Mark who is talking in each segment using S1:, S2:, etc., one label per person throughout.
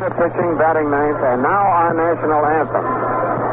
S1: Pitching, batting ninth, and now our national anthem.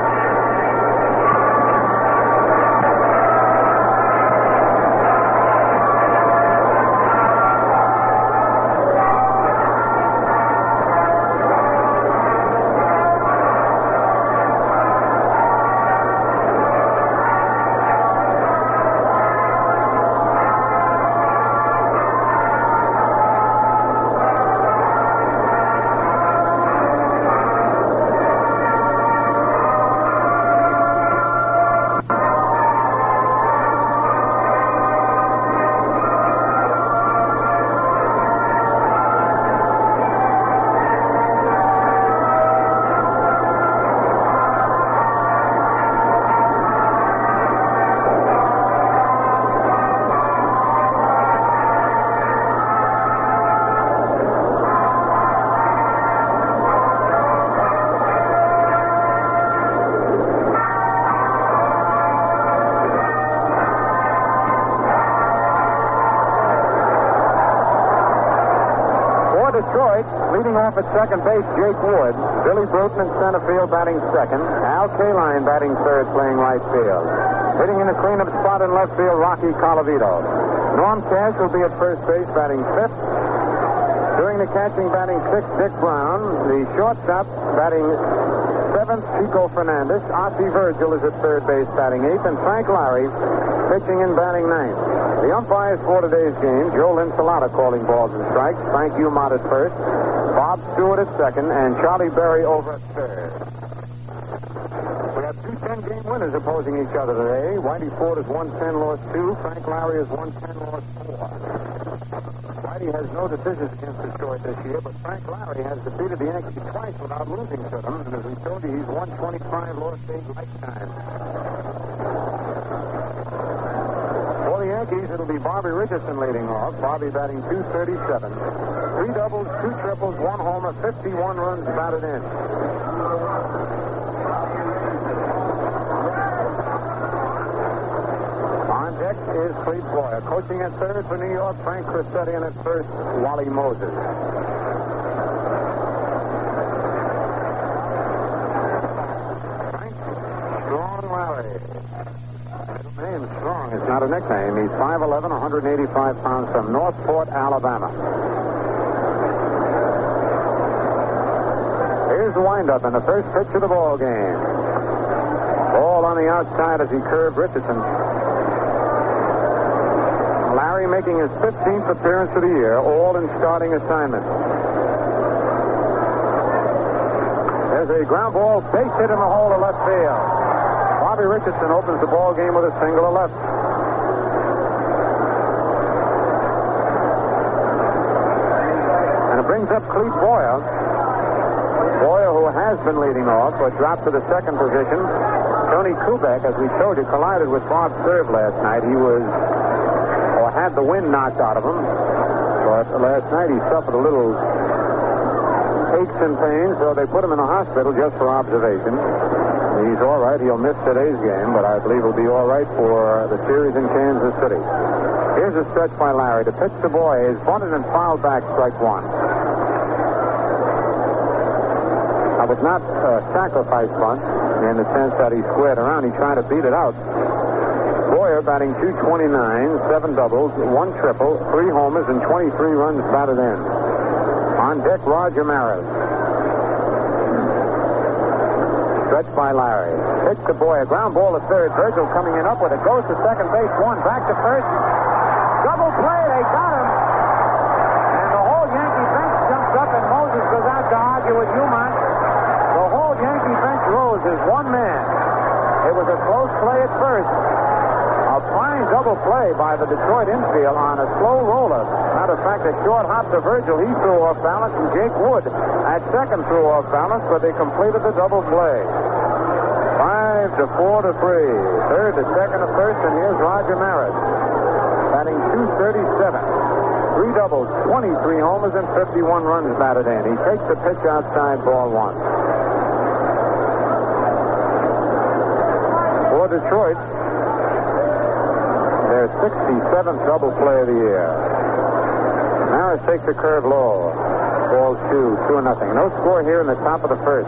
S1: Detroit, leading off at second base, Jake Wood. Billy Bruton in center field batting second. Al Kaline batting third, playing right field. Hitting in the cleanup spot in left field, Rocky Colavito. Norm Cash will be at first base, batting fifth. Doing the catching, batting sixth, Dick Brown. The shortstop, batting seventh, Chico Fernandez. Ossie Virgil is at third base, batting eighth. And Frank Larry pitching and batting ninth. The umpires for today's game, Joe Linsalata calling balls and strikes, Frank Umott at first, Bob Stewart at second, and Charlie Berry over at third. We have two 10-game winners opposing each other today. Whitey Ford has won 10, lost 2. Frank Larry has won 10, lost 4. Whitey has no decisions against Detroit this year, but Frank Larry has defeated the Yankees twice without losing to them, and as we told you, he's won 25, lost 8 lifetime. For the Yankees, it'll be Bobby Richardson leading off. Bobby batting .237. 3 doubles, 2 triples, 1 homer, 51 runs batted in. On deck is Clete Boyer. Coaching at third for New York, Frank Crissetti, and at first, Wally Moses. Frank Strong Larry. Name Strong. It's not a nickname. He's 5'11", 185 pounds from Northport, Alabama. Here's the windup and the first pitch of the ball game. Ball on the outside as he curved Richardson. Larry making his 15th appearance of the year, all in starting assignment. There's a ground ball, base hit in the hole to left field. Bobby Richardson opens the ball game with a single to left. And it brings up Clete Boyer. Boyer, who has been leading off, but dropped to the second position. Tony Kubek, as we showed you, collided with Bob Cerv last night. He was, or had the wind knocked out of him. But last night he suffered a little aches and pains, so they put him in the hospital just for observation. He's all right. He'll miss today's game, but I believe he'll be all right for the series in Kansas City. Here's a stretch by Larry. To pitch the boy is bunted and fouled back, strike one. It was not a sacrifice bunt in the sense that he squared around. He tried to beat it out. Boyer batting .229, 7 doubles, 1 triple, 3 homers, and 23 runs batted in. On deck, Roger Maris. Stretch by Larry. Pitch to Boyer. Ground ball to third. Virgil coming in up with it. Goes to second base. 1 back to first. Double play. They got him. And the whole Yankee bench jumps up, and Moses goes out to argue with Umont. The whole Yankee bench rose as one man. It was a close play at first. A fine double play by the Detroit infield on a slow roller. Matter of fact, a short hop to Virgil. He threw off balance, and Jake Wood at second threw off balance, but they completed the double play. 5 to 4 to 3. Third to second to first, and here's Roger Maris. Batting .237. 3 doubles, 23 homers, and 51 runs batted in. He takes the pitch outside, ball 1. For Detroit, their 67th double play of the year. Maris takes a curve low. Ball 2-0. No score here in the top of the first.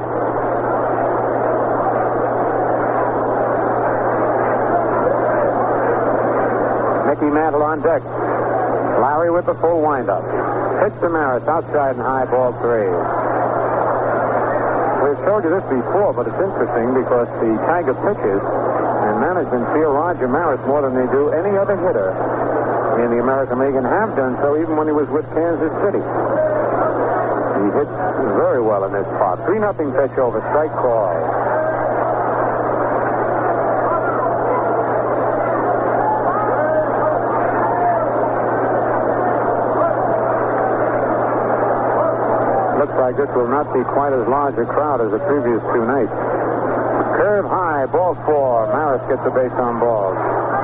S1: Mickey Mantle on deck. Larry with the full windup. Pitch to Maris, outside and high, ball 3. We've showed you this before, but it's interesting because the Tiger pitchers and management feel Roger Maris more than they do any other hitter in the American League, and have done so even when he was with Kansas City. He hit very well in this spot. 3-0 pitch over, strike call. Looks like this will not be quite as large a crowd as the previous 2 nights. Curve high, ball 4. Maris gets a base on balls.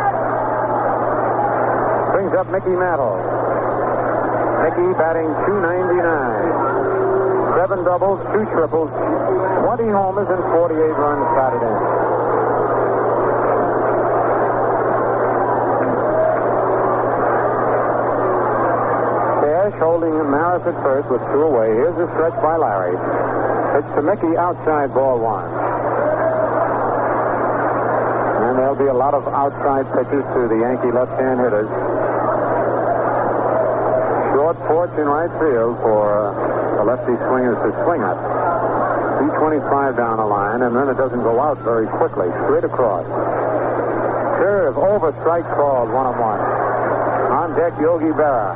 S1: Brings up Mickey Mantle. Mickey batting .299. 7 doubles, 2 triples, 20 homers, and 48 runs batted in. Holding Maris at first with 2 away. Here's a stretch by Larry. Pitch to Mickey, outside, ball 1. And there'll be a lot of outside pitches to the Yankee left-hand hitters. Short porch in right field for the lefty swingers to swing at. 225 down the line, and then it doesn't go out very quickly. Straight across. Curve over, strike called, 1-1. On deck, Yogi Berra.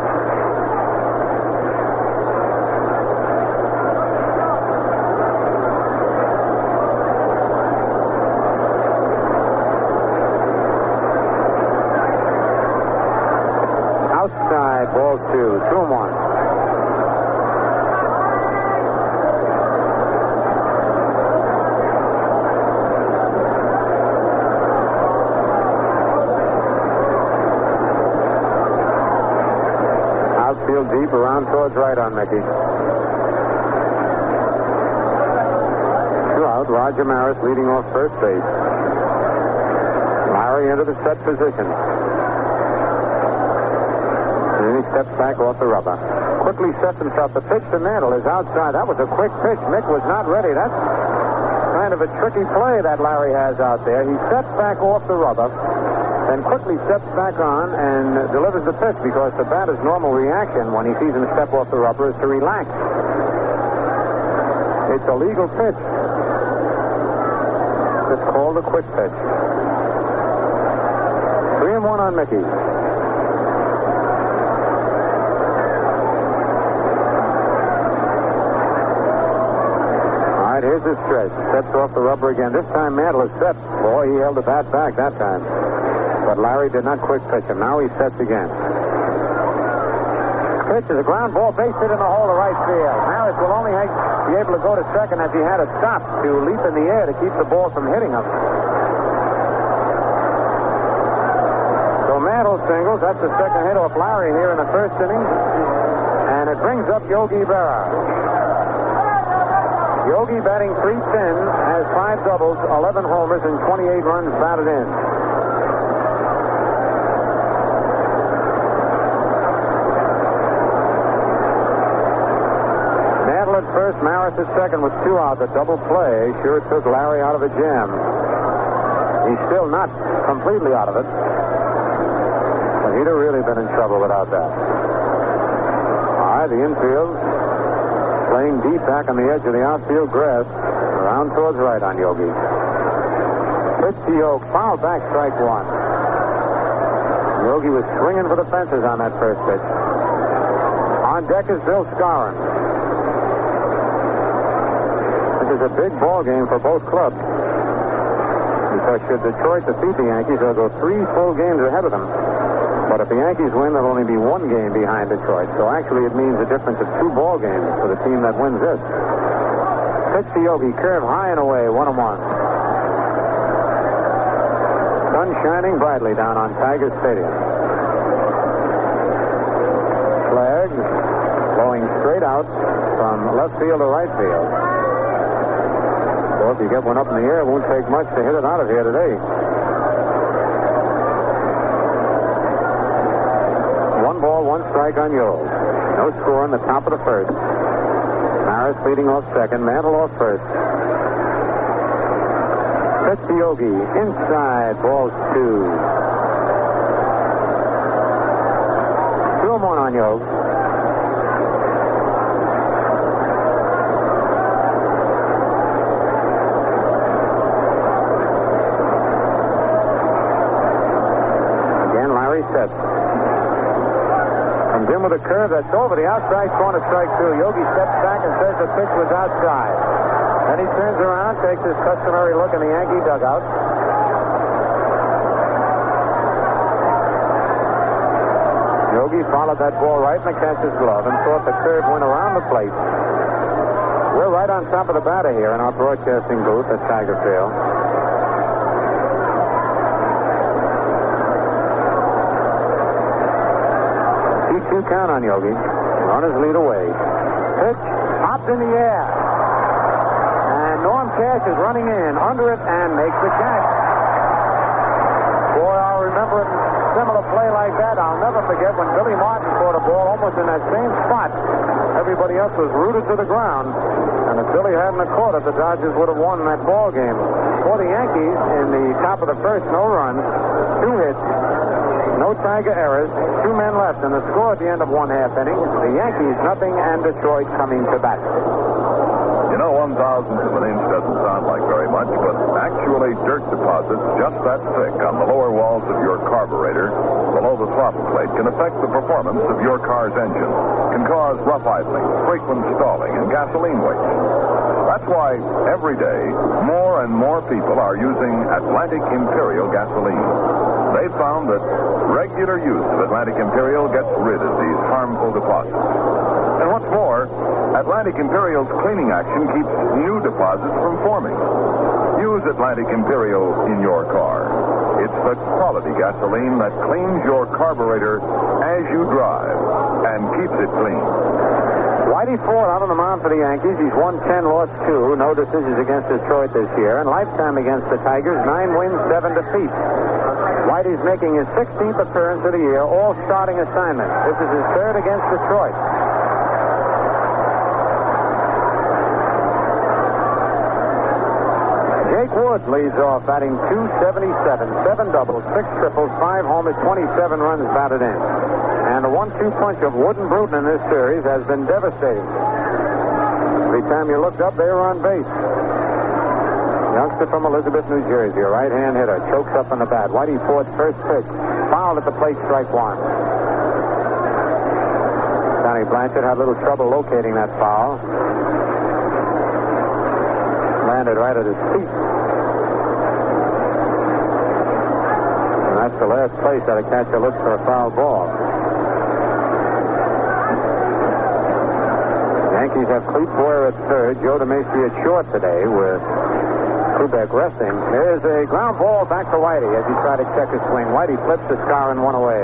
S1: Ball 2, 2-1. Outfield deep, around towards right on Mickey. 2 out, Roger Maris leading off first base. Larry into the set position. And then he steps back off the rubber. Quickly sets himself. The pitch to Mantle is outside. That was a quick pitch. Mick was not ready. That's kind of a tricky play that Larry has out there. He steps back off the rubber, then quickly steps back on and delivers the pitch because the batter's normal reaction when he sees him step off the rubber is to relax. It's a legal pitch. It's called a quick pitch. 3-1 on Mickey. Here's his stretch. Steps off the rubber again. This time Mantle is set. Boy, he held the bat back that time. But Larry did not quick pitch him. Now he sets again. Pitch is a ground ball, base hit in the hole to right field. Maris will only be able to go to second as he had to stop to leap in the air to keep the ball from hitting him. So Mantle singles. That's the second hit off Larry here in the first inning. And it brings up Yogi Berra. Yogi batting .310, has 5 doubles, 11 homers, and 28 runs batted in. Mantle at first, Maris at second with 2 out. The double play sure took Larry out of a jam. He's still not completely out of it. But he'd have really been in trouble without that. All right, the infield. Playing deep back on the edge of the outfield grass. Around towards right on Yogi. Pitch to Yogi. Foul back, strike 1. Yogi was swinging for the fences on that first pitch. On deck is Bill Skowron. This is a big ball game for both clubs. Because should Detroit defeat the Yankees, they'll go 3 full games ahead of them. But if the Yankees win, they'll only be 1 game behind Detroit. So actually it means a difference of 2 ball games for the team that wins this. Pitch to Yogi. Curve high and away. 1-1. Sun shining brightly down on Tiger Stadium. Flag blowing straight out from left field to right field. So if you get one up in the air, it won't take much to hit it out of here today. 1 ball, 1 strike on Yogi. No score in the top of the first. Harris leading off second. Mantle off first. Pitch to Yogi. Inside. Ball 2. 2-1 on Yogi. Sets. Comes in with a curve that's over the outside corner, strike 2. Yogi steps back and says the pitch was outside. Then he turns around, takes his customary look in the Yankee dugout. Yogi followed that ball right in the catcher's glove and thought the curve went around the plate. We're right on top of the batter here in our broadcasting booth at Tiger Field. 2 count on Yogi. Runners lead away. Pitch popped in the air. And Norm Cash is running in under it and makes the catch. Boy, I'll remember a similar play like that. I'll never forget when Billy Martin caught a ball almost in that same spot. Everybody else was rooted to the ground. And if Billy hadn't caught it, the Dodgers would have won that ball game. For the Yankees, in the top of the first, no runs, 2 hits. No Tiger errors, 2 men left, and the score at the end of 1/2 inning, the Yankees nothing and Detroit coming to bat.
S2: You know, 1,000th of an inch doesn't sound like very much, but actually dirt deposits just that thick on the lower walls of your carburetor below the throttle plate can affect the performance of your car's engine, can cause rough idling, frequent stalling, and gasoline waste. That's why every day more and more people are using Atlantic Imperial gasoline. They found that regular use of Atlantic Imperial gets rid of these harmful deposits. And what's more, Atlantic Imperial's cleaning action keeps new deposits from forming. Use Atlantic Imperial in your car. It's the quality gasoline that cleans your carburetor as you drive and keeps it clean.
S1: Whitey Ford out on the mound for the Yankees. He's won 10, lost 2. No decisions against Detroit this year. And lifetime against the Tigers, 9 wins, 7 defeats. Whitey's making his 16th appearance of the year, all starting assignments. This is his 3rd against Detroit. Jake Woods leads off, batting .277, 7 doubles, 6 triples, 5 homers, 27 runs batted in. And the 1-2 punch of Wood and Bruton in this series has been devastating. Every time you looked up, they were on base. Youngster from Elizabeth, New Jersey, a right-hand hitter, chokes up on the bat. Whitey Ford's first pitch, fouled at the plate, strike 1. Johnny Blanchard had a little trouble locating that foul. Landed right at his feet. And that's the last place that a catcher looks for a foul ball. The Yankees have Clete Boyer at 3rd, Joe DeMacy at short today with Kubek resting. There's a ground ball back to Whitey as he tried to check his swing. Whitey flips the scar and 1 away.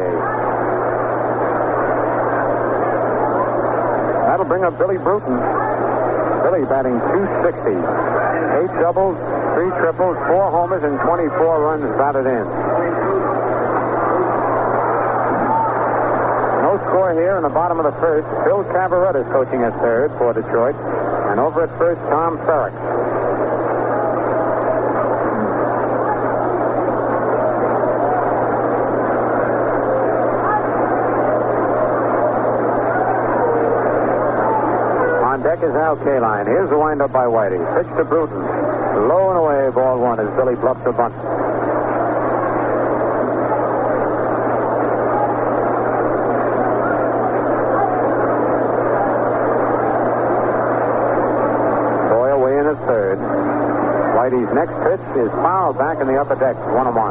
S1: That'll bring up Billy Bruton. Billy batting .260. 8 doubles, 3 triples, 4 homers, and 24 runs batted in. No score here in the bottom of the first. Bill Cabarrett is coaching at 3rd for Detroit. And over at first, Tom Ferrick. Deck is Al Kaline. Here's the windup by Whitey. Pitch to Bruton. Low and away, ball 1 as Billy bluffs a bunt. Boyle way in at 3rd. Whitey's next pitch is fouled back in the upper deck. 1-1.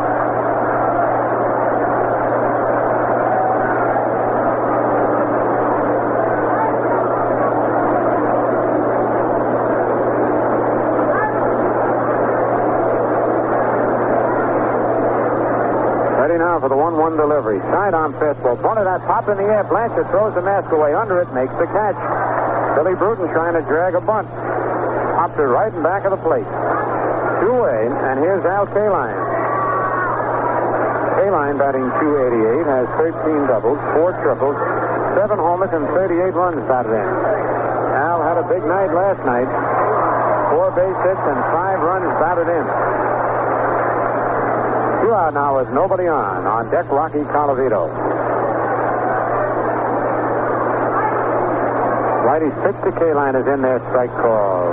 S1: Now for the 1-1 delivery. Sidearm fastball. Bunted that, pop in the air. Blanchard throws the mask away under it, makes the catch. Billy Bruton trying to drag a bunt. Popped it right in back of the plate. 2 away, and here's Al Kaline. Kaline batting .288, has 13 doubles, 4 triples, 7 homers, and 38 runs batted in. Al had had a big night last night. 4 base hits and 5 runs batted in. 2 out now with nobody on. On deck, Rocky Colavito. Righty's pitch to Kaline is in there. Strike call.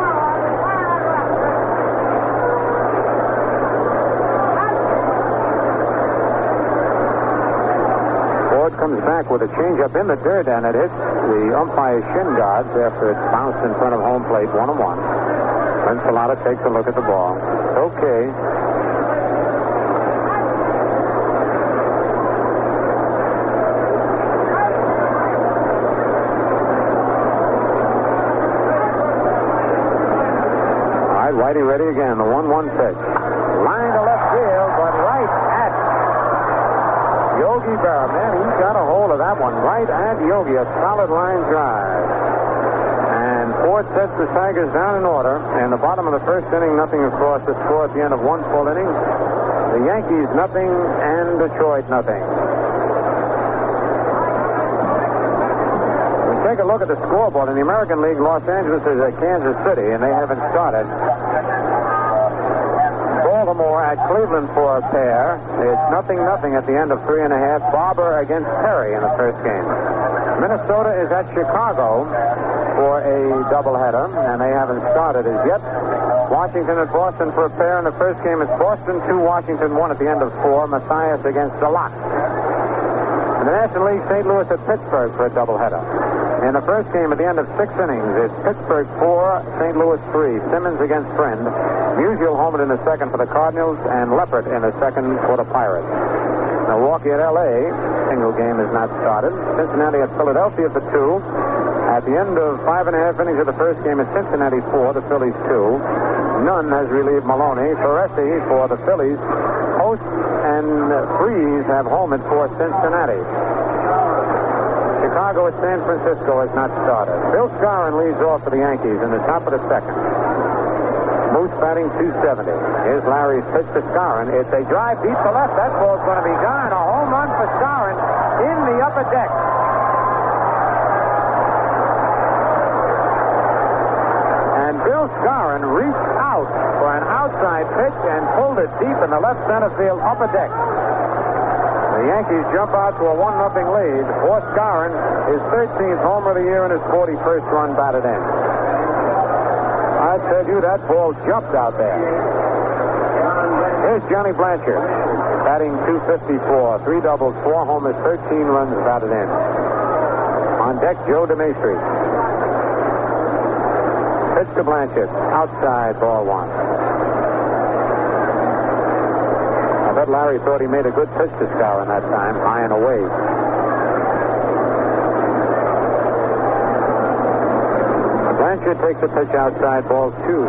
S1: Ford comes back with a changeup in the dirt, and it hits the umpire's shin guards after it bounced in front of home plate 1-1. Then Salata takes a look at the ball. Okay. Righty ready again. The 1-1 pitch. Line to left field, but right at Yogi Berra. Man, he got a hold of that one. Right at Yogi. A solid line drive. And Ford sets the Tigers down in order. In the bottom of the first inning, nothing across the score at the end of 1 full inning. The Yankees nothing and Detroit nothing. Take a look at the scoreboard. In the American League, Los Angeles is at Kansas City, and they haven't started. Baltimore at Cleveland for a pair. It's 0-0 at the end of 3.5. Barber against Perry in the first game. Minnesota is at Chicago for a doubleheader, and they haven't started as yet. Washington at Boston for a pair. In the first game, it's Boston 2, Washington 1 at the end of 4. Mathias against Delot. In the National League, St. Louis at Pittsburgh for a doubleheader. In the first game, at the end of 6 innings, it's Pittsburgh 4, St. Louis 3. Simmons against Friend. Musial homered in the second for the Cardinals, and Leppert in the second for the Pirates. Milwaukee at L.A. Single game is not started. Cincinnati at Philadelphia for 2. At the end of 5.5 innings of the first game, it's Cincinnati 4, the Phillies 2. Nunn has relieved Maloney. Ferretti for the Phillies. Post and Freeze have homered for Cincinnati. Chicago at San Francisco has not started. Bill Skowron leads off for the Yankees in the top of the second. Moose batting .270. Here's Larry's pitch to Skowron. It's a drive deep to left. That ball's going to be gone. A home run for Skowron in the upper deck. And Bill Skowron reached out for an outside pitch and pulled it deep in the left center field upper deck. The Yankees jump out to a 1-0 lead. For Skowron, his 13th homer of the year and his 41st run batted in. I tell you, that ball jumped out there. Here's Johnny Blanchard, batting .254, 3 doubles, 4 homers, 13 runs batted in. On deck, Joe DeMaestri. Pitch to Blanchard, outside, ball 1. I bet Larry thought he made a good pitch to Skowron that time, high and away. Blanchard takes a pitch outside, ball 2.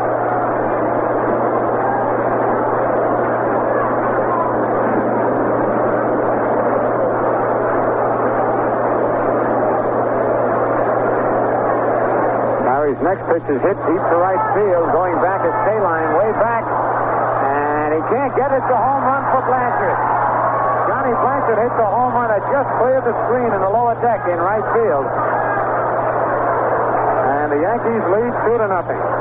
S1: Larry's next pitch is hit deep to right field, going back at Kaline, way back. And he can't get it to home run for Blanchard. Johnny Blanchard hit the home run that just cleared the screen in the lower deck in right field. And the Yankees lead 2-0.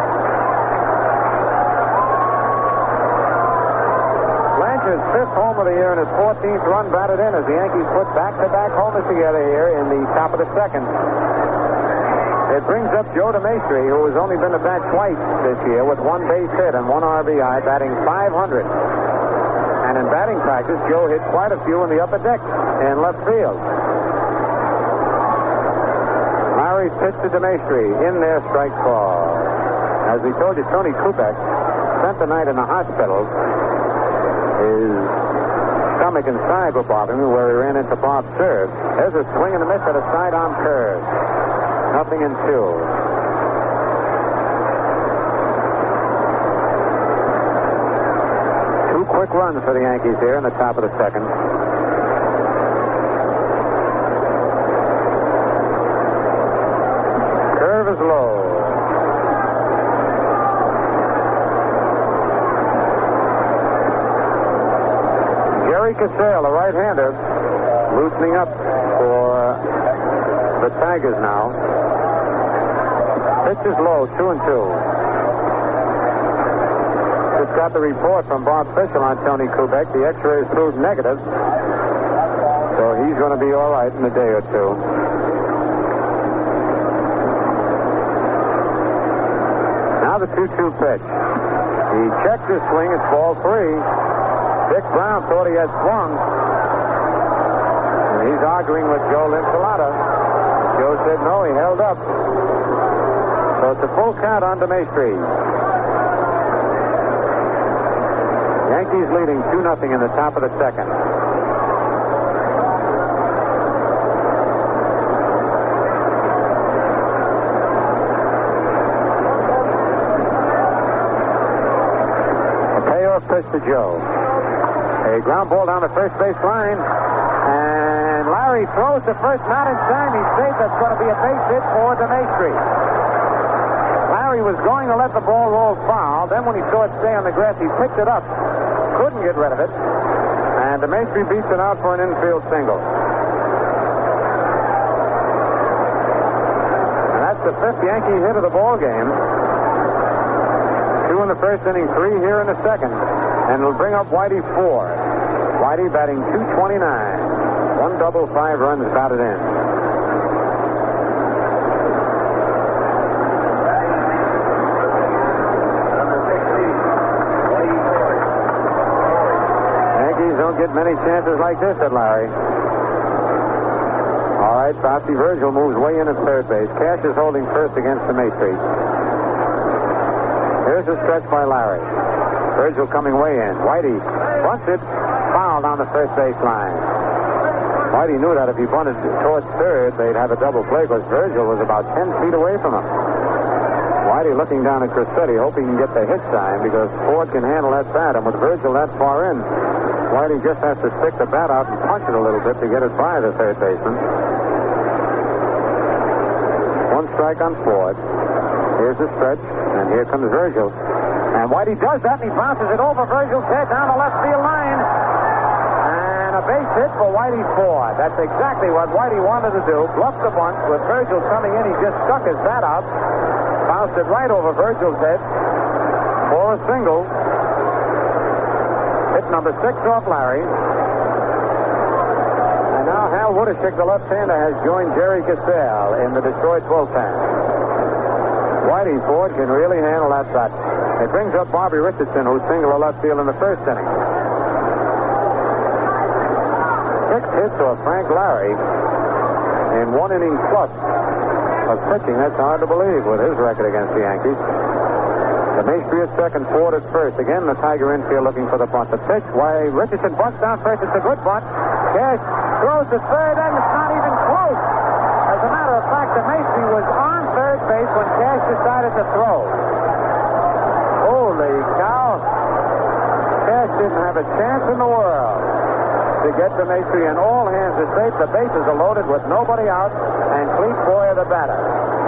S1: Blanchard's 5th home of the year and his 14th run batted in as the Yankees put back-to-back homers together here in the top of the second. It brings up Joe DeMaestri, who has only been to bat twice this year with 1 base hit and 1 RBI, batting .500. And in batting practice, Joe hit quite a few in the upper deck in left field. Larry's pitch to DeMaestri, in there, strike call. As we told you, Tony Kubek spent the night in the hospital. His stomach and side were bothering him where he ran into Bob Serve. There's a swing and a miss at a sidearm curve. 0-2. 2 quick runs for the Yankees here in the top of the second. Curve is low. Jerry Casale, a right-hander, loosening up for the Tigers now. Pitch is low, 2-2. Just got the report from Bob Fischel on Tony Kubek. The X-rays proved negative. So he's going to be all right in a day or two. Now the 2-2 pitch. He checked his swing. It's ball 3. Dick Brown thought he had swung. And he's arguing with Joe Linsalata. Joe said no, he held up. So it's a full count on DeMaestri. Yankees leading 2-0 in the top of the second. A payoff pitch to Joe. A ground ball down the first base line. And Larry throws to first, not in time. He says that's going to be a base hit for DeMaestri. Larry was going to let the ball roll foul. Then when he saw it stay on the grass, he picked it up. Couldn't get rid of it. And DeMaestri beats it out for an infield single. And that's the 5th Yankee hit of the ball game. 2 in the first inning, 3 here in the second. And it'll bring up Whitey 4. Whitey batting .229. 1 double, 5 runs batted in. Yankees don't get many chances like this, said Larry. All right, Bobby Virgil moves way in at third base. Cash is holding first against DeMaestri. Here's a stretch by Larry. Virgil coming way in. Whitey bunted, fouled on the first base line. Whitey knew that if he bunted towards third, they'd have a double play because Virgil was about 10 feet away from him. Whitey looking down at Crissetti, hoping he can get the hit sign because Ford can handle that bat. And with Virgil that far in, Whitey just has to stick the bat out and punch it a little bit to get it by the third baseman. 1 strike on Ford. Here's the stretch, and here comes Virgil. And Whitey does that, and he bounces it over Virgil's head down the left field line. And a base hit for Whitey Ford. That's exactly what Whitey wanted to do. Bluffed the bunt. With Virgil coming in, he just stuck his bat out. Bounced it right over Virgil's head for a single. Hit number 6 off Larry. And now Hal Woodishik, the left-hander, has joined Jerry Cassell in the Detroit bullpen. Whitey Ford can really handle that bat. It brings up Bobby Richardson, who singled to left field in the first inning. 6 hits off Frank Larry in 1 inning plus of pitching. That's hard to believe with his record against the Yankees. DeMaestri at second, Ford at first. Again, the Tiger infield looking for the bunt. The pitch, why Richardson bunts down first. It's a good bunt. Cash throws to third, and it's not even close. As a matter of fact, DeMaestri was on third base when Cash decided to throw. Holy cow. Cash didn't have a chance in the world to get DeMaestri, and all hands are safe. The bases are loaded with nobody out, and Clete Boyer the batter.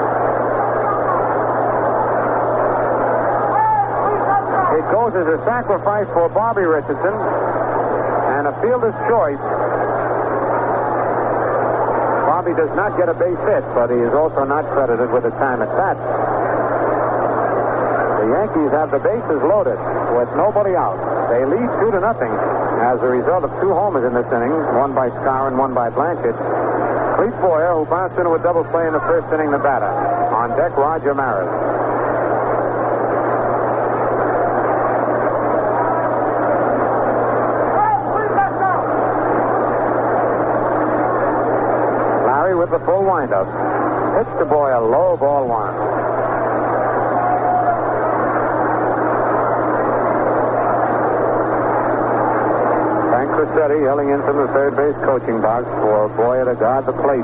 S1: It goes as a sacrifice for Bobby Richardson and a fielder's choice. Bobby does not get a base hit, but he is also not credited with a time at bat. The Yankees have the bases loaded with nobody out. They lead 2-0 as a result of 2 homers in this inning, one by Scar and one by Blanchard. Clete Boyer, who bounced into a double play in the first inning, the batter. On deck, Roger Maris. Larry with the full windup. Pitch to Boyer, low, ball 1. Crissetti yelling in from the third base coaching box for Boyer to guard the plate.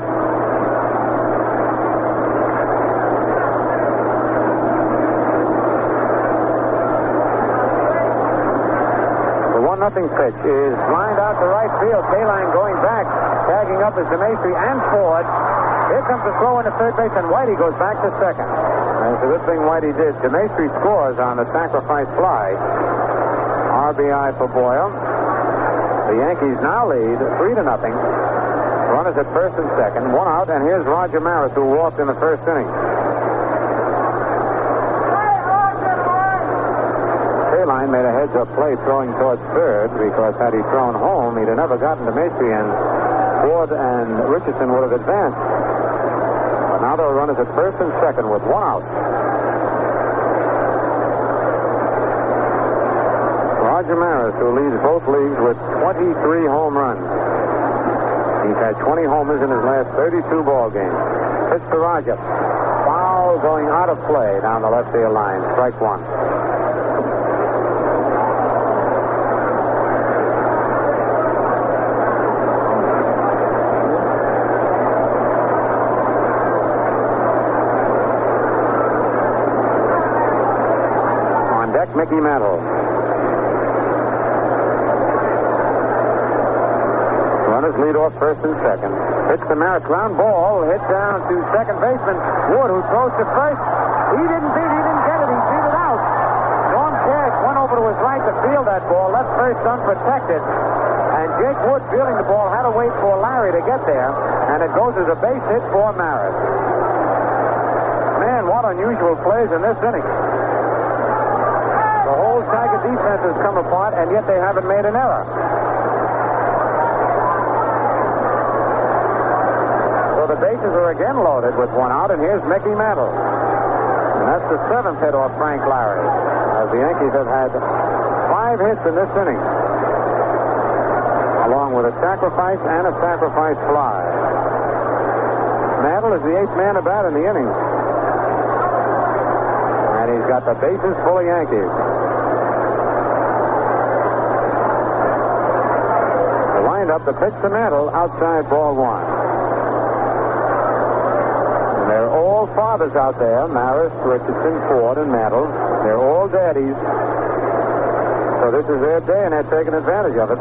S1: The 1-0 pitch is lined out to right field. Kaline going back, tagging up is DeMaestri and Ford. Here comes the throw into third base, and Whitey goes back to second. That's a good thing Whitey did. DeMaestri scores on the sacrifice fly. RBI for Boyer. The Yankees now lead 3-0. Runners at first and second. 1 out, and here's Roger Maris, who walked in the first inning. heads-up play throwing towards third, because had he thrown home, he'd have never gotten to Macy, and Ford and Richardson would have advanced. But now there are runners at first and second with one out. Roger Maris, who leads both leagues with 23 home runs. He's had 20 homers in his last 32 ball games. Pitch to Roger. Foul going out of play down the left field line. Strike one. On deck, Mickey Mantle. Runners lead off first and second. Hits the Maris ground ball. Hit down to second baseman Wood, who throws to first. He didn't get it. He beat it out. Norm Cash went over to his right to field that ball. Left first unprotected. And Jake Wood, fielding the ball, had to wait for Larry to get there. And it goes as a base hit for Maris. Man, what unusual plays in this inning. The whole Tiger defense has come apart, and yet they haven't made an error. The bases are again loaded with one out, and here's Mickey Mantle. And that's the seventh hit off Frank Larry, as the Yankees have had 5 hits in this inning, along with a sacrifice and a sacrifice fly. Mantle is the 8th man to bat in the inning, and he's got the bases full of Yankees. The windup, the pitch to Mantle, outside, ball one. They're all fathers out there, Maris, Richardson, Ford, and Mantle. They're all daddies. So this is their day, and they're taking advantage of it.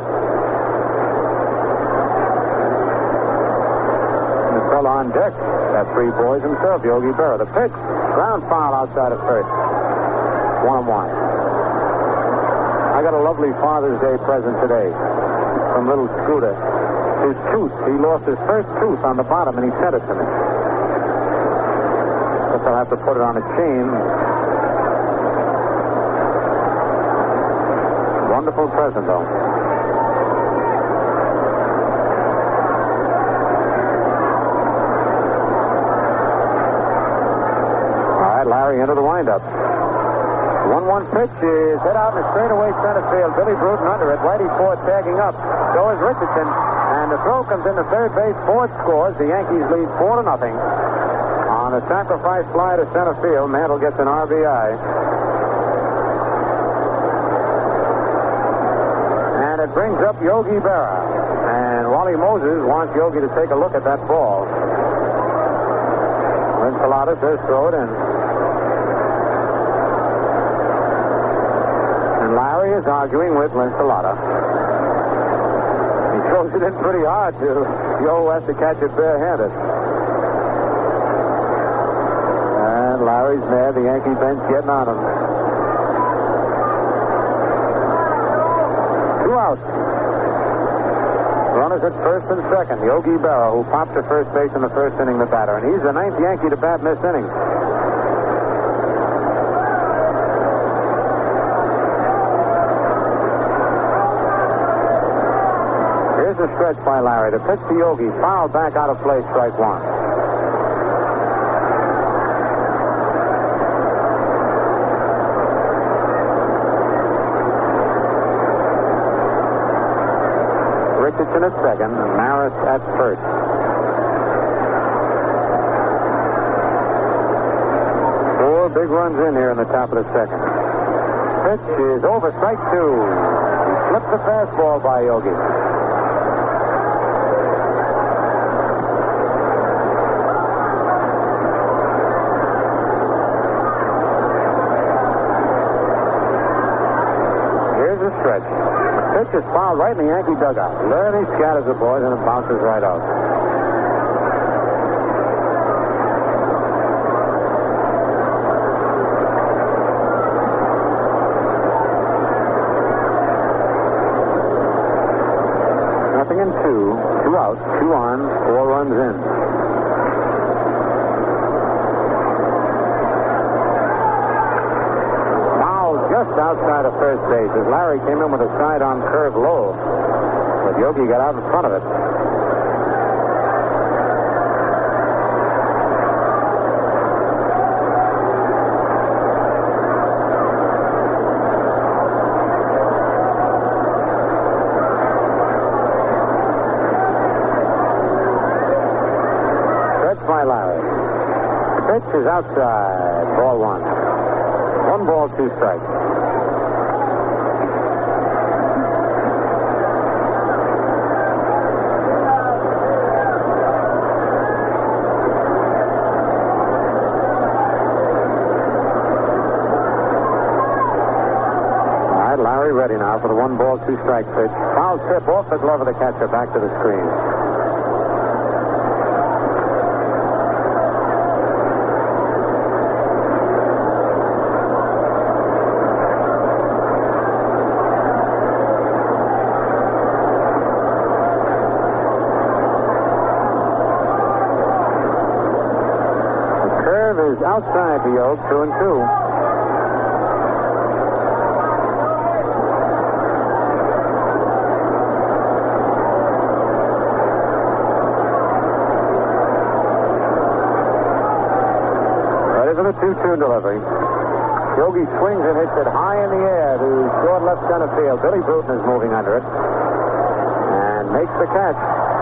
S1: And the fellow on deck got 3 boys himself, Yogi Berra. The pitch, ground foul outside of first. 1-1. I got a lovely Father's Day present today from little Scooter. His tooth, he lost his first tooth on the bottom, and he sent it to me. I'll have to put it on a chain. Wonderful present, though. All right, Larry into the windup. 1-1 pitch is hit out in the straightaway center field. Billy Bruton under it. Whitey Ford tagging up. So is Richardson. And the throw comes into third base. Ford scores. The Yankees lead 4-0. On a sacrifice fly to center field, Mantle gets an RBI. And it brings up Yogi Berra. And Wally Moses wants Yogi to take a look at that ball. Lincilata does throw it in. And Larry is arguing with Lincilata. He throws it in pretty hard, too. Yo has to catch it barehanded. Larry's mad. The Yankee bench getting on him. 2 outs. Runners at first and second. Yogi Berra, who popped to first base in the first inning, the batter. And he's the 9th Yankee to bat in this inning. Here's a stretch by Larry. The pitch to Yogi. Foul back out of play. Strike one. Richardson at second, and Maris at first. Four big runs in here in the top of the second. Pitch is over, strike 2. He flipped the fastball by Yogi. Here's a stretch. Pitch is fouled right in the Yankee dugout. There he scatters the boys, and it bounces right out. Nothing in 2. 2 out, 2 on, 4 runs in. Miles just outside of first base as Larry came in with a sidearm curve low. But Yogi got out in front of it. By Larry. The pitch is outside. Ball one. 1 ball, 2 strikes. All right, Larry ready now for the 1 ball, 2 strike pitch. Foul tip off the glove of the catcher back to the screen. Outside the Oak, 2-2. Ready for the 2-2 delivery. Yogi swings and hits it high in the air to short left center field. Billy Bruton is moving under it and makes the catch.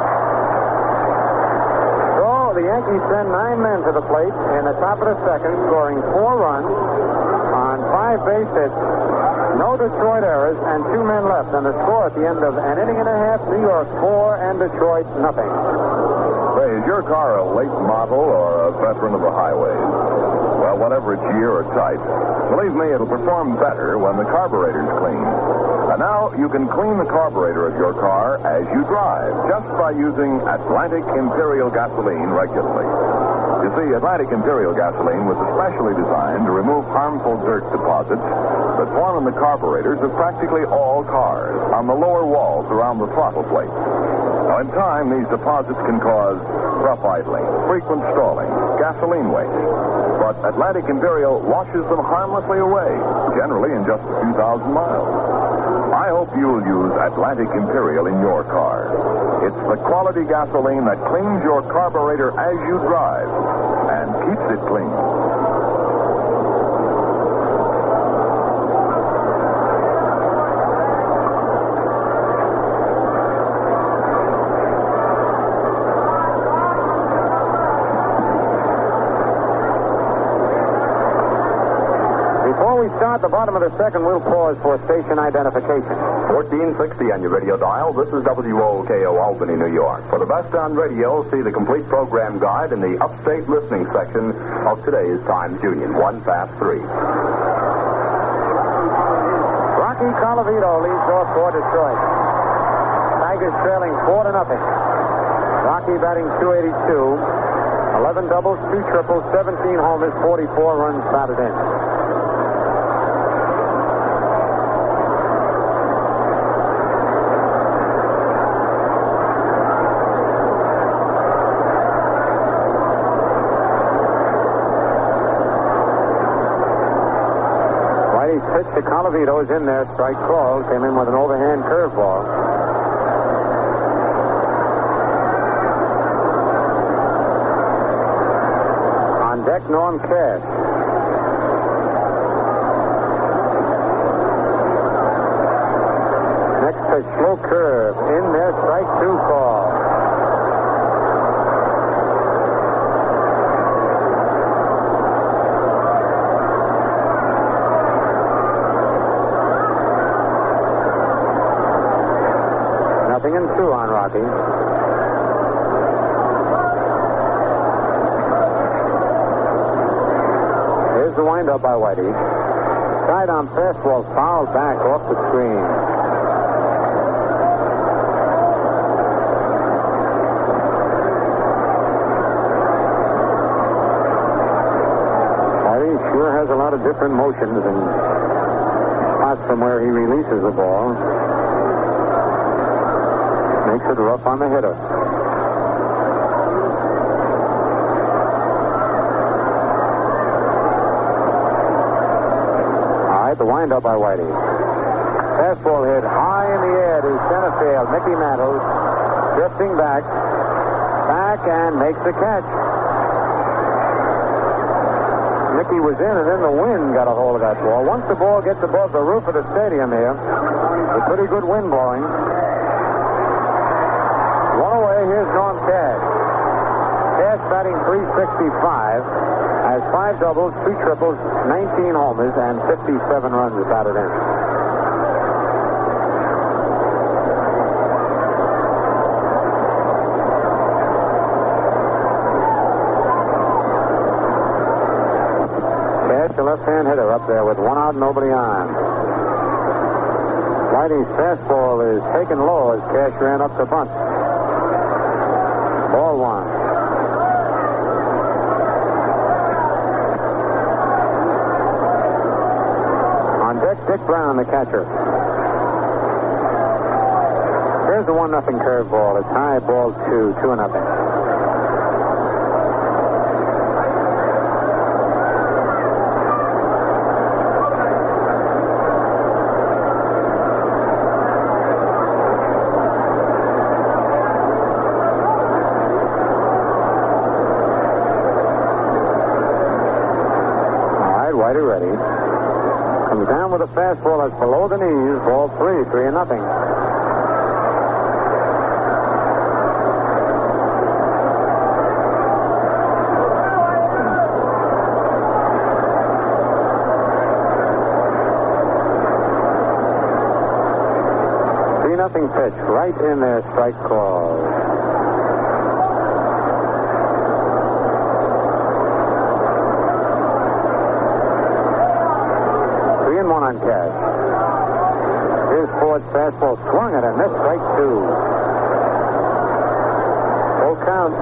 S1: The Yankees send 9 men to the plate in the top of the second, scoring 4 runs on 5 base hits, no Detroit errors, and 2 men left. And the score at the end of an inning and a half, New York 4 and Detroit nothing.
S2: Say, is your car a late model or a veteran of the highways? Well, whatever its year or type, believe me, it'll perform better when the carburetor's clean. And now you can clean the carburetor of your car as you drive just by using Atlantic Imperial gasoline regularly. You see, Atlantic Imperial gasoline was especially designed to remove harmful dirt deposits that form in the carburetors of practically all cars on the lower walls around the throttle plate. Now, in time, these deposits can cause rough idling, frequent stalling, gasoline waste. But Atlantic Imperial washes them harmlessly away, generally in just a few thousand miles. I hope you'll use Atlantic Imperial in your car. It's the quality gasoline that cleans your carburetor as you drive and keeps it clean.
S1: At the bottom of the second, we'll pause for station identification.
S3: 1460 on your radio dial. This is WOKO Albany, New York. For the best on radio, see the complete program guide in the upstate listening section of today's Times Union. 1 fast 3.
S1: Rocky Colavito leads off for Detroit. Tigers trailing 4-0. Rocky batting .282. 11 doubles, 2 triples, 17 homers, 44 runs batted in. Pitch to Colavito is in there. Strike called. Came in with an overhand curveball. On deck, Norm Cash. Next pitch, slow curve. In there, strike 2 call. Nothing and 2 on Rocky. Here's the windup by Whitey. Sidearm fastball fouled back off the screen. Whitey sure has a lot of different motions and spots from where he releases the ball. Makes it rough on the hitter. All right, right, the windup by Whitey. Fastball hit high in the air to center field. Mickey Mantle drifting back, and makes the catch. Mickey was in, and then the wind got a hold of that ball. Once the ball gets above the roof of the stadium here, a pretty good wind blowing. One away, here's Norm Cash. Cash batting .365, has 5 doubles, 2 triples, 19 homers, and 57 runs batted in. The left-hand hitter up there with 1 out, nobody on. Whitey's fastball is taken low as Cash ran up the bunt. Ball 1. On deck, Dick Brown, the catcher. Here's the 1-0 curveball. It's high, ball 2, 2-0. Ready. Comes down with a fastball that's below the knees. Ball 3, 3-0. Nothing pitch right in there. Strike call. On Cash. Here's Ford's fastball swung at and missed. Strike 2. Full count.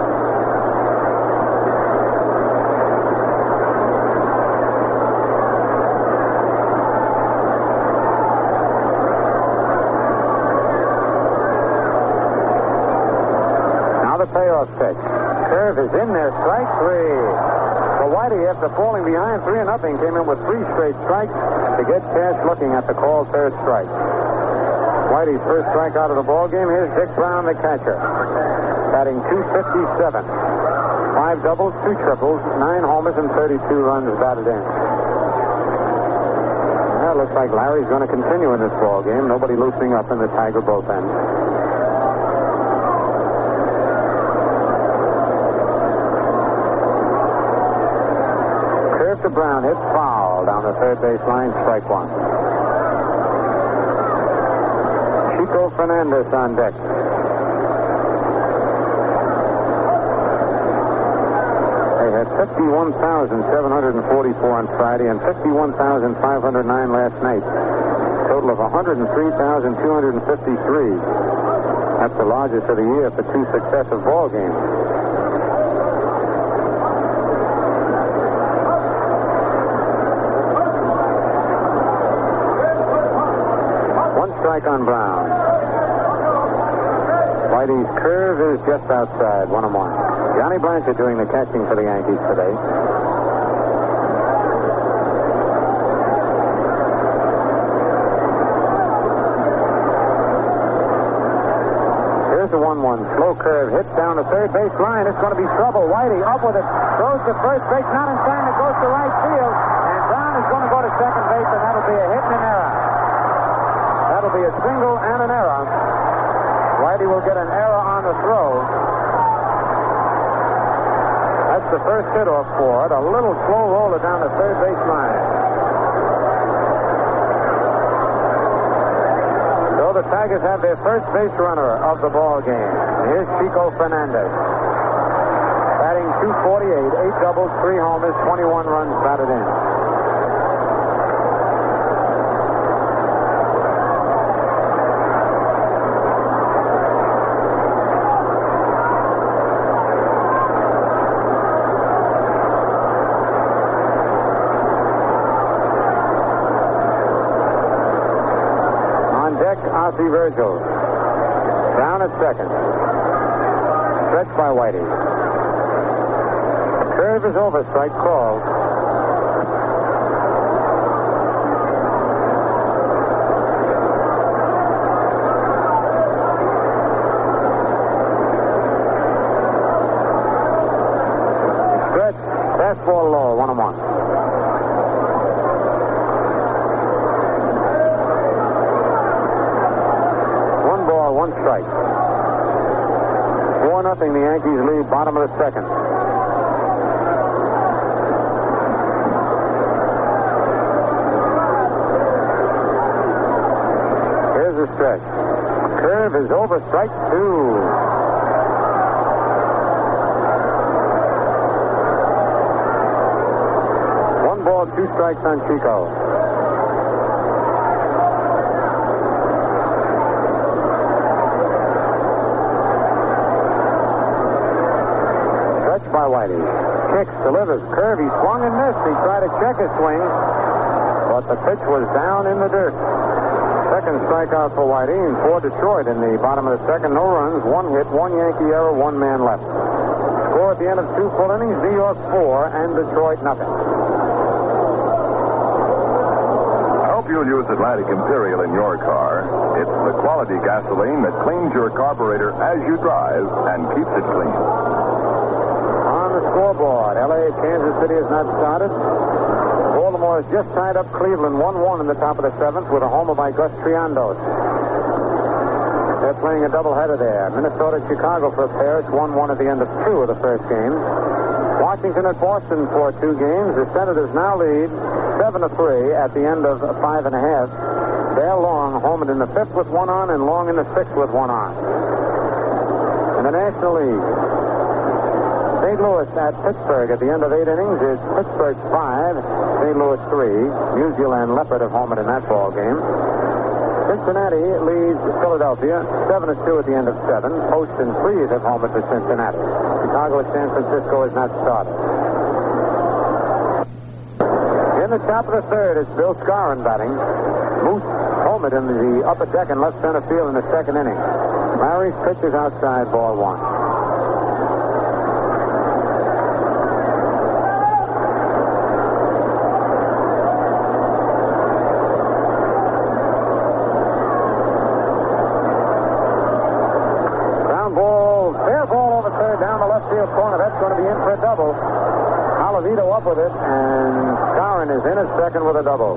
S1: Now the payoff pitch. Curve is in there. Strike 3. So Whitey, after falling behind 3-0, came in with 3 straight strikes to get Cash looking at the called third strike. Whitey's first strike out of the ball game. Here's Dick Brown, the catcher, batting .257. 5 doubles, 2 triples, 9 homers, and 32 runs batted in. Well, it looks like Larry's going to continue in this ball game. Nobody loosening up in the Tiger bullpen. To Brown, hit foul down the third base line, strike 1. Chico Fernandez on deck. They had 51,744 on Friday and 51,509 last night. Total of 103,253. That's the largest of the year for 2 successive ball games. Strike on Brown. Whitey's curve is just outside, 1-1. Johnny Blanchard doing the catching for the Yankees today. Here's the 1-1. Slow curve hits down the third base line. It's going to be trouble. Whitey up with it. Goes to first base. Not in time. It goes to right field. And Brown is going to go to second base, and that'll be a hit and an error. That'll be a single and an error. Whitey will get an error on the throw. That's the first hit off Ford. A little slow roller down the third base line. So the Tigers have their first base runner of the ball game. Here's Chico Fernandez. Batting .248, 8 doubles, 3 homers, 21 runs batted in. Ossie Virgil. Down at second. Stretched by Whitey. Curve is over. Strike called. 1-1. One ball, one strike. 4-0, the Yankees lead, bottom of the second. Here's the stretch. Curve is over, strike 2. One ball, two strikes on Chico. By Whitey. Kicks, delivers, curve. He swung and missed. He tried to check his swing, but the pitch was down in the dirt. Second strikeout for Whitey, and for Detroit in the bottom of the second. No runs, one hit, one Yankee error, one man left. Score at the end of 2 full innings, New York 4 and Detroit nothing.
S2: I hope you'll use Atlantic Imperial in your car. It's the quality gasoline that cleans your carburetor as you drive and keeps it clean.
S1: Scoreboard. L.A. Kansas City has not started. Baltimore has just tied up Cleveland 1-1 in the top of the seventh with a homer by Gus Triandos. They're playing a doubleheader there. Minnesota-Chicago for a pair. It's 1-1 at the end of 2 of the first game. Washington at Boston for 2 games. The Senators now lead 7-3 at the end of 5.5. They're Long homered in the 5th with 1 on and Long in the 6th with 1 on. In the National League, St. Louis at Pittsburgh at the end of 8 innings. It's Pittsburgh 5, St. Louis 3. Musial and Leopard have homered in that ball game. Cincinnati leads Philadelphia 7-2 at the end of 7. Post and Freeze have homered for Cincinnati. Chicago at San Francisco is not started. In the top of the third, it's Bill Scarron batting. Moose homered in the upper deck in left center field in the second inning. Larry's pitch is outside, ball 1. Corner. That's going to be in for a double. Colavito up with it, and Scarron is in at second with a double.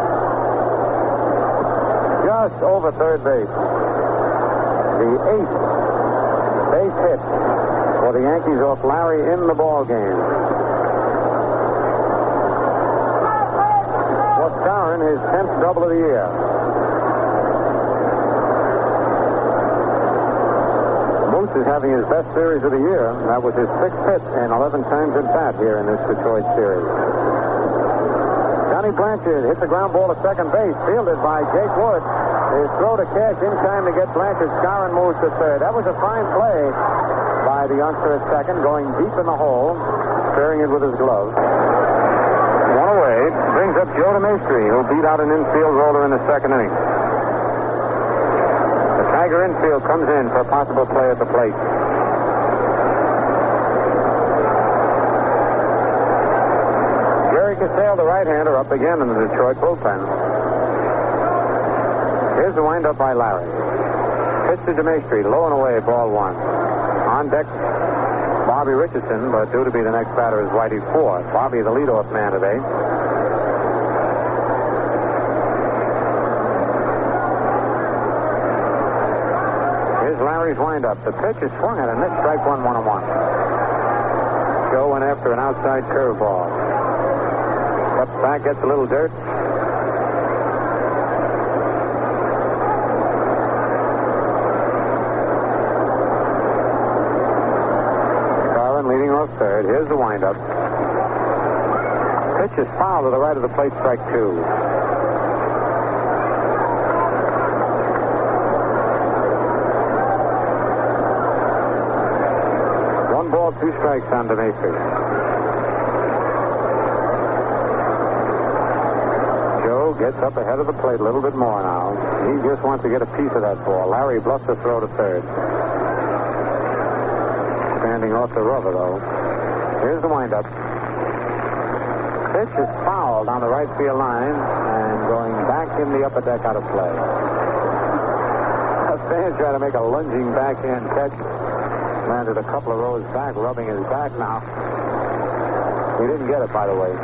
S1: Just over third base. The 8th base hit for the Yankees off Larry in the ball game. For Scarron, his 10th double of the year. Moose is having his best series of the year. That was his 6th hit and 11 times at bat here in this Detroit series. Johnny Blanchard hit the ground ball to second base, fielded by Jake Wood. His throw to Cash in time to get Blanchard. Scarron moves to third. That was a fine play by the youngster at second, going deep in the hole, sparing it with his glove. One away, brings up Joe DeMaestri, who beat out an infield roller in the second inning. Tiger infield comes in for a possible play at the plate. Gary Casale, the right-hander, up again in the Detroit bullpen. Here's the windup by Larry. Pitch to DeMaestri, low and away, ball 1. On deck, Bobby Richardson, but due to be the next batter is Whitey Ford. Bobby, the leadoff man today. Larry's windup. The pitch is swung at and missed. Strike 1, 1-1. Joe went after an outside curveball. Steps back, gets a little dirt. Scarron leading off third. Here's the windup. Pitch is foul to the right of the plate. Strike 2. Ball, 2 strikes on DeMaestri. Joe gets up ahead of the plate a little bit more now. He just wants to get a piece of that ball. Larry bluffs the throw to third. Standing off the rubber, though. Here's the windup. Pitch is fouled on the right field line and going back in the upper deck out of play. A fan trying to make a lunging backhand catch. Landed a couple of rows back, rubbing his back now. He didn't get it, by the way.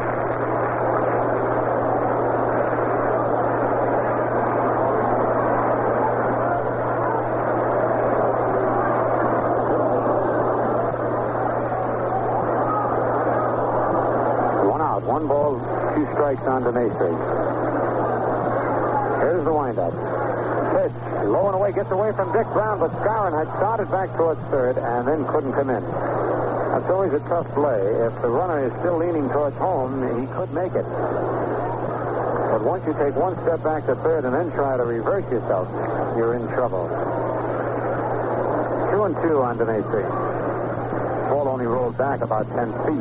S1: One out. 1 ball, 2 strikes on DeMaestri. Here's the windup. Pitch. Low and away. Gets away from Dick Brown, but Skowron had started back towards third and then couldn't come in. That's always a tough play. If the runner is still leaning towards home, he could make it. But once you take 1 step back to third and then try to reverse yourself, you're in trouble. 2-2 on DeMaestri. Ball only rolled back about 10 feet.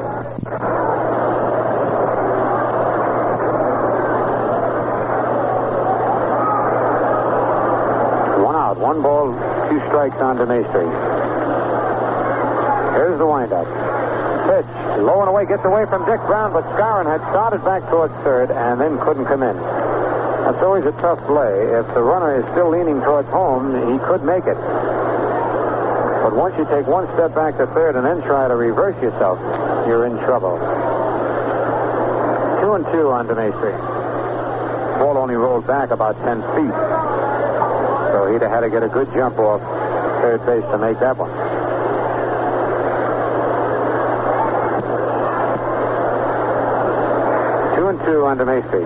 S1: Out. 1 ball, 2 strikes on DeMaestri. Here's the windup. Pitch. Low and away. Gets away from Dick Brown, but Skowron had started back towards third and then couldn't come in. That's always a tough play. If the runner is still leaning towards home, he could make it. But once you take 1 step back to third and then try to reverse yourself, you're in trouble. 2-2 on DeMaestri. Ball only rolled back about 10 feet. So he'd have had to get a good jump off third base to make that one. Two on DeMaestri.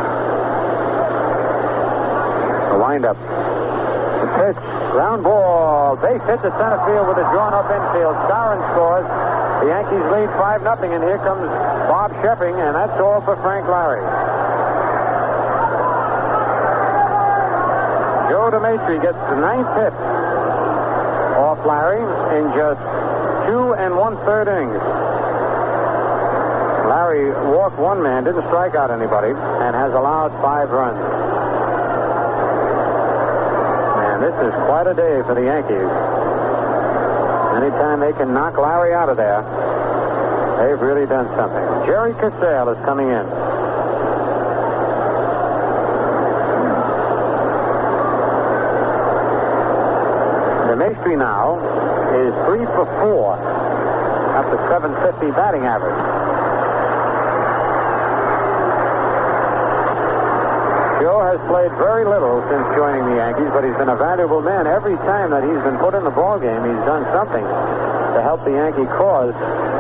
S1: The windup. The pitch. Ground ball. Base hit to center field with a drawn-up infield. Skowron scores. The Yankees lead 5-0, and here comes Bob Sheffing, and that's all for Frank Larry. Joe DeMaestri gets the 9th hit off Larry in just 2 1/3 innings. Larry walked 1 man, didn't strike out anybody, and has allowed 5 runs. Man, this is quite a day for the Yankees. Anytime they can knock Larry out of there, they've really done something. Jerry Casale is coming in. DeMaestri now is 3 for 4 after .750 batting average. Joe has played very little since joining the Yankees, but he's been a valuable man. Every time that he's been put in the ballgame, he's done something to help the Yankee cause.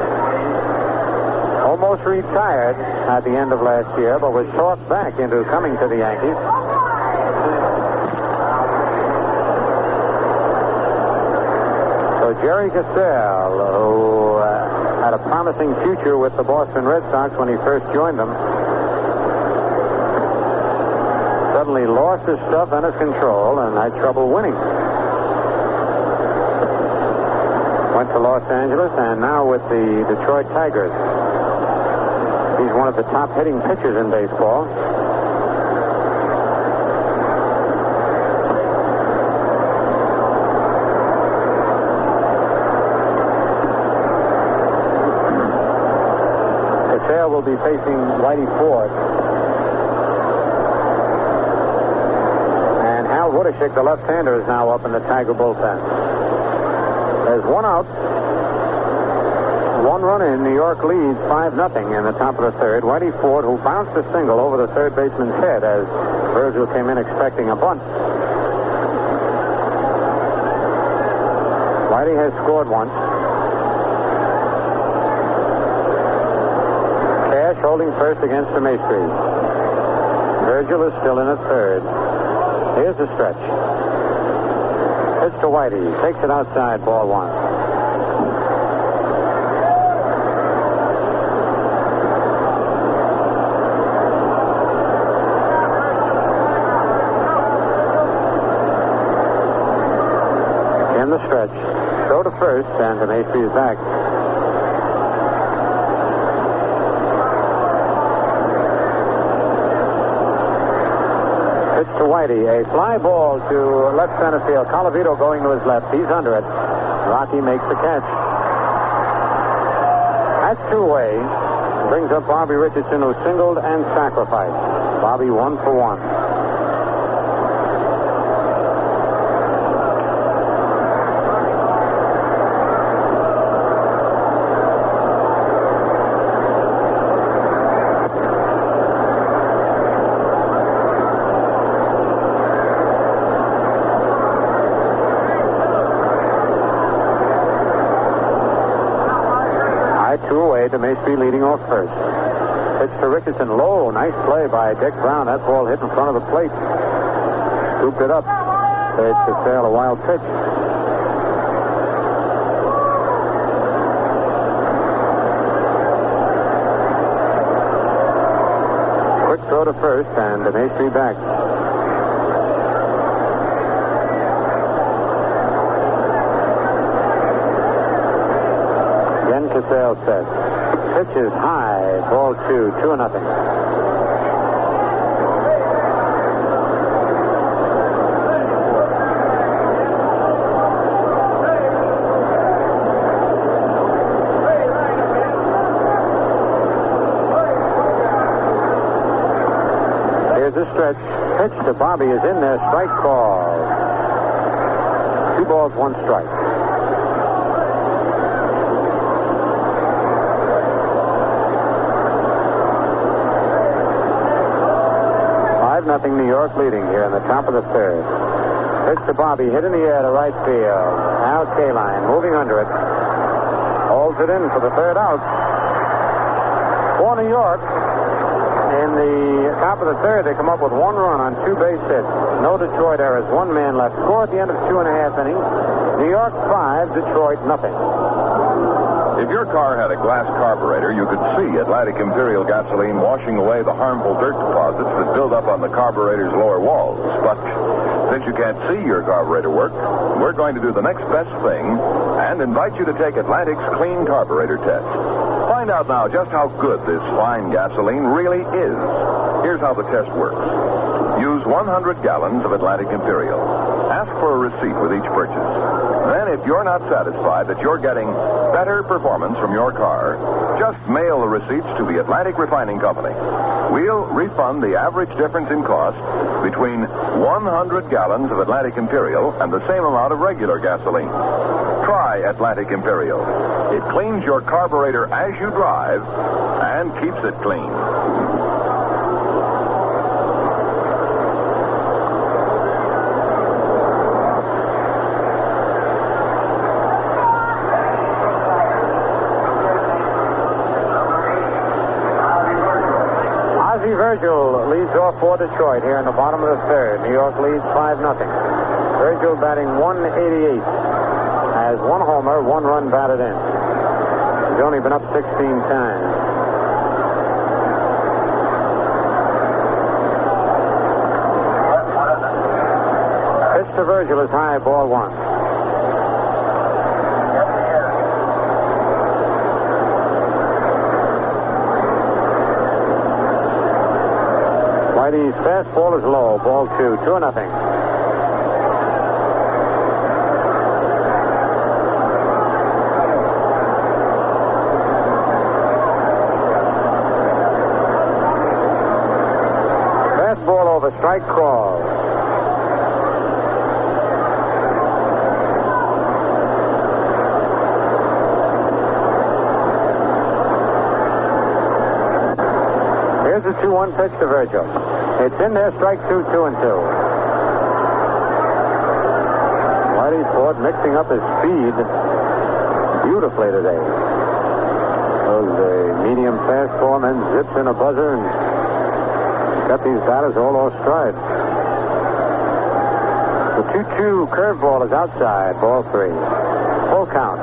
S1: Almost retired at the end of last year, but was talked back into coming to the Yankees. So Jerry Casale, who had a promising future with the Boston Red Sox when he first joined them, suddenly lost his stuff and his control and had trouble winning. Went to Los Angeles and now with the Detroit Tigers. He's one of the top hitting pitchers in baseball. Casale will be facing Whitey Ford. Woodishick, the left-hander, is now up in the Tiger bullpen. There's 1 out. 1 run in. New York leads 5-0 in the top of the third. Whitey Ford, who bounced a single over the third baseman's head as Virgil came in expecting a bunt. Whitey has scored once. Cash holding first against DeMaestri. Virgil is still in at third. Here's the stretch. Pitch to Whitey. Takes it outside, ball 1. In the stretch. Throw to first, and DeMaestri is back. To Whitey, a fly ball to left center field. Colavito going to his left. He's under it. Rocky makes the catch. That's 2-way. Brings up Bobby Richardson, who singled and sacrificed. Bobby 1 for 1. Maestri leading off first. Pitch to Richardson. Low. Nice play by Dick Brown. That ball hit in front of the plate. Scooped it up. It's to Sale, a wild pitch. Quick throw to first, and Maestri back. Again, Casale set. Pitch is high. Ball 2, 2-0. Here's a stretch. Pitch to Bobby is in there. Strike call. 2 balls, 1 strike. Nothing. New York leading here in the top of the third. Pitch to Bobby, hit in the air to right field. Al Kaline moving under it. Holds it in for the third out. For New York, in the top of the third, they come up with 1 run on 2 base hits. No Detroit errors. 1 man left. Score at the end of 2.5 innings. New York 5, Detroit nothing.
S2: If your car had a glass carburetor, you could see Atlantic Imperial gasoline washing away the harmful dirt deposits that build up on the carburetor's lower walls. But since you can't see your carburetor work, we're going to do the next best thing and invite you to take Atlantic's clean carburetor test. Find out now just how good this fine gasoline really is. Here's how the test works. Use 100 gallons of Atlantic Imperial. Ask for a receipt with each purchase. Then, if you're not satisfied that you're getting better performance from your car, just mail the receipts to the Atlantic Refining Company. We'll refund the average difference in cost between 100 gallons of Atlantic Imperial and the same amount of regular gasoline. Try Atlantic Imperial. It cleans your carburetor as you drive and keeps it clean.
S1: Virgil leads off for Detroit here in the bottom of the third. New York leads 5-0. Virgil batting .188. Has 1 homer, 1 run batted in. He's only been up 16 times. Pitch to Virgil is high, ball 1. Whitey's fastball is low. Ball 2, 2-0. Fastball over, strike call. Here's a 2-1 pitch to Virgil. It's in there, strike 2, 2-2. Whitey Ford mixing up his speed beautifully today. Goes a medium fastball and then zips in a buzzer and got these batters all off stride. The 2-2 curveball is outside, ball 3. Full count.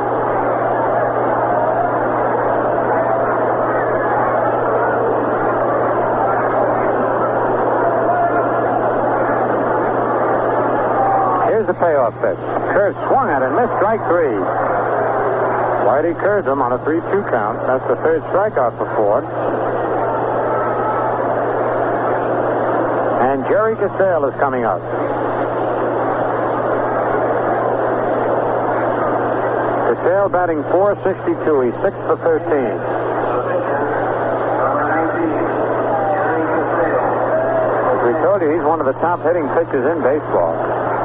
S1: The payoff pitch. Curve swung at it, missed, strike 3. Whitey curved him on a 3-2 count. That's the third strikeout for Ford. And Jerry Casale is coming up. Casale batting .462. He's 6 for 13. As we told you, he's one of the top hitting pitchers in baseball.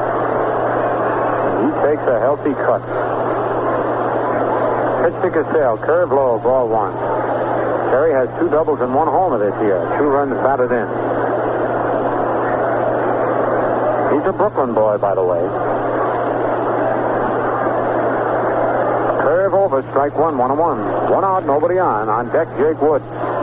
S1: He takes a healthy cut. Pitch to Casale. Curve low. Ball 1. Terry has 2 doubles and 1 homer this year. 2 runs batted in. He's a Brooklyn boy, by the way. Curve Curve over, strike one, 1-1. 1 out, nobody on. On deck, Jake Wood.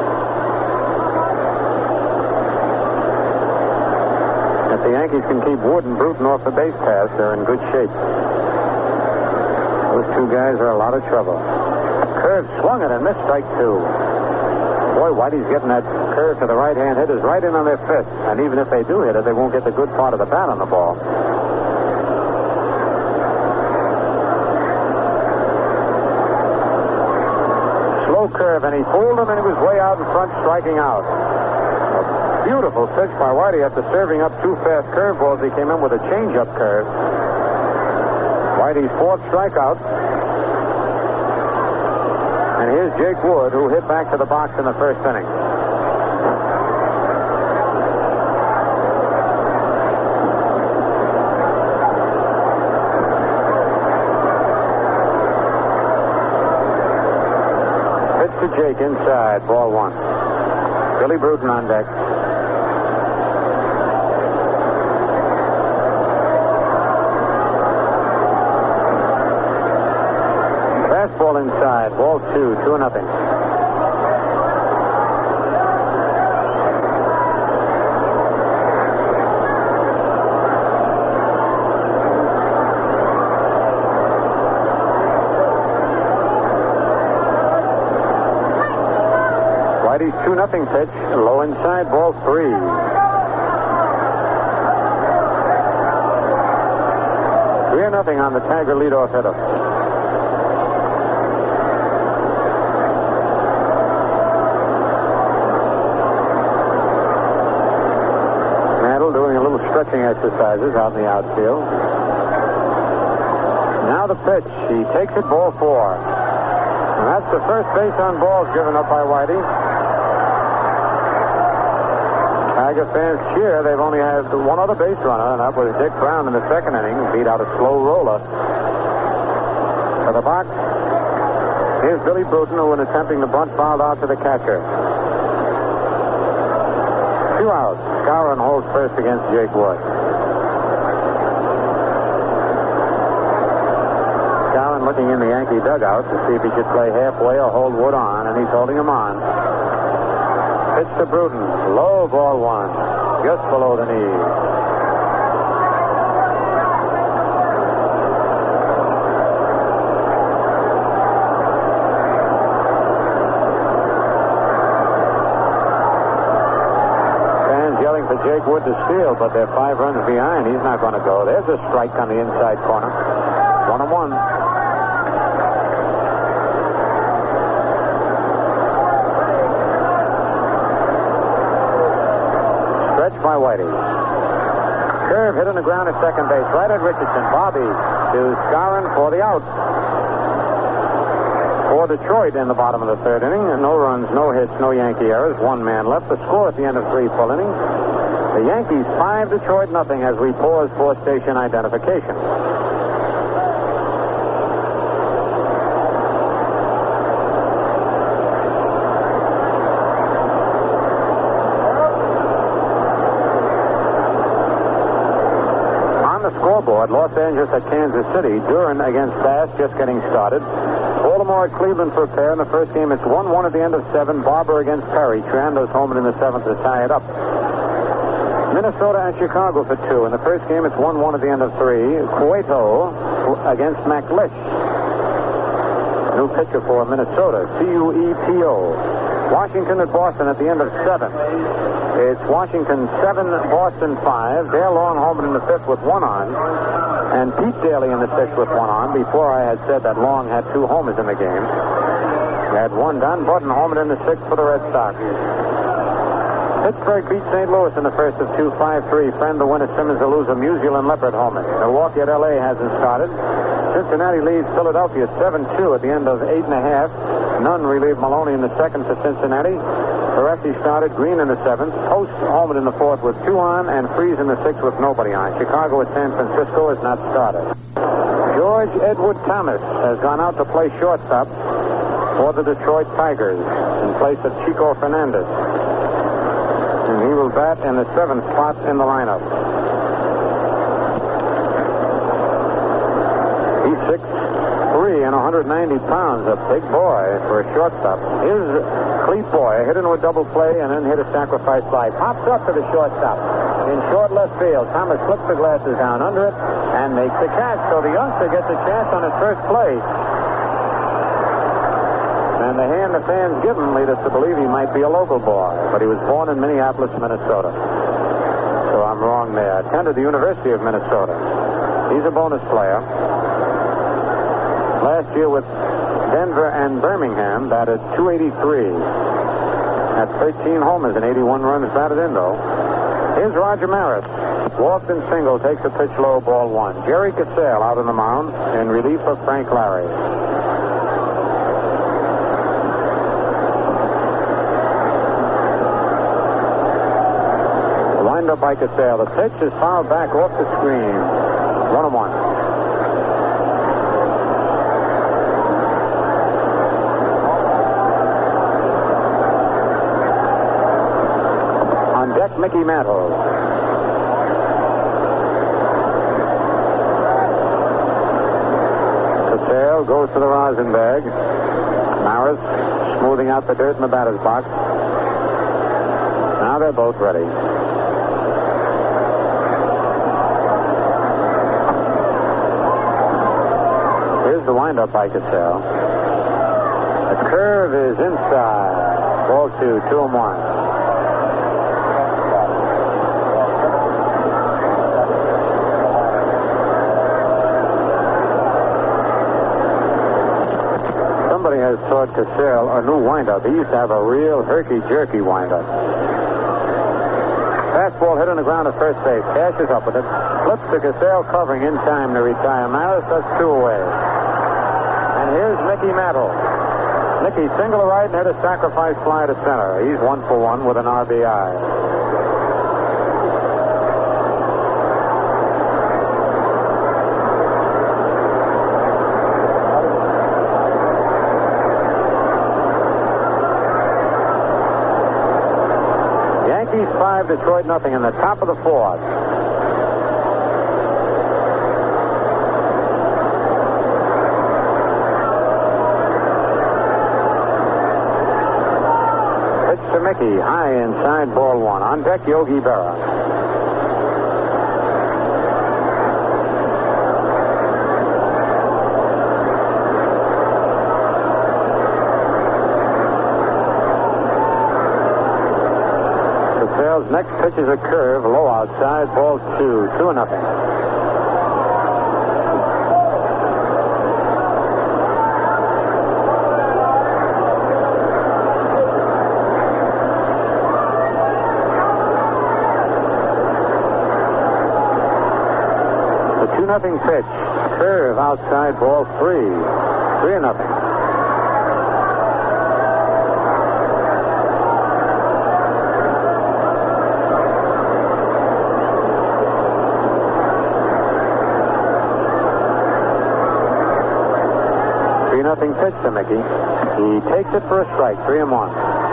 S1: If the Yankees can keep Wood and Bruton off the base paths, they're in good shape. Those two guys are a lot of trouble. Curve swung it and missed, strike two. Boy, Whitey's getting that curve to the right-hand hitters right in on their fist. And even if they do hit it, they won't get the good part of the bat on the ball. Slow curve, and he fooled him, and he was way out in front, striking out. A beautiful pitch by Whitey after serving up two fast curveballs. He came in with a change-up curve. Whitey's fourth strikeout. And here's Jake Wood, who hit back to the box in the first inning. Pitch to Jake inside, ball one. Billy Bruton on deck. Fastball inside, ball two, 2-0. Whitey's 2-0 pitch, low inside, ball three. Three 3-0 on the Tiger leadoff hitter. Mantle doing a little stretching exercises out in the outfield. Now the pitch. He takes it, ball four. And that's the first base on balls given up by Whitey. Tiger fans cheer. They've only had one other base runner, and that was Dick Brown in the second inning. Beat out a slow roller. For the box, here's Billy Bruton, who, in attempting the bunt, fouled out to the catcher. 2 outs. Skowron holds first against Jake Wood. Skowron looking in the Yankee dugout to see if he should play halfway or hold Wood on, and he's holding him on. Pitch to Bruton. Low, ball one. Just below the knee. Fans yelling for Jake Wood to steal, but they're 5 runs behind. He's not going to go. There's a strike on the inside corner. 1-1. By Whitey. Curve hit on the ground at second base. Right at Richardson. Bobby to Skowron for the out. For Detroit in the bottom of the third inning. No runs, no hits, no Yankee errors. 1 man left. The score at the end of 3 full innings. The Yankees 5, Detroit nothing, as we pause for station identification. Scoreboard, Los Angeles at Kansas City. Duran against Bass, just getting started. Baltimore at Cleveland for a pair. In the first game, it's 1-1 at the end of 7. Barber against Perry. Trando's home in the 7th to tie it up. Minnesota at Chicago for 2. In the first game, it's 1-1 at the end of 3. Cueto against McLish. New pitcher for Minnesota. Cueto. Washington at Boston at the end of 7. It's Washington 7, Boston 5. Dale Long home in the 5th with 1 on. And Pete Daly in the 6th with 1 on. Before I had said that Long had 2 homers in the game. They had 1 done. Button homered in the 6th for the Red Sox. Pittsburgh beat St. Louis in the first of 2, 5-3. Friend the winner, Simmons to lose a Musial and Leopard homers. Milwaukee at L.A. hasn't started. Cincinnati leads Philadelphia 7-2 at the end of 8.5. Nunn relieved Maloney in the 2nd for Cincinnati. Peresi started. Green in the 7th. Post homered in the 4th with 2 on, and Freese in the 6th with nobody on. Chicago at San Francisco has not started. George Edward Thomas has gone out to play shortstop for the Detroit Tigers in place of Chico Fernandez. And he will bat in the 7th spot in the lineup. He's 6'3", and 190 pounds, a big boy for a shortstop. Here's Clete Boyer, hit into a double play and then hit a sacrifice fly. Pops up to the shortstop in short left field. Thomas flips the glasses down under it and makes the catch. So the youngster gets a chance on his first play. And the hand the fans give him lead us to believe he might be a local boy, but he was born in Minneapolis, Minnesota. So I'm wrong there. Attended the University of Minnesota. He's a bonus player. Last year with Denver and Birmingham, batted .283. That's 13 homers and 81 runs batted in, though. Here's Roger Maris. Walked and single, takes a pitch low, ball one. Jerry Cassell out on the mound in relief of Frank Larry. Lined up by Cassell. The pitch is fouled back off the screen. 1-1. Mickey Mantle. Cassell goes to the rosin bag. Maris smoothing out the dirt in the batter's box. Now they're both ready. Here's the windup by Cassell. The curve is inside. Ball 2, 2-1. Has taught Cassell a new windup. He used to have a real herky-jerky windup. Fastball hit on the ground at first base. Cashes up with it. Flips to Cassell, covering in time to retire. Maris, that's 2 away. And here's Mickey Mantle. Mickey single to right and hit a sacrifice fly to center. He's 1 for 1 with an RBI. Detroit nothing in the top of the 4th. Pitch to Mickey, high inside, ball 1. On deck, Yogi Berra. Next pitch is a curve, low outside, ball 2, 2-0. The 2-0 pitch, curve outside, ball 3, 3-0. Nothing pitch to Mickey. He takes it for a strike. 3-1.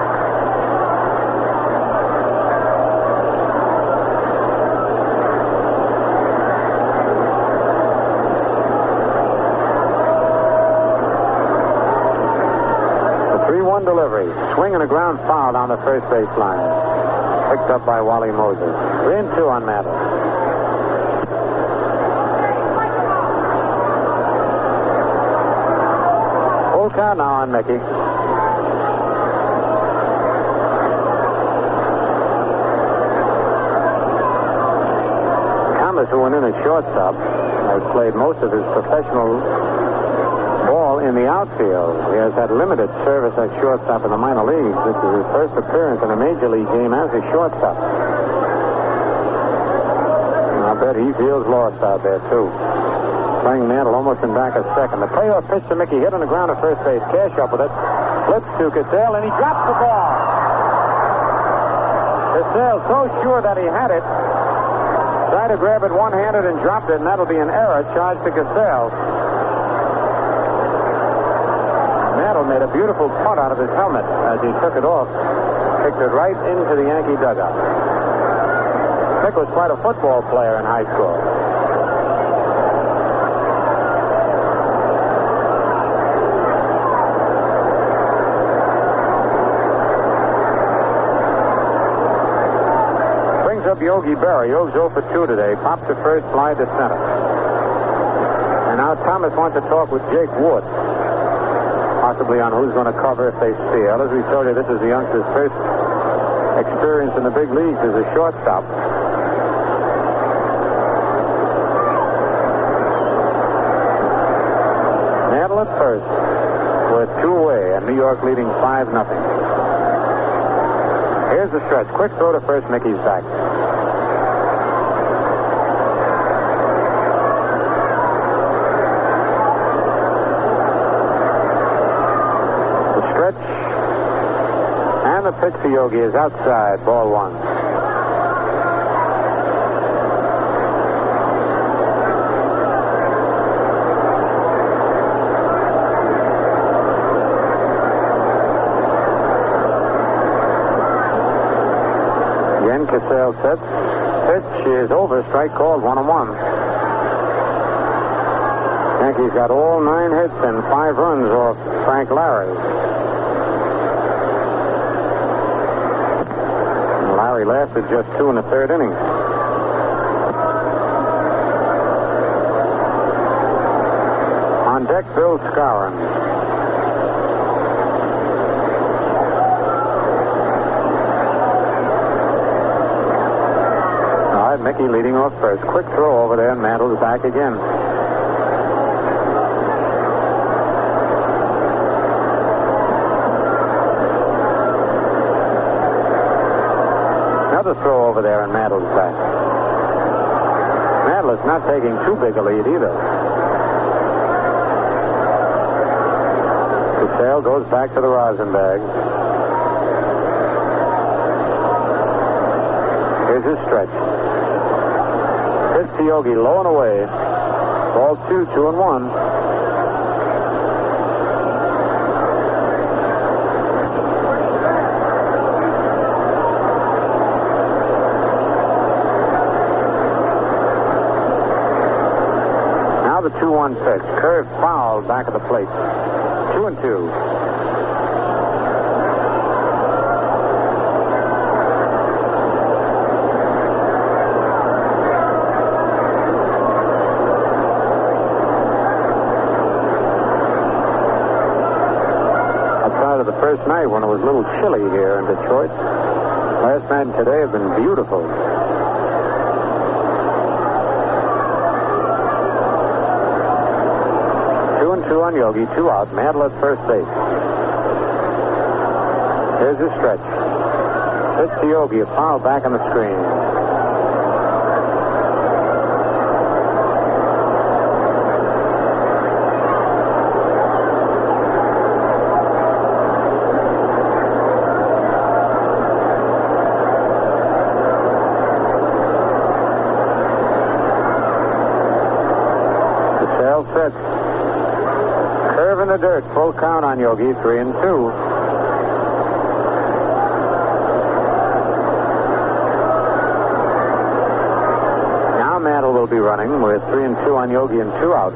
S1: The 3-1 delivery. Swing and a ground foul down the first base line. Picked up by Wally Moses. 3-2 on Mantle. Count now on Mickey. Thomas, who went in as shortstop, has played most of his professional ball in the outfield. He has had limited service as shortstop in the minor leagues. This is his first appearance in a major league game as a shortstop. And I bet he feels lost out there, too. Playing Mantle almost in back of second. The payoff pitch to Mickey, hit on the ground at first base. Cash up with it. Flips to Cassell, and he drops the ball. Cassell so sure that he had it. Tried to grab it one-handed and dropped it, and that'll be an error charged to Cassell. Mantle made a beautiful punt out of his helmet as he took it off. Kicked it right into the Yankee dugout. Mick was quite a football player in high school. up Yogi Berra. Yogi's 0 for 2 today. Popped to first, fly to center. And now Thomas wants to talk with Jake Wood, possibly on who's going to cover if they steal. As we told you, this is the youngster's first experience in the big leagues as a shortstop. Mantle at first with 2 away, and New York leading 5-0. Here's the stretch. Quick throw to first. Mickey's back. The stretch and the pitch to Yogi is outside. Ball 1. Cassell sets. Pitch is over. Strike called. 1-1. Yankees got all 9 hits and 5 runs off Frank Larry. And Larry lasted just 2 in the 3rd inning. On deck, Bill Skowron. Mickey leading off first. Quick throw over there, and Mantle's back again. Another throw over there, and Mantle's back. Mantle is not taking too big a lead either. Cassell goes back to the rosin bag. Here's his stretch. To Yogi, low and away. Ball 2, 2-1. Now the 2-1 pitch. Curve foul back of the plate. 2-2. The first night when it was a little chilly here in Detroit. Last night and today have been beautiful. 2-2 on Yogi, 2 out. Mantle at first base. Here's his stretch. Pitch to Yogi, a foul back on the screen. Set. Curve in the dirt. Full count on Yogi. 3-2. Now Mantle will be running with 3-2 on Yogi and 2 out.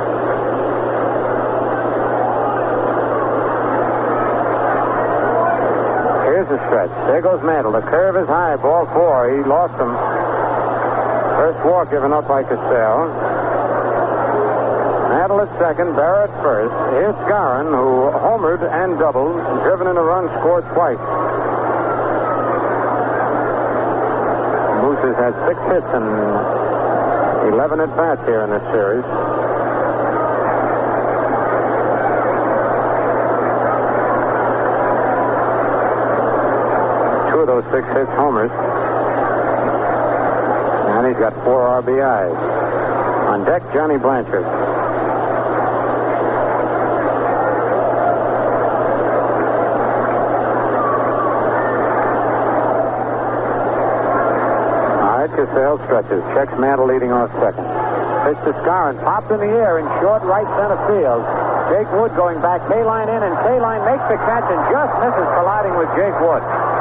S1: Here's the stretch. There goes Mantle. The curve is high. Ball 4. He lost him. First walk given up by Cassell. Mantle at second, Barrett first. Here's Skowron, who homered and doubled, driven in a run, scored twice. Moose has had 6 hits and 11 at-bats here in this series. Two of those 6 hits homers. And he's got 4 RBIs. On deck, Johnny Blanchard. Cassell stretches. Checks Mantle leading off second. Pitch to Skowron. Popped in the air in short right center field. Jake Wood going back. K-line in, and K-line makes the catch and just misses colliding with Jake Wood.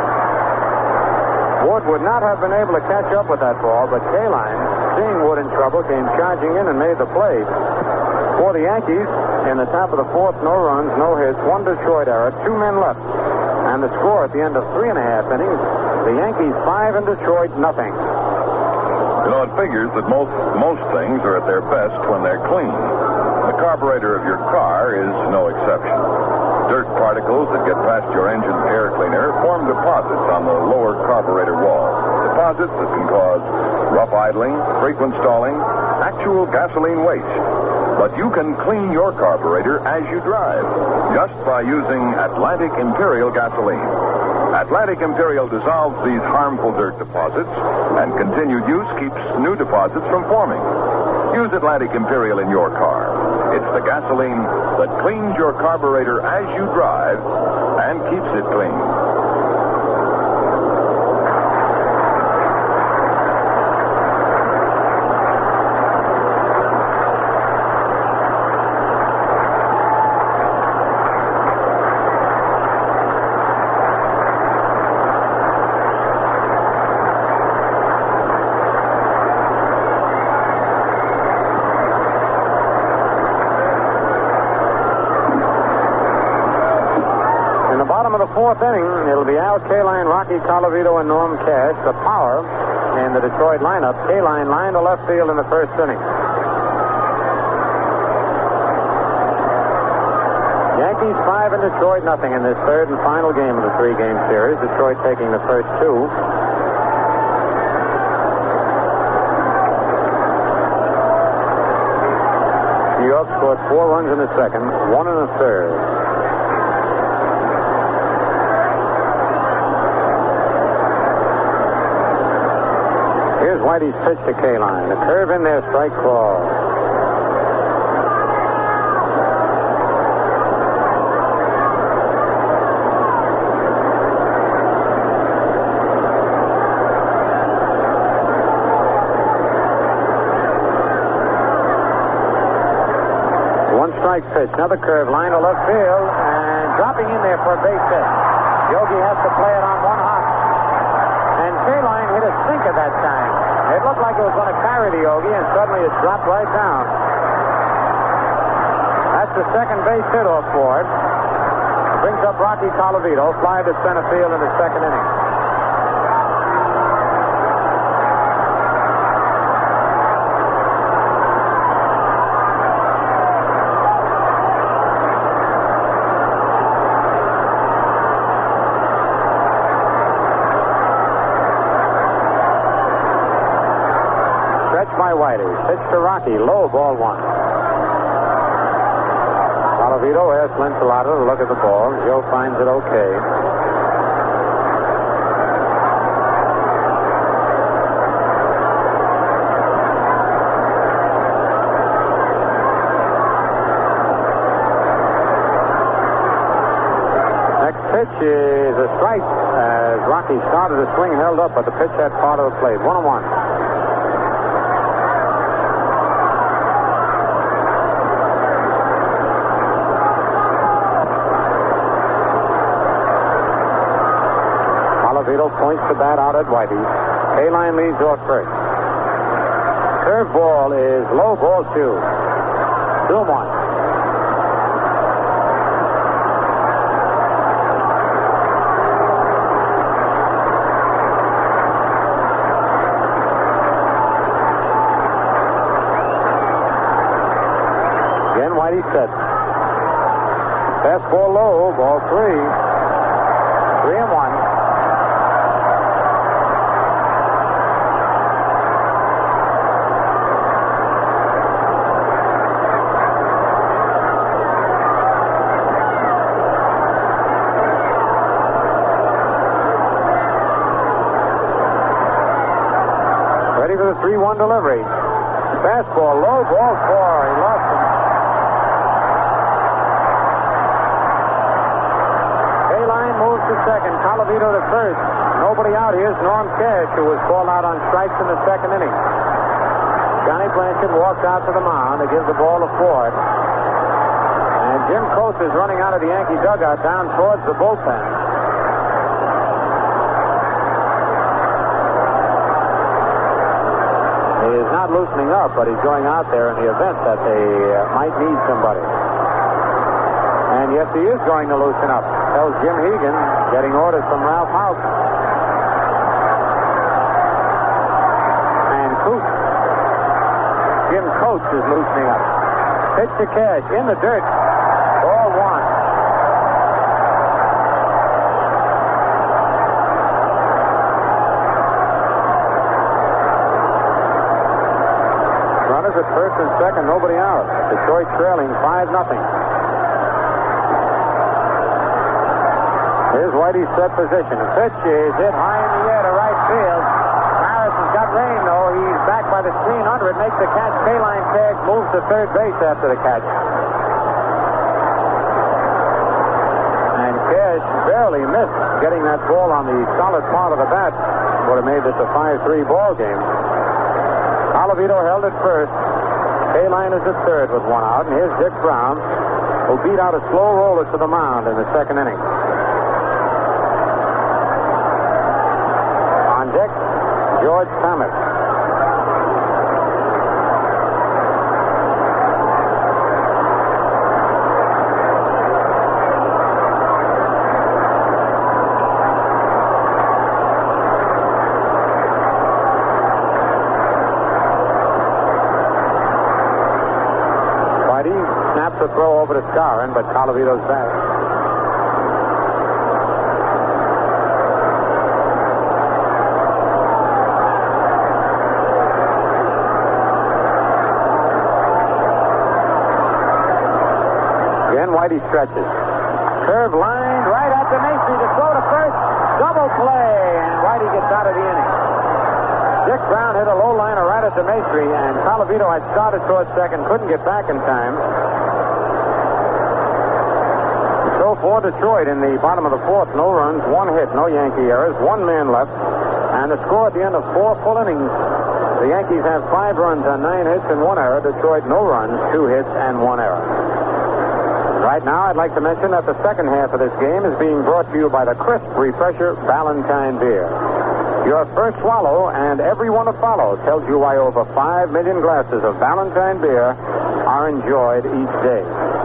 S1: Wood would not have been able to catch up with that ball, but K-line, seeing Wood in trouble, came charging in and made the play. For the Yankees, in the top of the 4th, no runs, no hits, 1 Detroit error, 2 men left. And the score at the end of 3.5 innings, The Yankees 5 and Detroit nothing.
S2: You know, it figures that most things are at their best when they're clean. The carburetor of your car is no exception. Dirt particles that get past your engine's air cleaner form deposits on the lower carburetor wall. Deposits that can cause rough idling, frequent stalling, actual gasoline waste. But you can clean your carburetor as you drive, just by using Atlantic Imperial gasoline. Atlantic Imperial dissolves these harmful dirt deposits, and continued use keeps new deposits from forming. Use Atlantic Imperial in your car. It's the gasoline that cleans your carburetor as you drive and keeps it clean.
S1: Fourth inning, it'll be Al Kaline, Rocky Colavito, and Norm Cash. The power in the Detroit lineup. Kaline lined to left field in the first inning. Yankees 5 and Detroit nothing in this third and final game of the three-game series. Detroit taking the first two. New York scored 4 runs in the second, 1 in the third. Here's Whitey's pitch to Kaline. The curve in there, strike call. One strike pitch, another curve, line to left field, and dropping in there for a base hit. Yogi has to play it on one hop. And Kaline hit a sinker that time. It looked like it was going to carry the Yogi, and suddenly it dropped right down. That's the second base hit off Ford. Brings up Rocky Colavito, fly to center field in the second inning. By Whitey. Pitch to Rocky. Low, ball one. Colavito asks Lincilotto to look at the ball. Joe finds it okay. Next pitch is a strike as Rocky started to swing, held up, but the pitch had part of the plate. 1-1. Colavito points the bat out at Whitey. Kaline leads off first. Curveball is low, ball 2. 2-1. Again, Whitey set. Fastball low, ball 3. 3-1. Ready for the 3-1 delivery. Fastball low, ball 4. He lost him. Kaline moves to second. Colavito to first. Nobody out. Here's Norm Cash, who was called out on strikes in the second inning. Johnny Blanchard walks out to the mound to give the ball to Ford. And Jim Coates is running out of the Yankee dugout down towards the bullpen. He is not loosening up, but he's going out there in the event that they might need somebody. And yes, he is going to loosen up. Tells Jim Hegan, getting orders from Ralph House. coach is loosening up. Pitch to Cash in the dirt. Ball one. Runners at first and second, nobody out. Detroit trailing 5-0. Here's Whitey's set position. The pitch is hit high in the air to right field. Harris has got rain, though. He's back by the screen under it. Makes the catch. K-line tag. Moves to third base after the catch. And Cash barely missed getting that ball on the solid part of the bat. Would have made this a 5-3 ball game. Colavito held it first. K-line is at third with one out. And here's Dick Brown, who beat out a slow roller to the mound in the second inning. On deck, George Thomas. Snaps a throw over to Skowron, but Colavito's back. Again, Whitey stretches. Curve lined right at the Macy to throw to first. Double play, and Whitey gets out of the inning. Dick Brown hit a low liner right at the Macy, and Colavito had started towards second, couldn't get back in time. So for Detroit in the bottom of the fourth, no runs, one hit, no Yankee errors, one man left, and the score at the end of 4 full innings. The Yankees have 5 runs on 9 hits and 1 error. Detroit, no runs, 2 hits and 1 error. Right now, I'd like to mention that the second half of this game is being brought to you by the crisp refresher Ballantine beer. Your first swallow and every one to follow tells you why over 5 million glasses of Ballantine beer are enjoyed each day.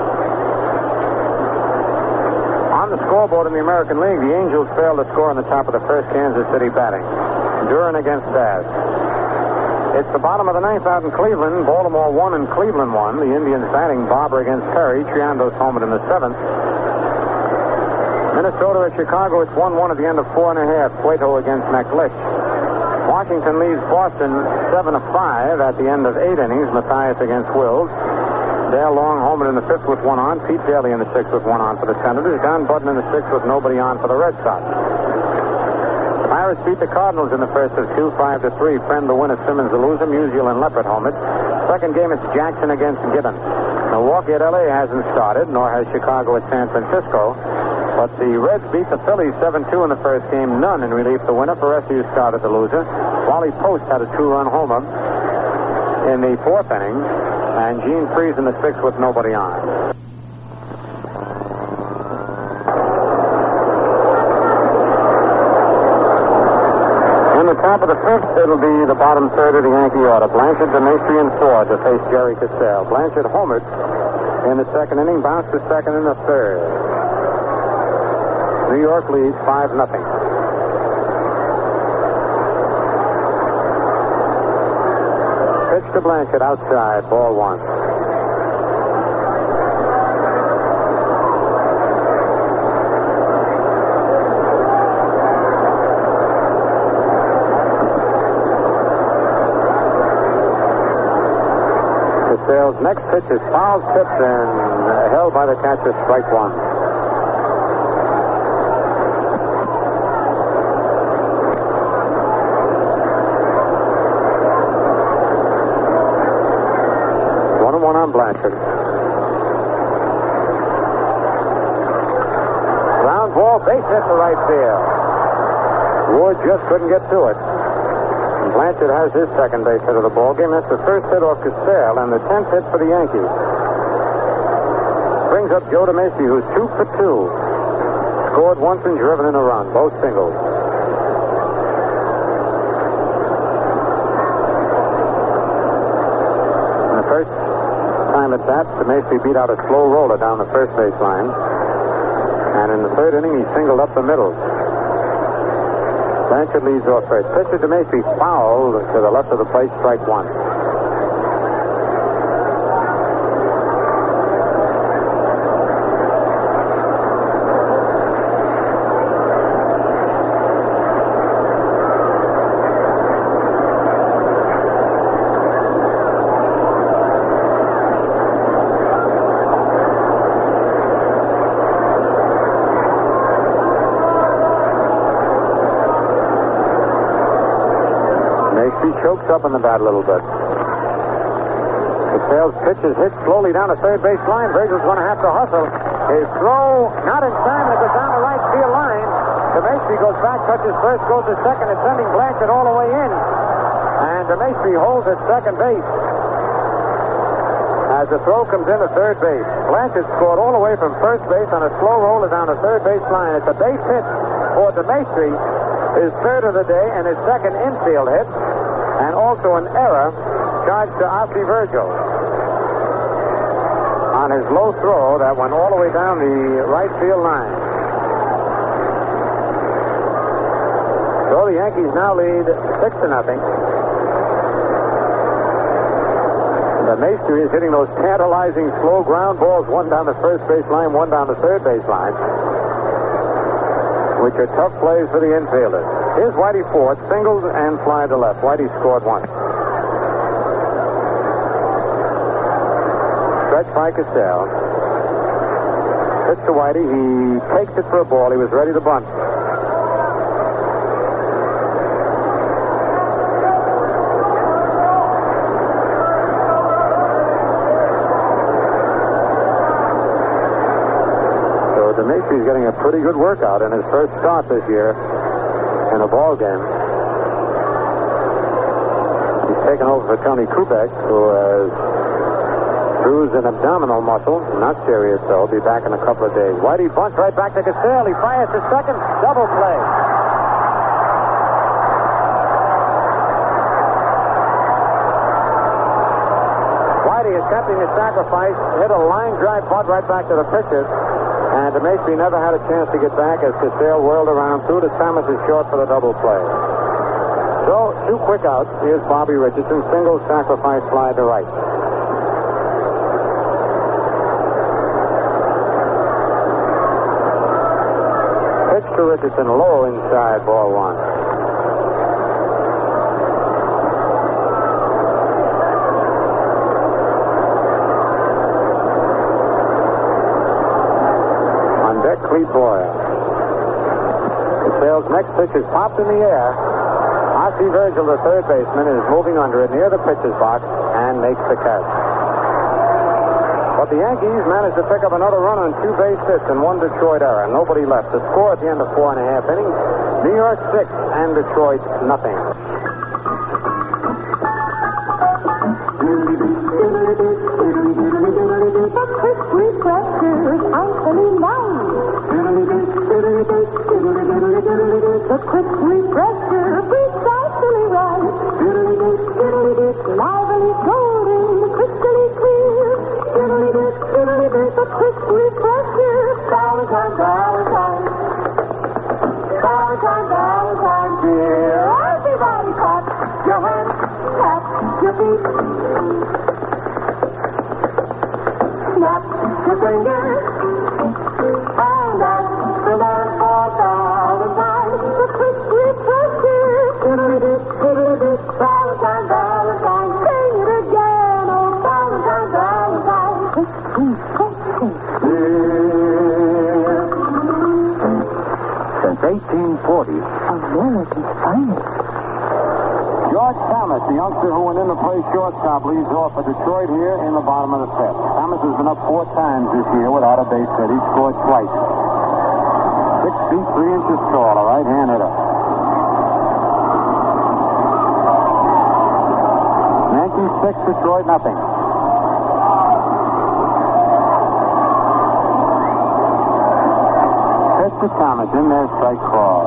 S1: On the scoreboard in the American League, the Angels failed to score on the top of the first. Kansas City batting. Duran against Baz. It's the bottom of the 9th out in Cleveland. Baltimore won and Cleveland won. The Indians batting Barber against Perry. Triandos homered in the 7th. Minnesota at Chicago. It's 1-1 at the end of 4.5. Cueto against McLeish. Washington leads Boston 7-5 at the end of 8 innings. Mathias against Wills. Dale Long homered in the 5th with 1 on. Pete Daly in the 6th with 1 on for the Senators. Don Button in the 6th with nobody on for the Red Sox. The Pirates beat the Cardinals in the first of 2, 5-3. Friend the winner, Simmons the loser. Musial and Leppert homered. Second game, it's Jackson against Gibbons. Milwaukee at L.A. hasn't started, nor has Chicago at San Francisco. But the Reds beat the Phillies 7-2 in the first game. None in relief the winner. Perez started the loser. Wally Post had a 2-run homer in the 4th inning. And Gene Freese in the 6th with nobody on. In the top of the 5th, it'll be the bottom third of the Yankee order. Blanchard, DeMaestri, and Ford to face Jerry Castell. Blanchard homered in the 2nd inning, bounced to 2nd in the 3rd. New York leads 5-0. Pitch to Blanchard outside, ball 1. Castell's next pitch is foul tipped and held by the catcher, strike 1. Blanchard. Ground ball, base hit to right field. Wood just couldn't get to it. And Blanchard has his second base hit of the ball game. That's the first hit off Castell and the 10th hit for the Yankees. Brings up Joe DeMacy, who's 2 for 2. Scored once and driven in a run, both singles. In the first time at bat, DeMacy beat out a slow roller down the first base line. And in the 3rd inning, he singled up the middle. Blanchard leads off first. Pitch to DeMacy, fouled to the left of the plate, strike 1. DeMaestri chokes up in the bat a little bit. Castell's pitch is hit slowly down the third base line. Virgil's going to have to hustle. His throw not in time, and it goes down the right field line. DeMaestri goes back, touches first, goes to second, and sending Blanchard all the way in. And DeMaestri holds at second base. As the throw comes in to third base, Blanchard scored all the way from first base on a slow roller down the third base line. It's a base hit for DeMaestri, his third of the day, and his second infield hit, and also an error charged to Ossie Virgil on his low throw that went all the way down the right field line. So the Yankees now lead 6-0. DeMaestri is hitting those tantalizing slow ground balls, one down the first base line, one down the third base line, which are tough plays for the infielders. Here's Whitey Ford, singles and fly to left. Whitey scored once. Stretch by Castell. Pitch to Whitey. He takes it for a ball. He was ready to bunt. DeMaestri is getting a pretty good workout in his first start this year in a ball game. He's taken over for Tony Kubek, who has bruised an abdominal muscle. Not serious, though. Be back in a couple of days. Whitey bunts right back to Castell. He fires to second. Double play. Whitey attempting to sacrifice. Hit a line drive bunt right back to the pitcher. And DeMaestri never had a chance to get back as Castell whirled around through to Thomas is short for the double play. So, 2 quick outs. Here's Bobby Richardson. Single, sacrifice, fly to right. Pitch to Richardson, low inside, ball 1. Clete Boyer. Castell's next pitch is popped in the air. Ossie Virgil, the third baseman, is moving under it near the pitcher's box and makes the catch. But the Yankees managed to pick up another run on 2 base hits and 1 Detroit error. Nobody left. The score at the end of 4.5 innings, New York 6 and Detroit nothing.
S4: The quick refresher, precisely right. Lively, golden, crystally clear. The quick refresher. Valentine, Valentine. Valentine, Valentine, dear. Everybody clap your hands, tap your feet. Snap your fingers. And that's the man for Valentine. The quick refresher. Valentine, Valentine. Sing it again, oh Valentine, Valentine. Quick refresher.
S1: Since 1840,
S4: America's finest.
S1: George Thomas, the youngster who went in to play shortstop, leads off for Detroit here in the bottom of the 5th. Thomas has been up 4 times this year without a base hit. He scored twice. 6 feet 3 inches tall, a right-hand hitter. Yankees 6, Detroit nothing. Pitch to Thomas, in there, strike call.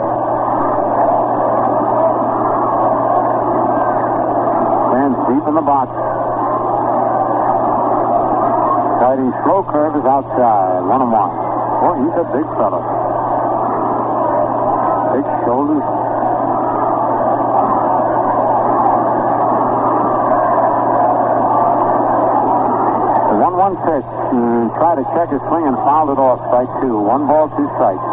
S1: Deep in the box. Whitey's slow curve is outside. 1-1. Boy, he's a big fellow. Big shoulders. The 1-1 pitch. Tried to check his swing and fouled it off. Strike 2. 1 ball, 2 strikes.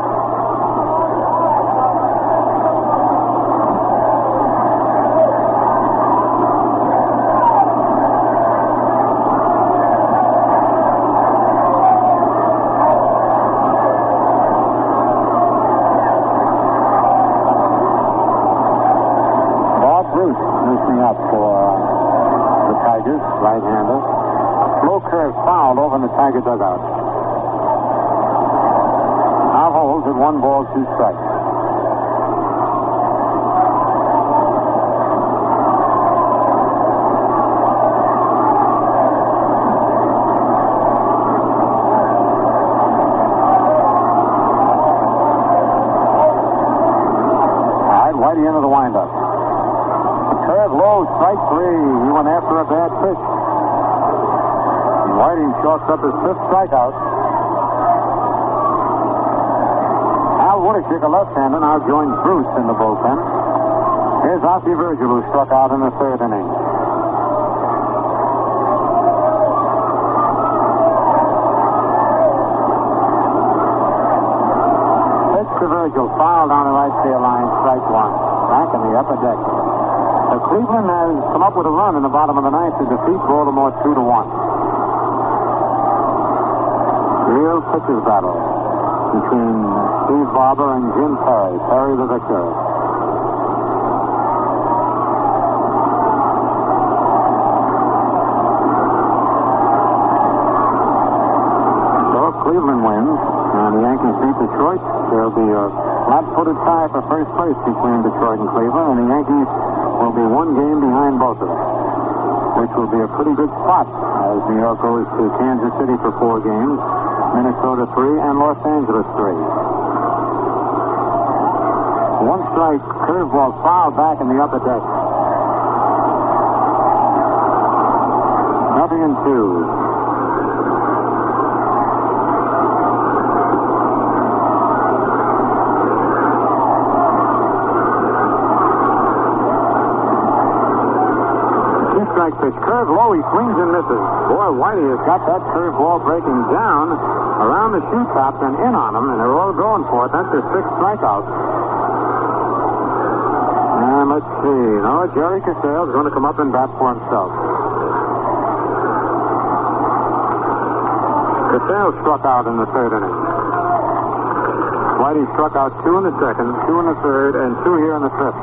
S1: coming up for the Tigers, right-hander. Low curve fouled over in the Tiger dugout. Now holds at 1 ball, 2 strikes. Whitey into the windup. Curve low, strike 3. He went after a bad pitch. And Whitey chalks up his 5th strikeout. Al Woodachik, a left-hander, now joins Bruce in the bullpen. Here's Ossie Virgil, who struck out in the 3rd inning. Virgil fouled on the right field line, strike 1. Back in the upper deck. So Cleveland has come up with a run in the bottom of the 9th to defeat Baltimore 2-1. Real pitcher's battle between Steve Barber and Jim Perry. Perry the victor. So if Cleveland wins and the Yankees beat Detroit, there'll be a flat-footed tie for first place between Detroit and Cleveland, and the Yankees will be 1 game behind both of them, which will be a pretty good spot as New York goes to Kansas City for 4 games, Minnesota 3, and Los Angeles 3. 1 strike, curveball fouled back in the upper deck. 0-2. Pitch. Curve low, he swings and misses. Boy, Whitey has got that curve ball breaking down around the shoe tops and in on him, and they're all going for it. That's their 6th strikeout. And let's see. No, Jerry Casale is going to come up and bat for himself. Casale struck out in the 3rd inning. Whitey struck out 2 in the 2nd, 2 in the 3rd, and 2 here in the 5th.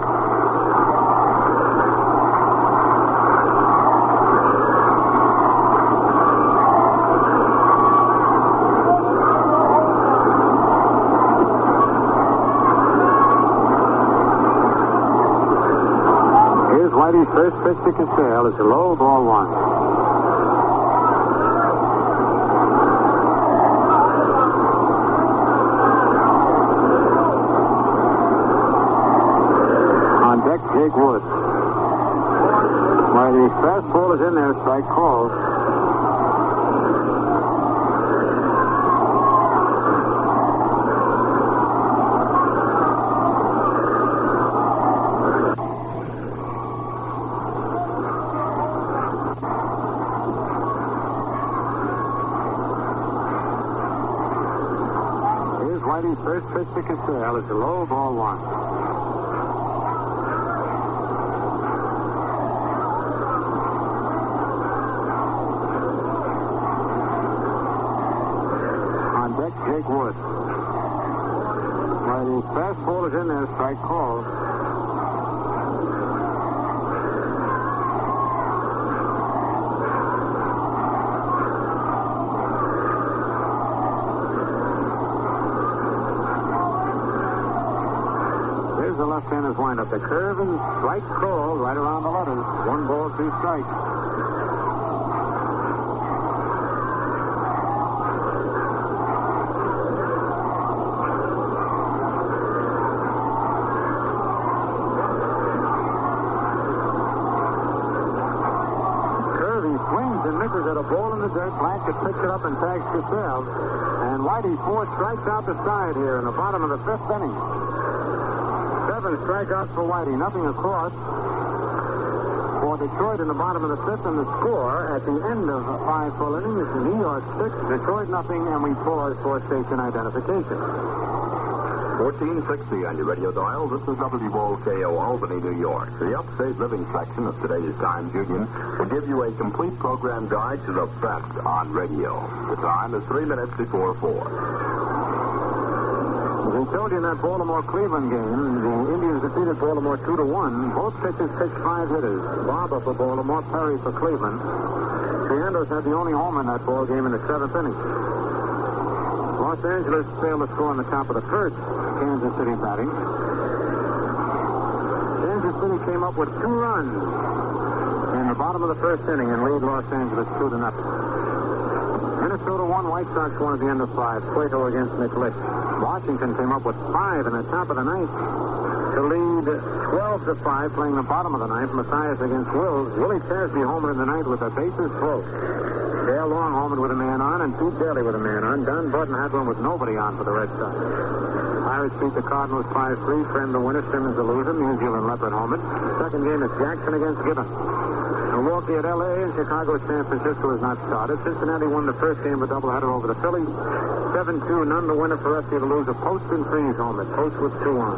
S1: Whitey's first pitch to Casale is a low, ball 1. On deck, Jake Woods. Whitey's fastball is in there, strike called. Whitey's first pitch to Casale is a low, ball 1. On deck, Jake Woods. Whitey's fastball is in there, strike called. The left-hander's windup. The curve and strike call right around the letters. 1 ball, 2 strikes. Curve, he swings and misses at a ball in the dirt. Blanchett picks it up and tags Casale. And Whitey 4 strikes out the side here in the bottom of the 5th inning. 7 strikeouts for Whitey, nothing across for Detroit in the bottom of the 5th, and the score at the end of 5 full innings is New York 6, Detroit nothing, and we pause for station identification.
S3: 1460 on your radio dial. This is WOKO Albany, New York. The Upstate Living section of today's Times Union will give you a complete program guide to the best on radio. The time is 3 minutes before 4.
S1: As we told you in that Baltimore-Cleveland game, the Indians defeated Baltimore 2-1. Both pitchers pitched 5 hitters. Barber for Baltimore, Perry for Cleveland. Triandos had the only homer in that ball game in the 7th inning. Los Angeles failed to score on the top of the first. Kansas City batting. Kansas City came up with 2 runs in the bottom of the first inning and lead Los Angeles 2-0. Minnesota won. White Sox won at the end of 5. Cueto against Nick Lick. Washington came up with 5 in the top of the ninth to lead 12-5, playing the bottom of the ninth. Mathias against Wills. Willie Tasby homered in the ninth with the bases full. Dale Long homered with a man on, and Pete Daly with a man on. Don Button had one with nobody on for the Red Sox. Pirates beat the Cardinals 5-3. Friend the winner, Simmons the loser. Musial and Leopard homered. Second game is Jackson against Gibbons. Milwaukee at L.A. and Chicago at San Francisco is not started. Cincinnati won the first game of a doubleheader over the Phillies. 7-2, none the winner for Rusty the loser. Post and Freeze homered. Post with 2 on.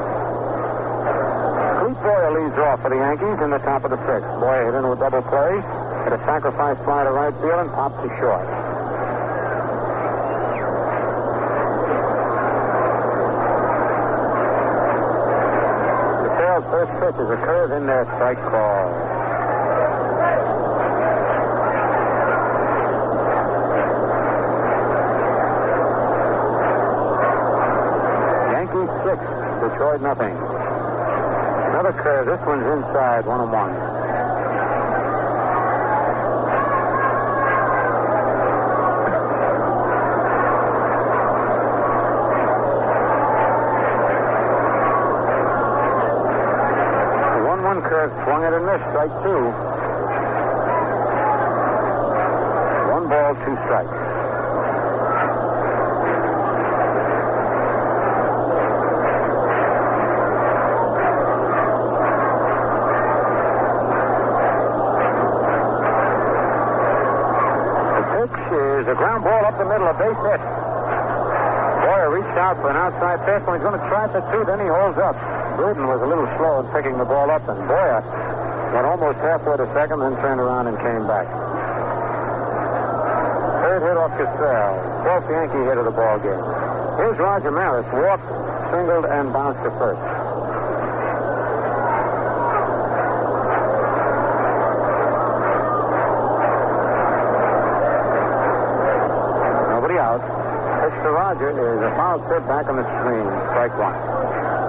S1: Clete Boyer leads off for the Yankees in the top of the 6th. Boyer hit into a double play. Hit a sacrifice fly to right field and popped to short. DeFail's first pitch is a curve in there, strike call. Yankees 6, Detroit nothing. Another curve. This one's inside, 1-1. Swung it and missed. Strike 2. 1 ball, 2 strikes. The pitch is a ground ball up the middle, a base hit. Boyer reached out for an outside fastball. He's going to try for 2, then he holds up. Burden was a little slow in picking the ball up, and Boyer went almost halfway to second, then turned around and came back. Third hit off Cassell. 12th Yankee hit of the ball game. Here's Roger Maris. Walked, singled, and bounced to first. Nobody out. Pitch to Roger is a foul tip back on the screen. Strike 1.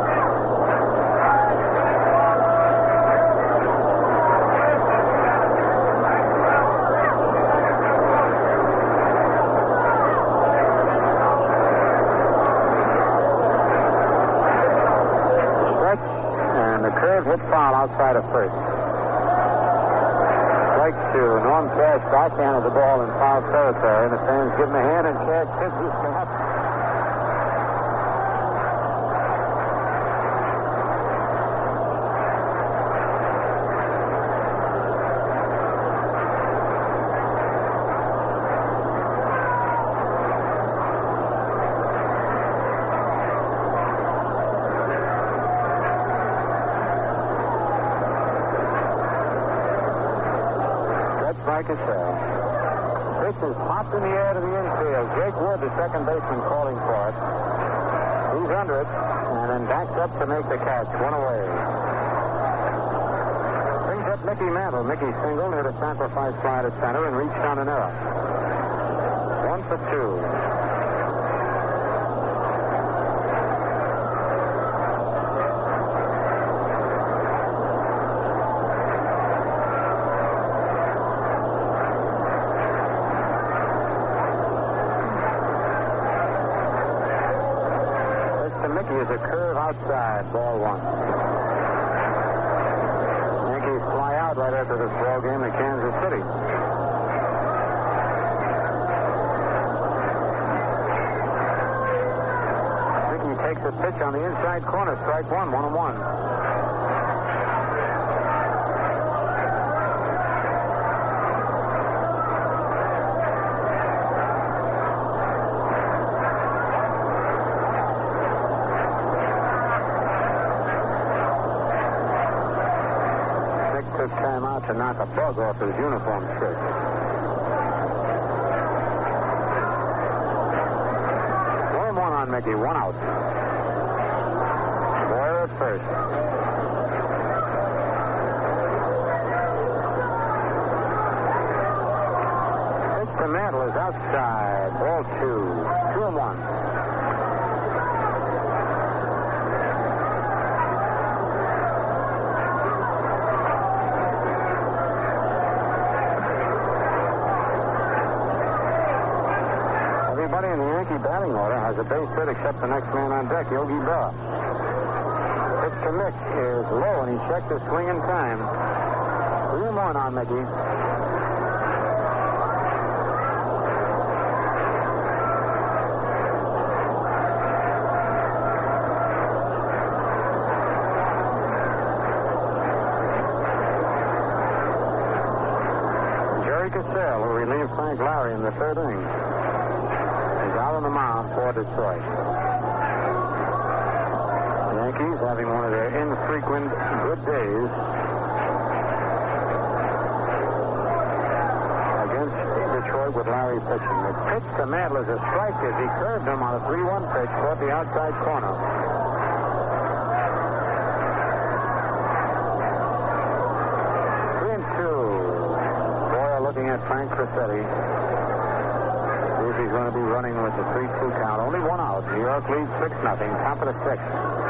S1: Hit foul outside of first. Strike 2. Norm Cash backhanded the ball in foul territory, and the fans give him a hand, and Cash tips his cap. Cassell. Pitch is popped in the air to the infield. Jake Wood, the second baseman, calling for it. He's under it, and then backs up to make the catch. 1 away. Brings up Mickey Mantle. Mickey singled, hit a sacrifice fly to center, and reached on an error. 1 for 2. Is a curve outside, ball 1. Yankees fly out right after this ball game in Kansas City. Mickey takes a pitch on the inside corner, strike 1, 1-1. Time out to knock a bug off his uniform shirt. 1-1 on, Mickey. 1 out. Boyer at first. Pitch to Mantle is outside. Ball 2. 2-1. Everybody in the Yankee batting order has a base hit except the next man on deck, Yogi Berra. Pitch to Mick is low, and he checked his swing in time. 3-1 on Mickey. Jerry Cassell, who relieved Frank Lowry in the third inning, is out on the mound for Detroit. The Yankees having one of their infrequent good days against Detroit with Lowry pitching. The pitch to Mantle is a strike as he curved him on a 3-1 pitch toward the outside corner. Looking at Frank Crissetti. See if he's going to be running with the 3-2 count. Only 1 out. New York leads 6-0. Top of the 6th.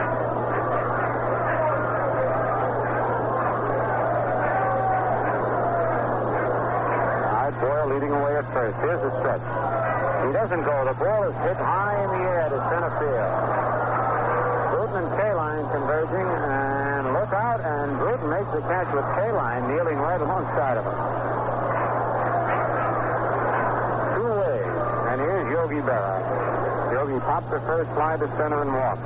S1: All right, Boyle leading away at first. Here's the stretch. He doesn't go. The ball is hit high in the air to center field. Bruton and Kaline converging, and look out, and Bruton makes the catch with Kaline kneeling right alongside of him. And here's Yogi Berra. Yogi popped the first fly to center and walked.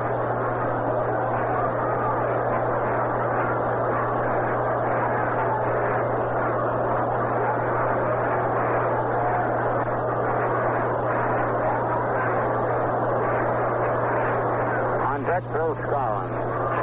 S1: On deck, Bill Skowron.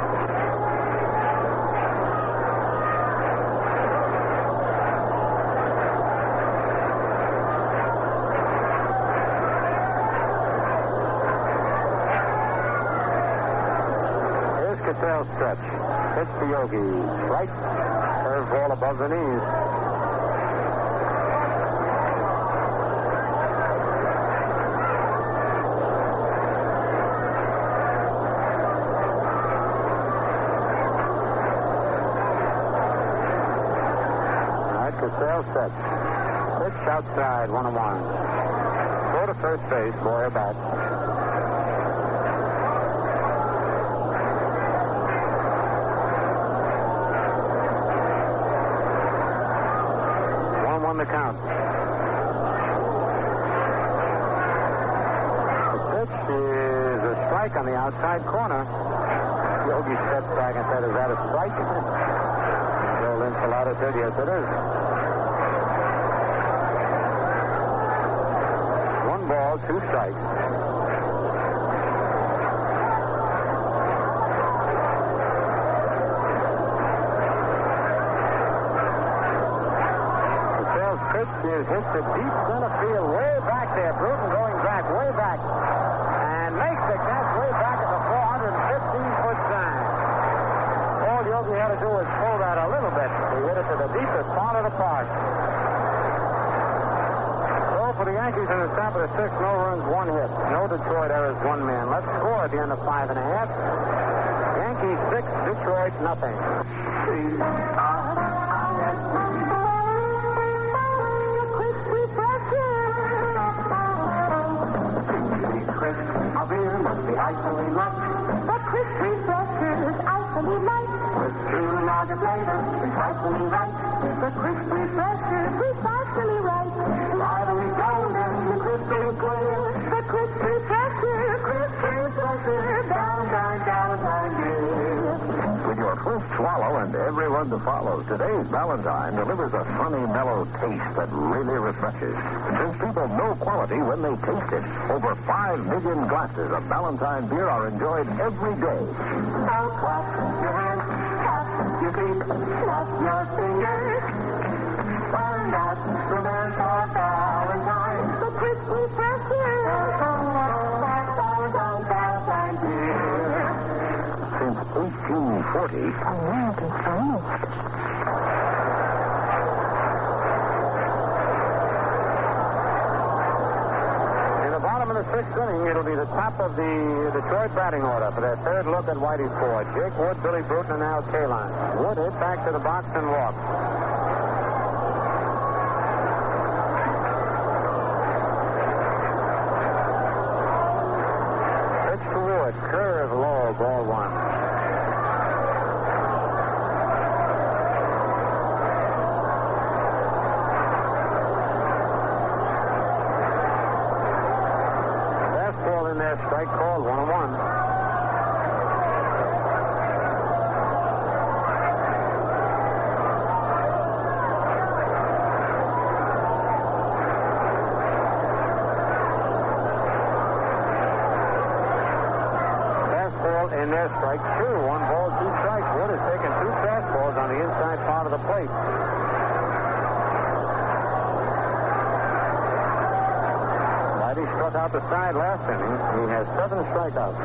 S1: Cassell stretch. Pitch to Yogi. Right. Curve ball above the knees. All right, Cassell stretch. Pitch outside, 1-1. Go to first base, Boyer back. The count. The pitch is a strike on the outside corner. Yogi steps back and said, "Is that a strike?" Joe Linsalata said, "Yes, it is." 1 ball, 2 strikes. Pitch is hit to deep center field, way back there. Bruton going back, way back, and makes the catch way back at the 415-foot sign. All Yogi had to do was pull that a little bit. He hit it to the deepest part of the park. So for the Yankees in the top of the 6th, no runs, 1 hit. No Detroit errors, 1 man. Let's score at the end of 5.5. Yankees 6, Detroit nothing.
S4: A beer must be icily light. The crisp refreshers, icily light. With true lager flavor, precisely right. The crisp refreshers, precisely right. Lively golden, the crispy clear. The crisp refresher, down,
S3: With your first swallow and every one to follow, today's Valentine delivers a funny, mellow taste that really refreshes. Since people know quality when they taste it, over 5 million glasses of Valentine beer are enjoyed every day.
S4: So clap your hands, tap your feet, snap your fingers. Find out romance of Valentine. The crisp refresher.
S3: 1840.
S4: American finest.
S1: In the bottom of the sixth inning, it'll be the top of the Detroit batting order for their third look at Whitey Ford. Jake Wood, Billy Bruton, and Al Kaline. Wood hit back to the box and walked. Curve low, ball one. Fastball in there, strike called, 1-1. In there, strike two. 1 ball, 2 strikes. Wood has taken 2 fastballs on the inside part of the plate. Whitey struck out the side last inning. He has 7 strikeouts.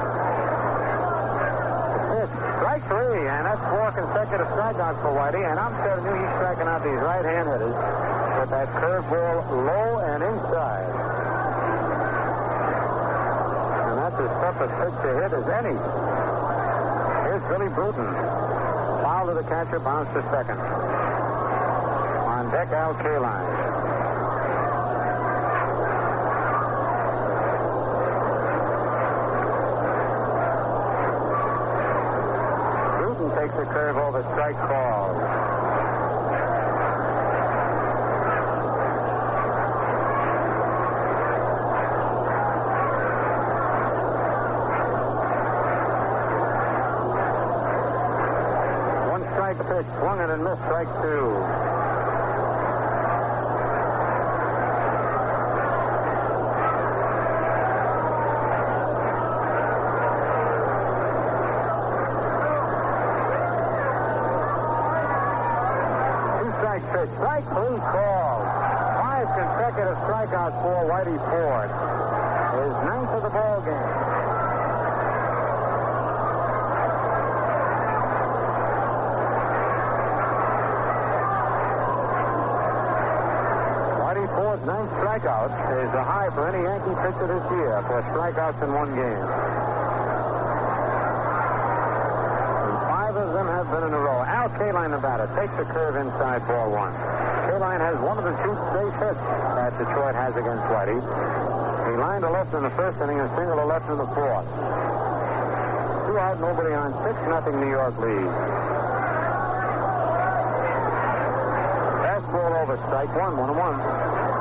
S1: It's strike 3, and that's 4 consecutive strikeouts for Whitey. And I'm telling you, he's striking out these right-hand hitters with that curveball low and inside. As tough a pitch to hit as any. Here's Billy Bruton. Foul to the catcher, bounce to second. On deck, Al Kaline. Bruton takes the curve over, strike called. Pitch, swung it and missed, strike 2. 2 strike pitch, strike 3 called. 5 consecutive strikeouts for Whitey Ford. His 9th of the ball game. Ford's 9th strikeout is a high for any Yankee pitcher this year for strikeouts in one game. And 5 of them have been in a row. Al Kaline, the batter, takes the curve inside, ball 1. Kaline has one of the 2 base hits that Detroit has against Whitey. He lined a left in the first inning and singled a left in the fourth. 2 out, nobody on. 6-0 New York lead. Fastball over, strike 1, 1-1.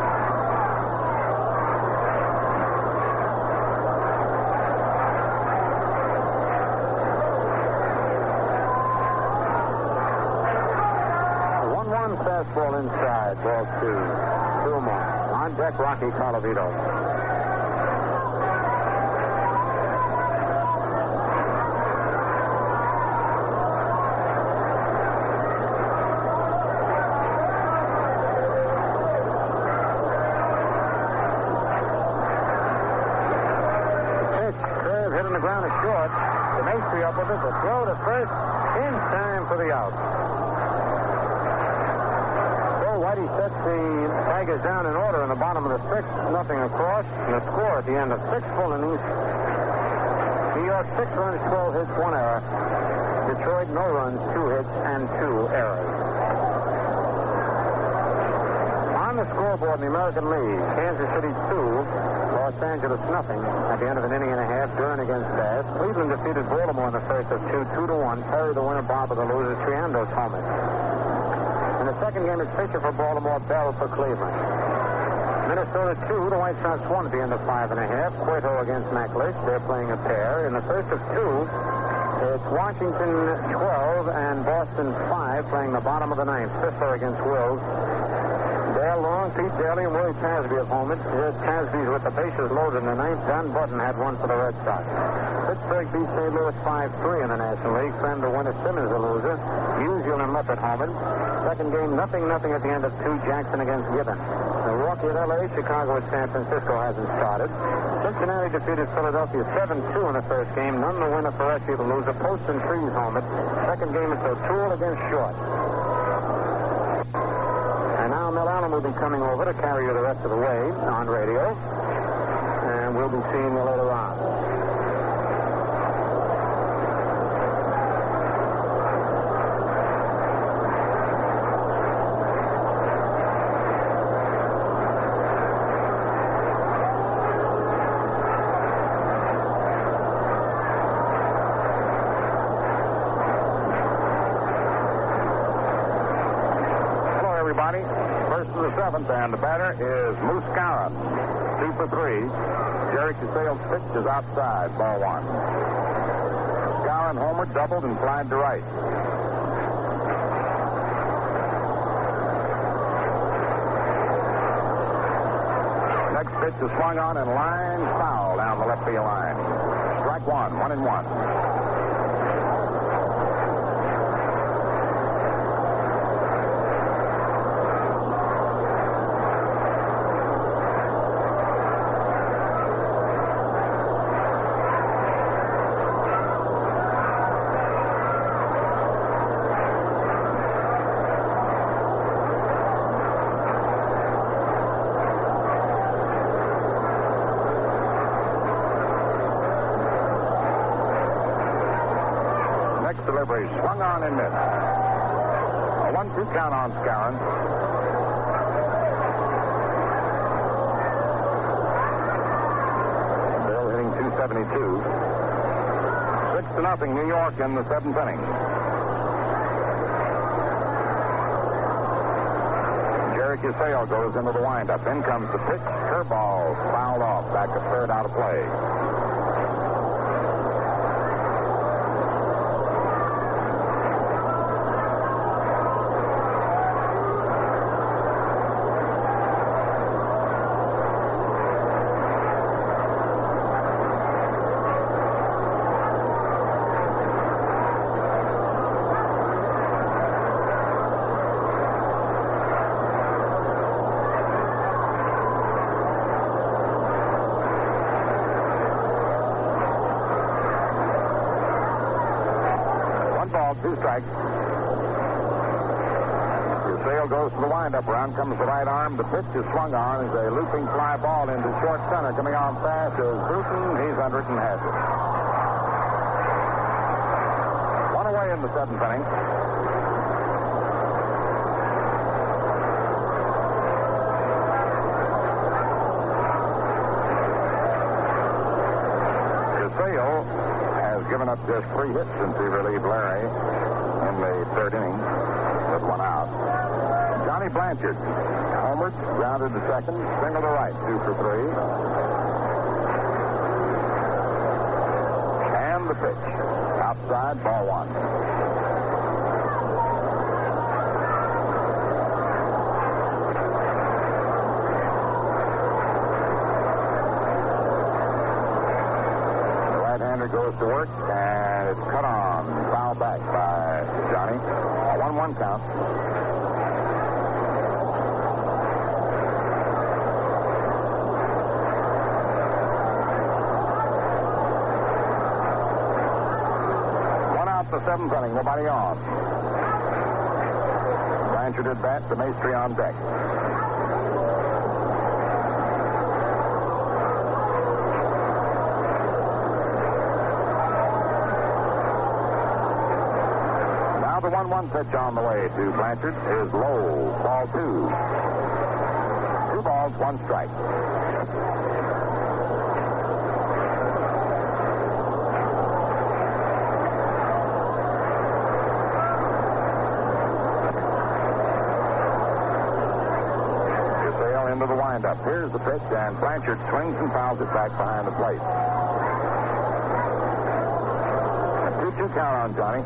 S1: Fastball inside, ball 2. 2 more. On deck, Rocky Colavito. Pitch, curve, hit on the ground is short. The Maestri up with it. The throw to first in time for the out. Whitey sets the Tigers down in order in the bottom of the 6th, 0 across, and the score at the end of 6 full innings. New York 6 runs, 12 hits, 1 error. Detroit no runs, 2 hits, and 2 errors. On the scoreboard in the American League, Kansas City 2, Los Angeles 0 at the end of an inning and a half. Duran against Bass. Cleveland defeated Baltimore in the first of 2, 2-1. Perry the winner, Barber the loser, Triando's homer. In the second game, it's Fisher for Baltimore, Bell for Cleveland. Minnesota 2, the White Sox 1 at the end of 5.5. Cueto against McLeish. They're playing a pair. In the first of 2, it's Washington 12 and Boston 5 playing the bottom of the 9th. Sisler against Wills. Dale Long, Pete Daly, and Willie Tasby have homered. Tasby's with the bases loaded in the ninth. John Button had one for the Red Sox. Pittsburgh beat St. Louis 5-3 in the National League. Friend the winner, Simmons the loser. Musial and Muppet homered. Second game, 0-0 at the end of 2. Jackson against Gibbon. Milwaukee at L.A. Chicago at San Francisco hasn't started. Cincinnati defeated Philadelphia 7-2 in the first game. None the winner, Ferretti the loser. Post and Freeze homered. Second game is O'Toole against Short. And now Mel Allen will be coming over to carry you the rest of the way on radio. And we'll be seeing you later on.
S3: First of the seventh, and the batter is Moose Skowron. 2 for 3. Jerry Casale's pitch is outside, ball 1. Skowron homered, doubled, and flied to right. Next pitch is swung on and line foul down the left field line. Strike 1, 1-1. Delivery swung on and missed. A 1-2 count on Skowron. Bill hitting .272. 6-0 New York in the 7th inning. Jerry Casale goes into the windup. In comes the pitch. Curveball fouled off. Back to third, out of play. Two strikes. Casale goes to the windup. Around comes the right arm. The pitch is swung on as a looping fly ball into short center. Coming on fast is Bruton. He's under it and has it. One away in the 7th inning. Casale has given up just 3 hits since he relieved Larry in the 3rd inning with 1 out. Johnny Blanchard homered, grounded to second, single to right, 2 for 3. And the pitch outside, ball 1. Goes to work, and it's cut on. Foul back by Johnny. A 1-1 count. One out the 7th inning. Nobody on. Blanchard at bat. The Maestri on deck. The 1-1 pitch on the way to Blanchard is low. Ball 2. 2 balls, 1 strike. Casale into the windup. Here's the pitch, and Blanchard swings and fouls it back behind the plate. A 2-2 count on Johnny.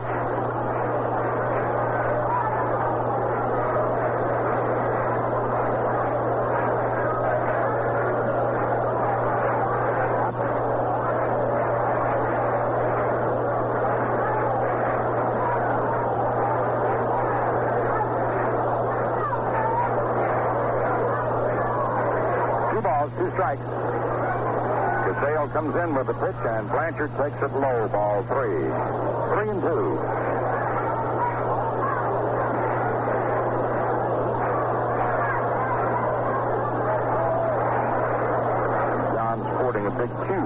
S3: balls, 2 strikes. Casale comes in with the pitch, and Blanchard takes it low, ball 3. 3-2. John's sporting a big cue.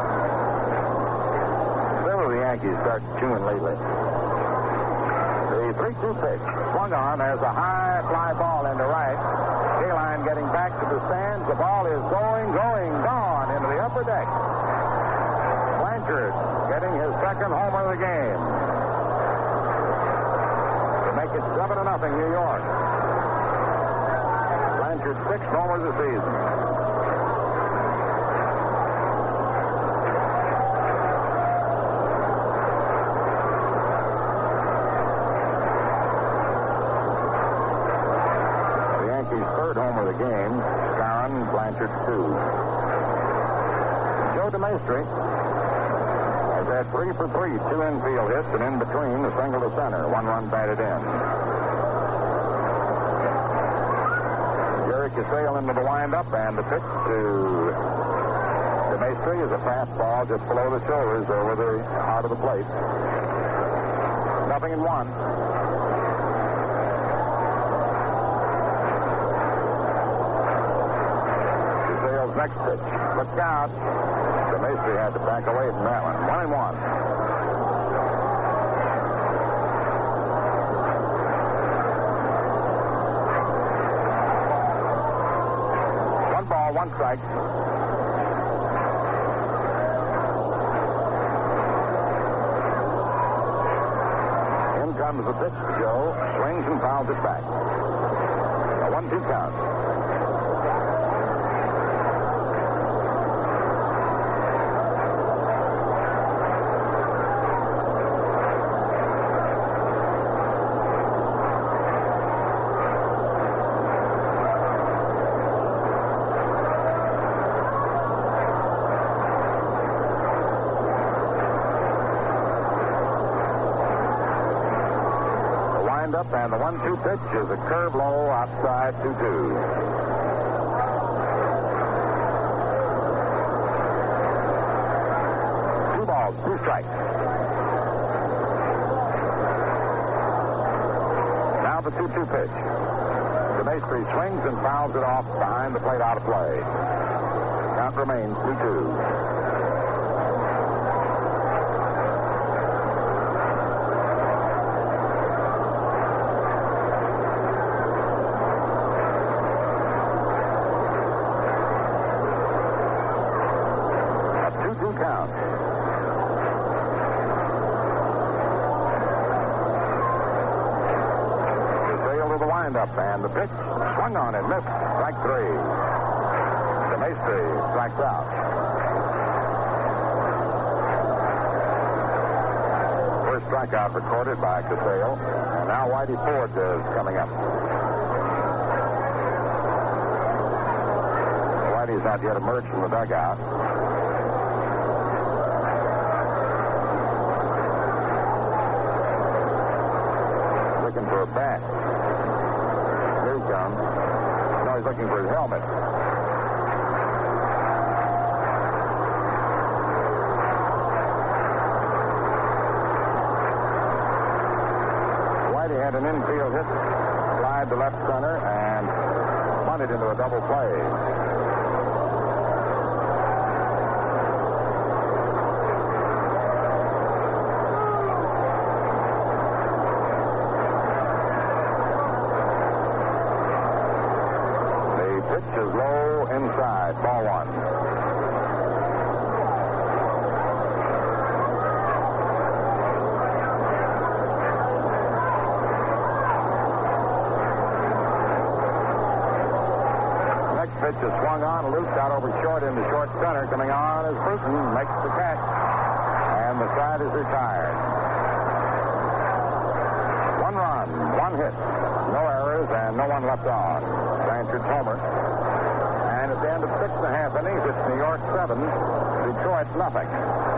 S3: Several of the Yankees start chewing lately. The 3-2 pitch swung on. There's a high fly ball into right. Kaline getting back to the stands. The ball is going, gone into the upper deck. Blanchard getting his second homer of the game to make it 7-0 New York. Blanchard's 6th homer of the season. Homer of the game. Skowron, Blanchard 2. Joe DeMaestri has had 3 for 3, 2 infield hits, and in between a single to center. 1 run batted in. Jerry Casale into the windup, and the pitch to DeMaestri is a fastball just below the shoulders over the heart of the plate. 0-1. Next pitch. Look out. DeMaestri had to back away from that one. 1-1. One ball, 1 strike. In comes the pitch to Joe. Swings and fouls it back. A 1-2 count. And the 1-2 pitch is a curve low outside 2-2. Two balls, 2 strikes. Now the 2-2 pitch. DeMaestri swings and fouls it off behind the plate, out of play. Count remains 2-2. Count. Casale to the windup, and the pitch swung on and missed. Strike 3. DeMaestri strikes out. First strikeout recorded by Casale, and now Whitey Ford is coming up. Whitey's not yet emerged from the dugout. Looking for a bat. Here he comes. No, he's looking for his helmet. Whitey had an infield hit, slide to left center, and bunted into a double play. Is low inside. Ball 1. Next pitch is swung on, looped out over short into short center. Coming on is Bruton, makes the catch, and the side is retired. 1 run, 1 hit, no errors, and no one left on. Blanchard's homer. And at the end of 6.5 innings, it's New York 7, Detroit nothing.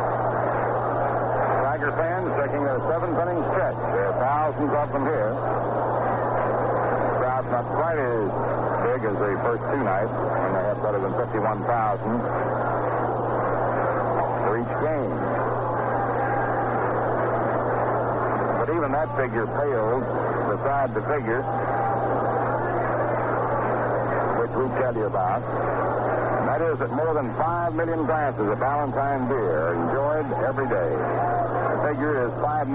S3: Tiger fans taking their 7th inning stretch. There are thousands of them here. The crowd's not quite as
S1: big as the first two nights when they had better than 51,000 for each game. But even that figure pales beside the figure which we tell you about. And that is that more than 5 million glasses of Ballantine beer are enjoyed every day. The figure is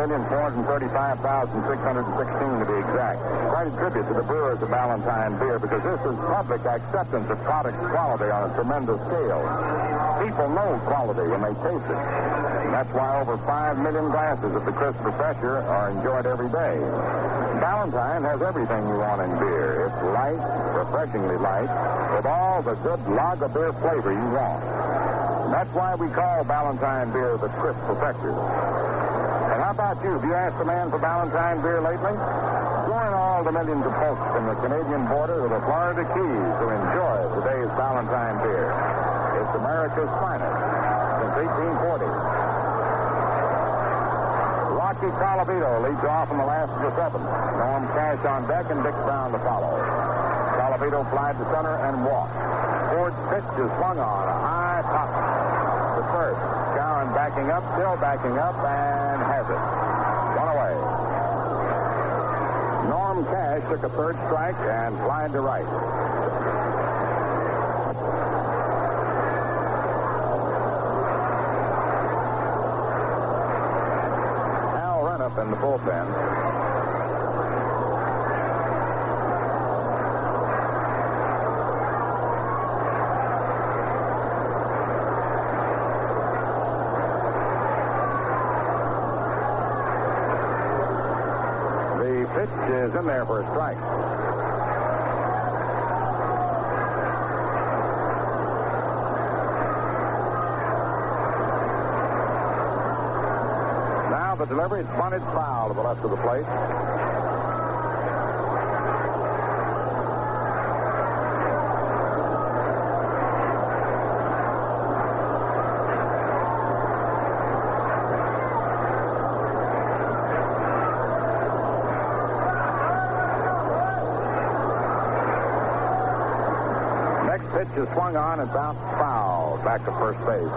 S1: 5,435,616 to be exact. Quite a tribute to the brewers of Ballantine beer because this is public acceptance of product quality on a tremendous scale. People know quality when they taste it. And that's why over 5 million glasses of the crisp refresher are enjoyed every day. Ballantine has everything you want in beer. It's light, refreshingly light, with all the good lager beer flavor you want. And that's why we call Ballantine beer the crisp refresher. And how about you? Have you asked a man for Ballantine beer lately? Join all the millions of folks from the Canadian border to the Florida Keys who enjoy today's Ballantine beer. It's America's finest since 1840. Rocky Colavito leads off in the last of the seventh. Norm Cash on deck and Dick Brown to follow. Colavito flied to center and walked. Ford's pitch is swung on a high pop to first. Gowan backing up, still backing up, and has it. One away. Norm Cash took a third strike and flied to right. Up in the bullpen. The pitch is in there for a strike. The delivery is bunted foul to the left of the plate. Next pitch is swung on and bounced foul back to first base.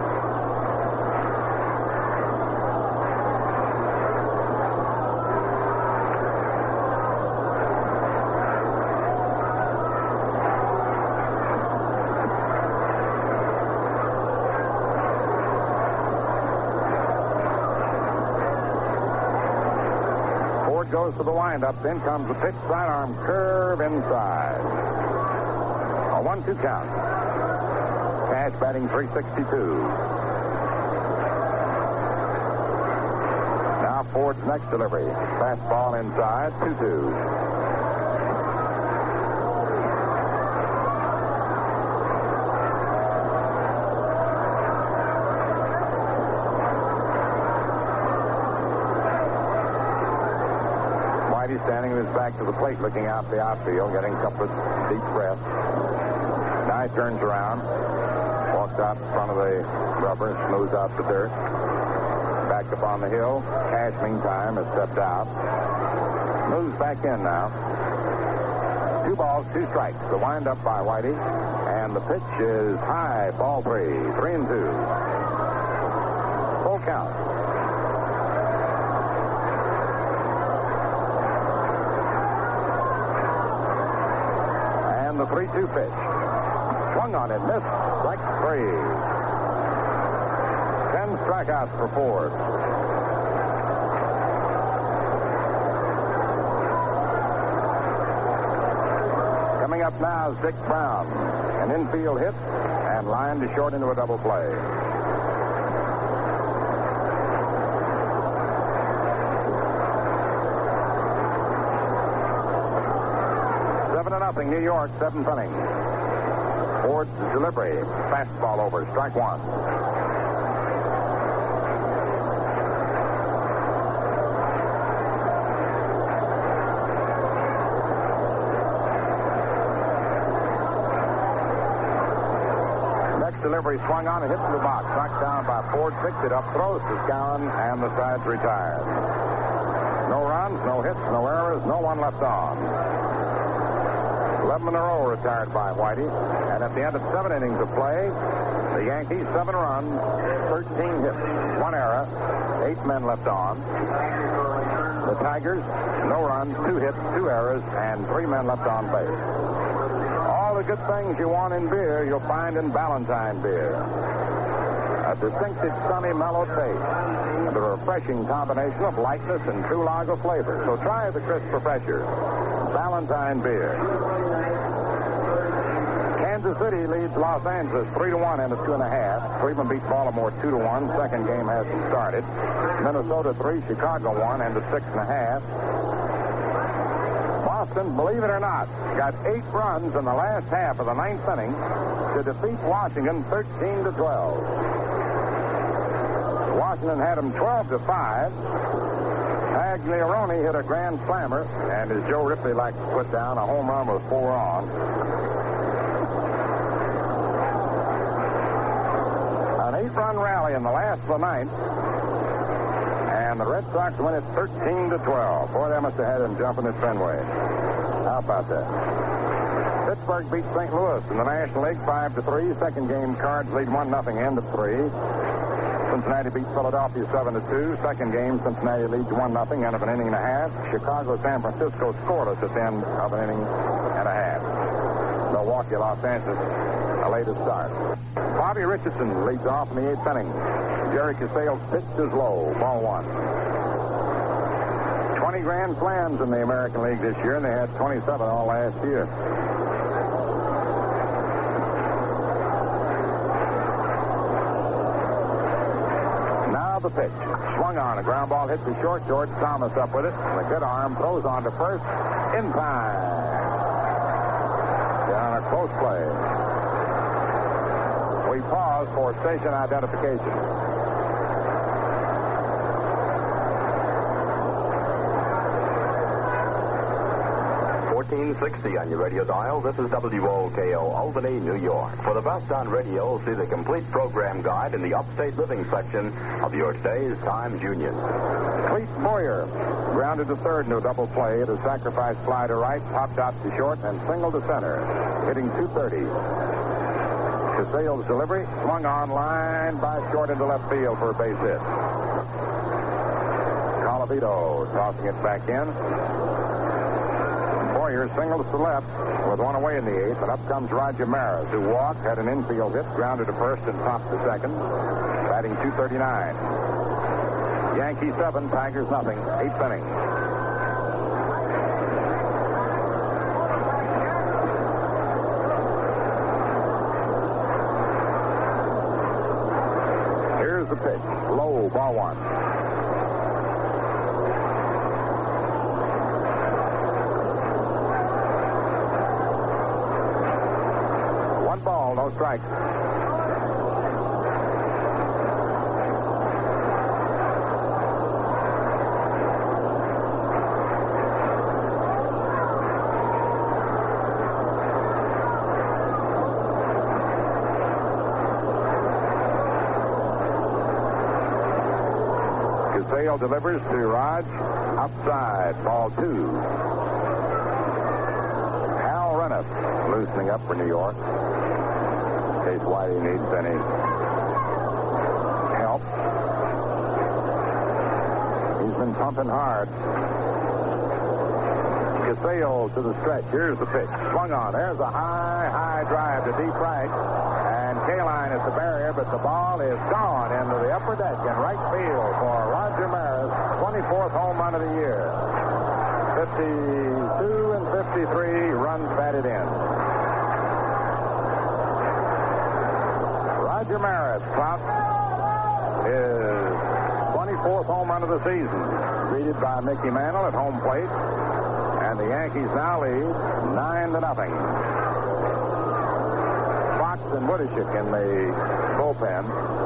S1: Goes to the windup. In comes the pitch. Sidearm curve inside. A 1-2 count. Cash batting .362. Now Ford's next delivery. Fastball inside. 2-2. He's standing with his back to the plate, looking out the outfield, getting a couple of deep breaths. Now he turns around, walks out in front of the rubber, smooths out the dirt. Back up on the hill. Cash, meantime, has stepped out. Moves back in now. 2 balls, 2 strikes. The windup by Whitey, and the pitch is high, ball 3, 3-2. Full count. The 3-2 pitch. Swung on it, missed. Strike 3. 10 strikeouts for Ford. Coming up now is Dick Brown. An infield hit and line to short into a double play. New York, 7th inning. Ford's delivery. Fastball over. Strike 1. Next delivery swung on and hit to the box. Knocked down by Ford. Picked it up. Throws to Gowan, and the side's retired. No runs, no hits, no errors, no one left on. 11 in a row retired by Whitey. And at the end of 7 innings of play, the Yankees, 7 runs, 13 hits, 1 error, 8 men left on. The Tigers, no runs, 2 hits, 2 errors, and 3 men left on base. All the good things you want in beer, you'll find in Ballantine beer. A distinctive, sunny, mellow taste, and a refreshing combination of lightness and true lager flavor. So try the crisp refresher, Ballantine beer. Kansas City leads Los Angeles 3-1 into 2.5. Cleveland beats Baltimore 2-1. Second game hasn't started. Minnesota 3, Chicago 1 into 6.5. Boston, believe it or not, got 8 runs in the last half of the 9th inning to defeat Washington 13-12. Washington had them 12-5. Tagliarone hit a grand slammer, and as Joe Ripley likes to put down, a home run with 4 on. An 8-run rally in the last of the 9th, and the Red Sox win it 13-12. Boy, they must have had him jumping at Fenway. How about that? Pittsburgh beat St. Louis in the National League 5-3. Second game, Cards lead 1-0, end of 3. Cincinnati beats Philadelphia 7-2. Second game, Cincinnati leads 1-0, end of an inning and a half. Chicago, San Francisco scoreless at the end of an inning and a half. Milwaukee, Los Angeles, a later start. Bobby Richardson leads off in the 8th inning. Jerry Caselle's pitch is low, ball 1. 20 grand slams in the American League this year, and they had 27 all last year. Now the pitch. Swung on. A ground ball hits the short. George Thomas up with it. And a good arm throws on to first. In time. Down a close play. We pause for station identification.
S3: 1460 on your radio dial. This is WOKO, Albany, New York. For the best on radio, see the complete program guide in the upstate living section of your today's Times Union.
S1: Clete Boyer grounded to third into a double play. The sacrifice fly to right, popped out to short, and single to center, hitting .230. Caselle's delivery swung on line by short into left field for a base hit. Colavito tossing it back in. Boyer singles to left with one away in the 8th, and up comes Roger Maris, who walked, had an infield hit, grounded to first and popped to second, batting .239. Yankees 7, Tigers nothing, 8th inning. Here's the pitch, low, ball 1. Ball, no strikes. Casale delivers to Raj. Outside, ball 2. Hal Renniff loosening up for New York. In case Whitey needs any help. He's been pumping hard. Casale to the stretch. Here's the pitch. Swung on. There's a high drive to deep right. And Kaline is the barrier, but the ball is gone into the upper deck in right field for Roger Maris, 24th home run of the year. 52 and 53 runs batted in. Roger Maris clout his 24th home run of the season, greeted by Mickey Mantle at home plate, and the Yankees now lead 9-0. Fox and Woodishik in the bullpen.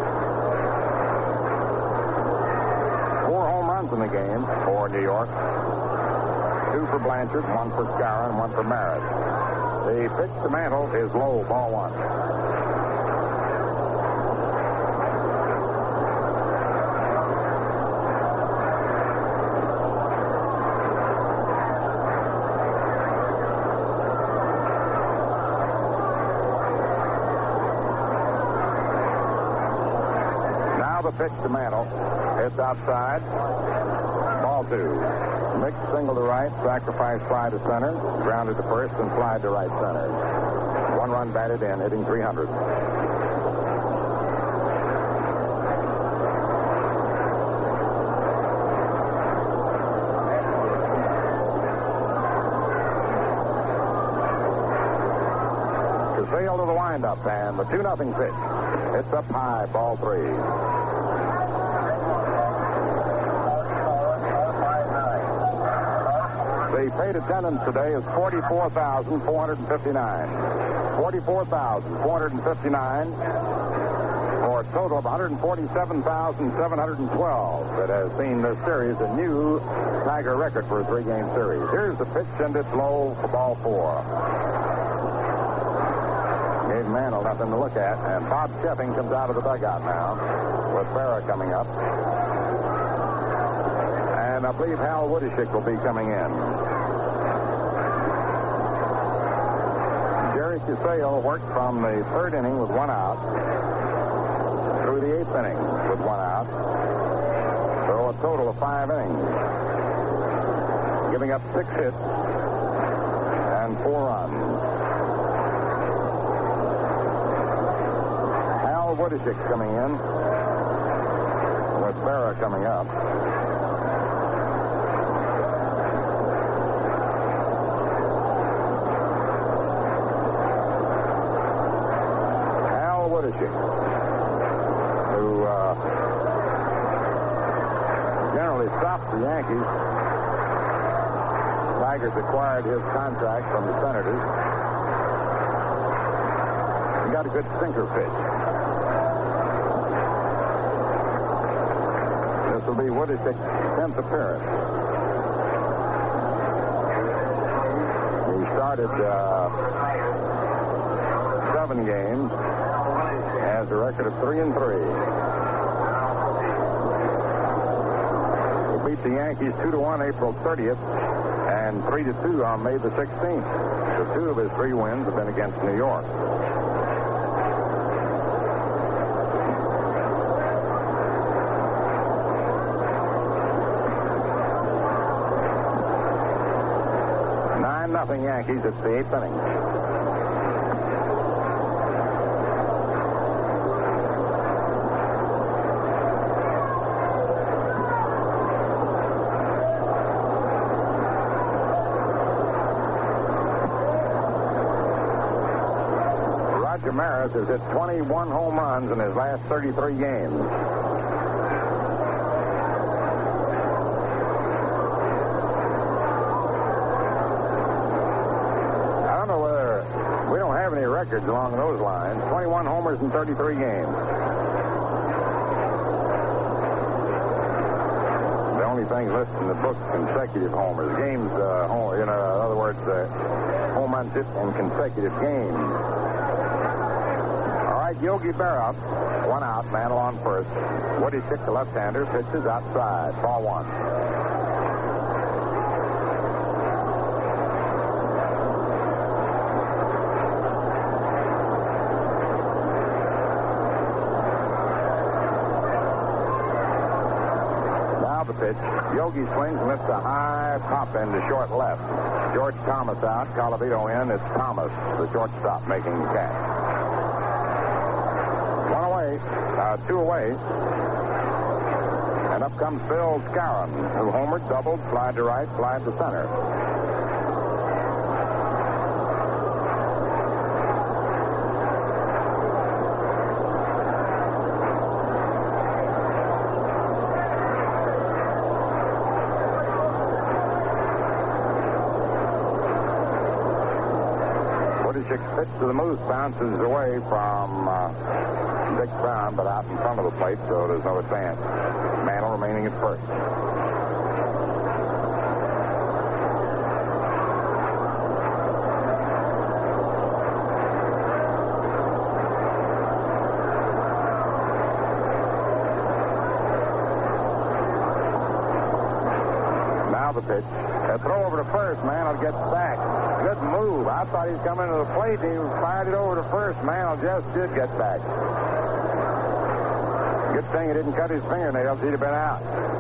S1: 4 home runs in the game for New York. 2 for Blanchard, 1 for Skowron, and 1 for Maris. The pitch to Mantle is low, ball 1.
S5: pitch to Mantle. Hits outside. Ball 2. Mixed single to right, sacrifice fly to center, grounded to first, and fly to right center. 1 run batted in, hitting 300. Casale to the windup, and the 2-0 pitch. It's up high, ball 3. The paid attendance today is 44,459. 44,459 for a total of 147,712 that has seen this series a new Tiger record for a 3-game series. Here's the pitch, and it's low for ball 4. Gave Mantle nothing to look at, and Bob Sheffing comes out of the dugout now with Berra coming up. And I believe Hal Woodishick will be coming in. Jerry Casale worked from the 3rd inning with 1 out through the 8th inning with 1 out. So a total of 5 innings. Giving up 6 hits and 4 runs. Hal Woodishick coming in with Berra coming up. Who generally stopped the Yankees. Tigers acquired his contract from the Senators. He got a good sinker pitch. This will be Woodishick's 10th appearance. He started 7 games. Has a record of 3-3. He beat the Yankees 2-1 April 30th and 3-2 on May the 16th. So 2 of his 3 wins have been against New York. Nothing Yankees. It's the 8th inning. Roger Maris has hit 21 home runs in his last 33 games. Records along those lines. 21 homers in 33 games. The only thing listed in the book, consecutive homers. Games, in other words, home runs hit in consecutive games. All right, Yogi Berra, 1 out, Mantle on first. Woodishick, the left-hander, pitches outside. Ball 1. Yogi swings and lifts a high pop into short left. George Thomas out, Colavito in. It's Thomas, the shortstop, making the catch. 1 away, 2 away. And up comes Phil Skowron, who homered, doubled, flied to right, flied to center. Pitch to the Moose bounces away from Dick Brown, but out in front of the plate, so there's no advance. Mantle remaining at first. Now the pitch. A throw over to first. Mantle gets back. Good move. I thought he was coming to the plate. He fired it over to first. Mantle just did get back. Gets thing he didn't cut his fingernails, he'd have been out.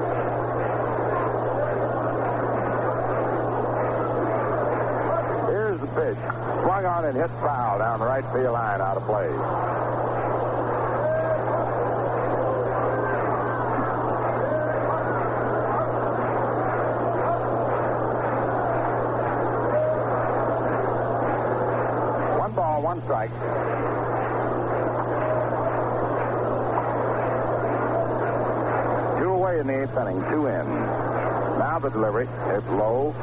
S5: Here's the pitch. Swung on and hit foul down the right field line, out of play. One ball, one strike. Two away in the eighth inning, two in. Now the delivery. It's low.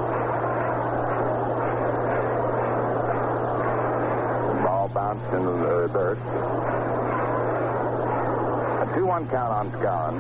S5: Ball bounced into the dirt. A 2-1 count on Skowron.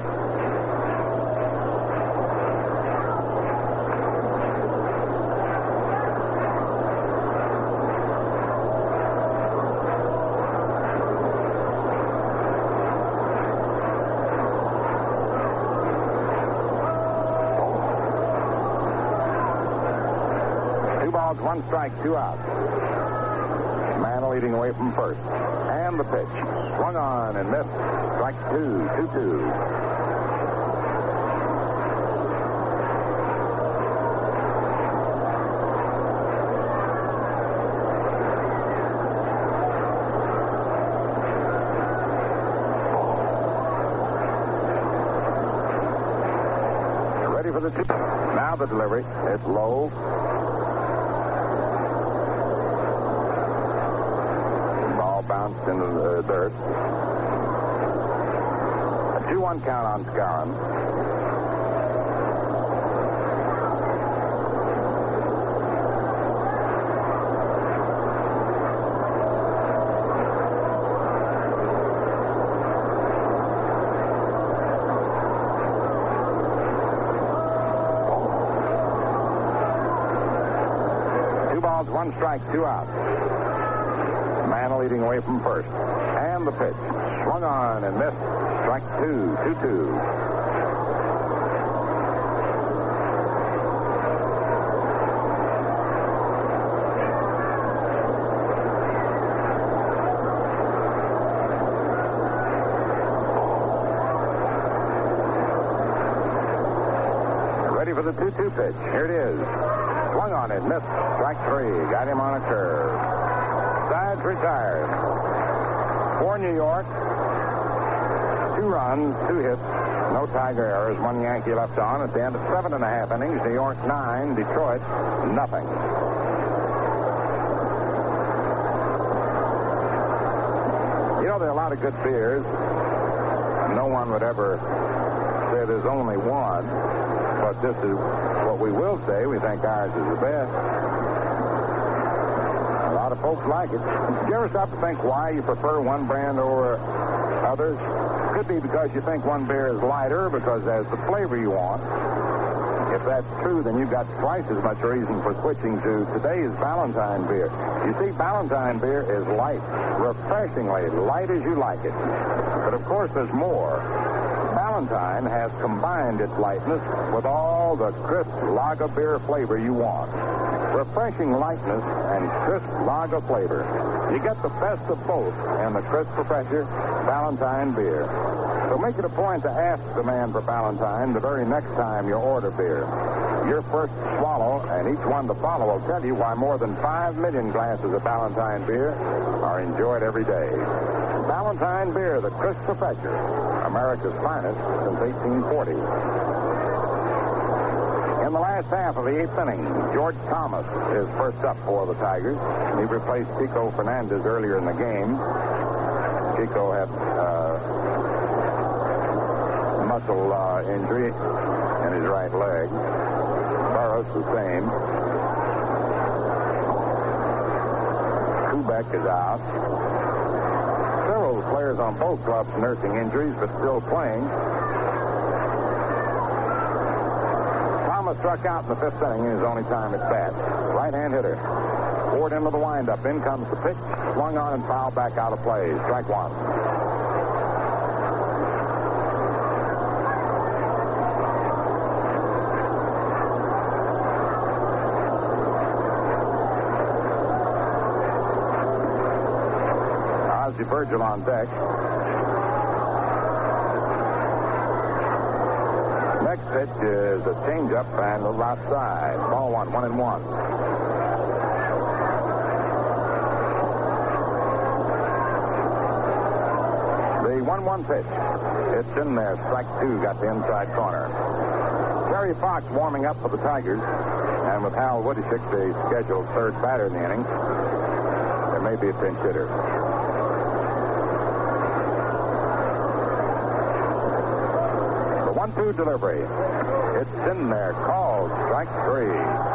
S5: One strike, two out. Mantle leading away from first. And the pitch. Swung on and missed. Strike two, 2-2. Ready for the two. Now the delivery. It's low. Bounced into the dirt. A 2-1 count on Skowron. Two balls, one strike, two out. Mantle leading away from first. And the pitch. Swung on and missed. Strike two, 2-2. Ready for the 2-2 pitch. Here it is. Swung on it, missed. Strike three. Got him on a curve. Sides retired. For New York, 2 runs, 2 hits, no Tiger errors, 1 Yankee left on. At the end of 7.5 innings, New York 9, Detroit nothing. You know, there are a lot of good beers. No one would ever say there's only one, but this is what we will say. We think ours is the best. A lot of folks like it. Did you ever stop to think why you prefer one brand over others? Could be because you think one beer is lighter, because it has the flavor you want. If that's true, then you've got twice as much reason for switching to today's Ballantine beer. You see, Ballantine beer is light, refreshingly light as you like it. But of course, there's more. Ballantine has combined its lightness with all the crisp lager beer flavor you want. Refreshing lightness and crisp lager flavor. You get the best of both in the crisp Professor Ballantine beer. So make it a point to ask the man for Ballantine the very next time you order beer. Your first swallow and each one to follow will tell you why more than 5 million glasses of Ballantine beer are enjoyed every day. Ballantine beer, the crisp Professor, America's finest since 1840. In the last half of the 8th inning, George Thomas is first up for the Tigers. He replaced Chico Fernandez earlier in the game. Chico had muscle injury in his right leg. Burroughs the same. Kubek is out. Several players on both clubs nursing injuries, but still playing. Thomas struck out in the 5th inning in his only time at bat. Right-hand hitter. Poured into the windup. In comes the pitch. Swung on and fouled back out of play. Strike one. Ozzie Virgil on deck. next pitch is a changeup and a little outside. Ball 1-1-1. The 1-1 pitch. It's in there. Strike 2 got the inside corner. Terry Fox warming up for the Tigers. And with Hal Woodishick, the scheduled third batter in the inning, there may be a pinch hitter. The 1-2 delivery. It's in there. Called. Strike 3.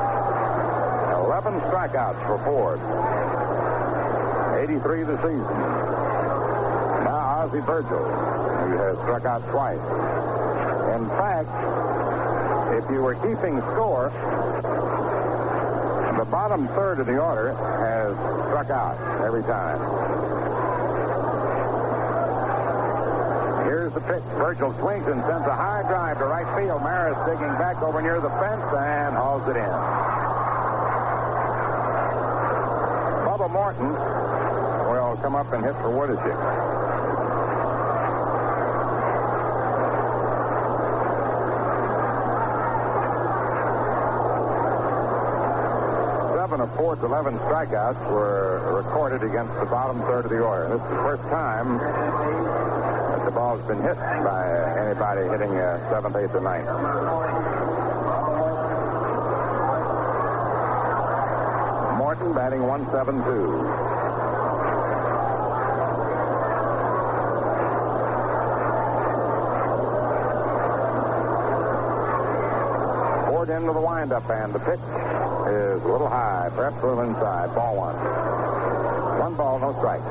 S5: 11 strikeouts for Ford. 83 this season. Now Ozzie Virgil, who has struck out twice. In fact, if you were keeping score, the bottom third of the order has struck out every time. Here's the pitch. Virgil swings and sends a high drive to right field. Maris digging back over near the fence and hauls it in. Bubba Morton will come up and hit for Woodishick. Of Ford's 11 strikeouts were recorded against the bottom third of the order. This is the first time that the ball's been hit by anybody hitting 7th, 8th, or 9th. Morton batting 1-7-2. Ford into the windup, and the pitch is a little high, perhaps a little inside. Ball 1. 1 ball, no strikes.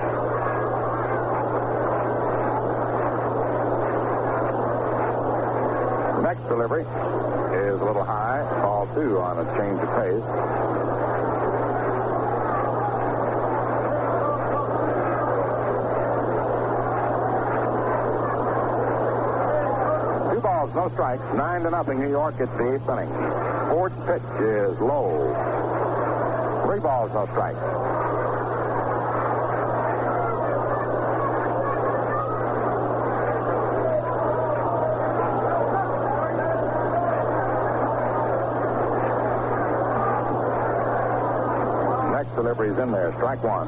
S5: The next delivery is a little high. Ball 2 on a change of pace. No strikes. 9-0 New York. It's the 8th inning. Ford's pitch is low. 3 balls, no strikes. Next delivery's in there. Strike 1.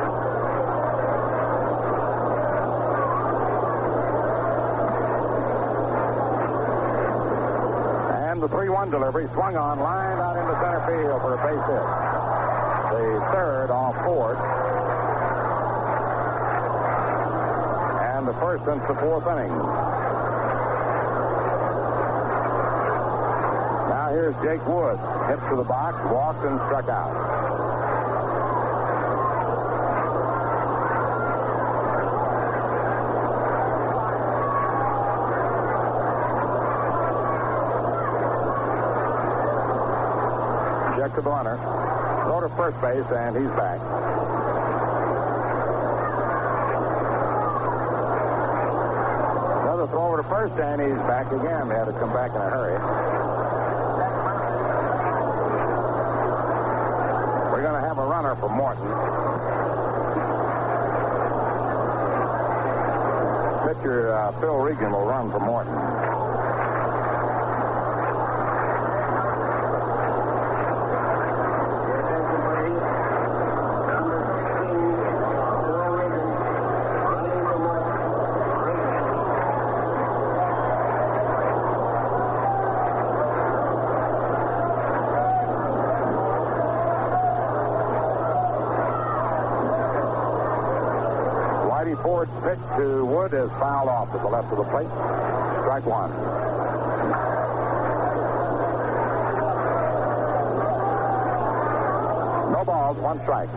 S5: The 3-1 delivery swung on, lined out into center field for a base hit. The third off Ford. And the first since the 4th inning. Now here's Jake Wood. Hit to the box, walked, and struck out. To the runner. Throw to first base, and he's back. Another throw over to first, and he's back again. They had to come back in a hurry. We're going to have a runner for Morton. Pitcher Phil Regan will run for Morton. Ford's pitch to Wood is fouled off to the left of the plate. Strike 1. No balls, 1 strike.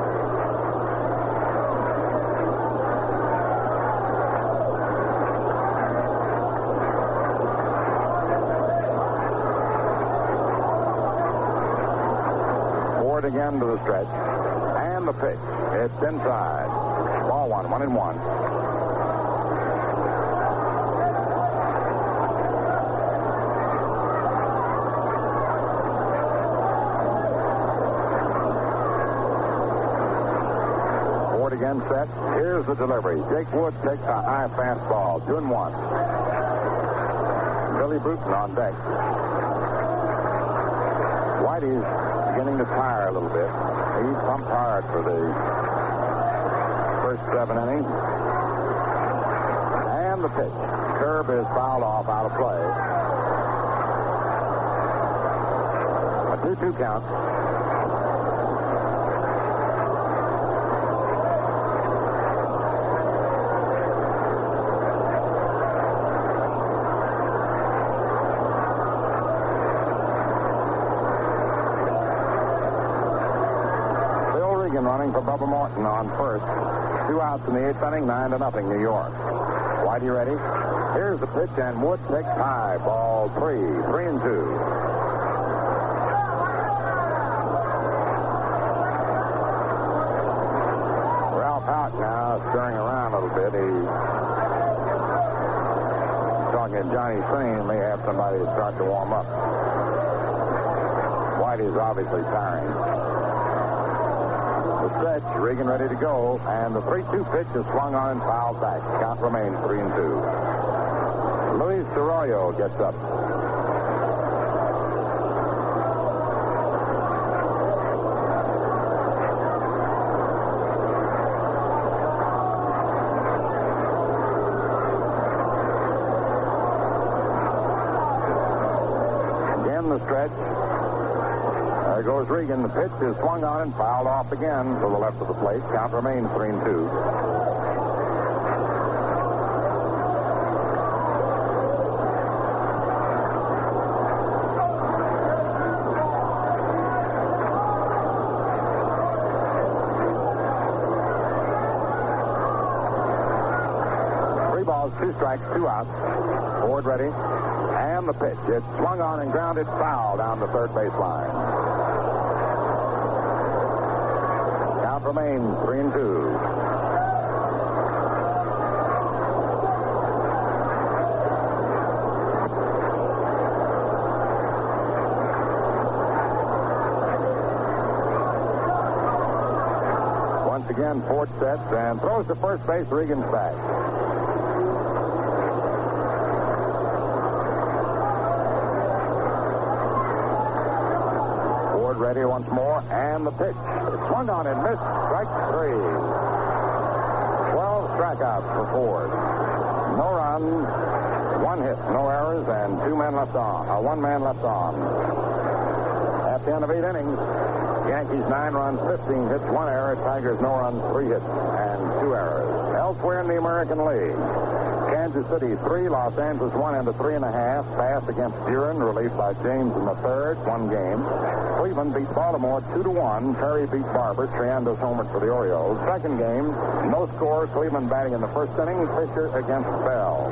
S5: Ford again to the stretch. And the pitch. It's inside. Ball 1, 1-1. Ford again set. Here's the delivery. Jake Wood takes a high fastball. 2-1. Billy Bruton on deck. Whitey's beginning to tire a little bit. He pumped hard for the first 7 innings. And the pitch. Curve is fouled off out of play. A 2-2 count. Running for Bubba Morton on first. 2 outs in the 8th inning, 9-0 New York. Whitey ready. Here's the pitch, and Wood takes high. Ball 3, 3-2. Ralph Houck now stirring around a little bit. He's talking to Johnny Sane. May have somebody to start to warm up. Whitey's obviously tiring. The stretch, Regan ready to go, and the 3-2 pitch is swung on and fouled back. Count remains 3-2. Luis Arroyo gets up. Again the stretch. There goes Regan. The pitch is swung on and fouled off again to the left of the plate. Count remains 3-2. Three balls, 2 strikes, 2 outs. Ford ready. And the pitch. It's swung on and grounded foul down the third baseline. Remains 3-2. Once again, Ford sets and throws to first base. Regan's back. Ford ready once more, and the pitch. It's swung on and missed. Strike 3. 12 strikeouts for Ford. No runs, 1 hit, no errors, and 2 men left on. 1 man left on. At the end of 8 innings, Yankees 9 runs, 15 hits, 1 error. Tigers no runs, 3 hits, and 2 errors. Elsewhere in the American League, Kansas City 3, Los Angeles 1 and a 3.5. Pass against Duran, relieved by James in the third. 1 game. Cleveland beat Baltimore 2-1. Perry beat Barber. Triandos homered for the Orioles. Second game, no score. Cleveland batting in the first inning. Fisher against Bell.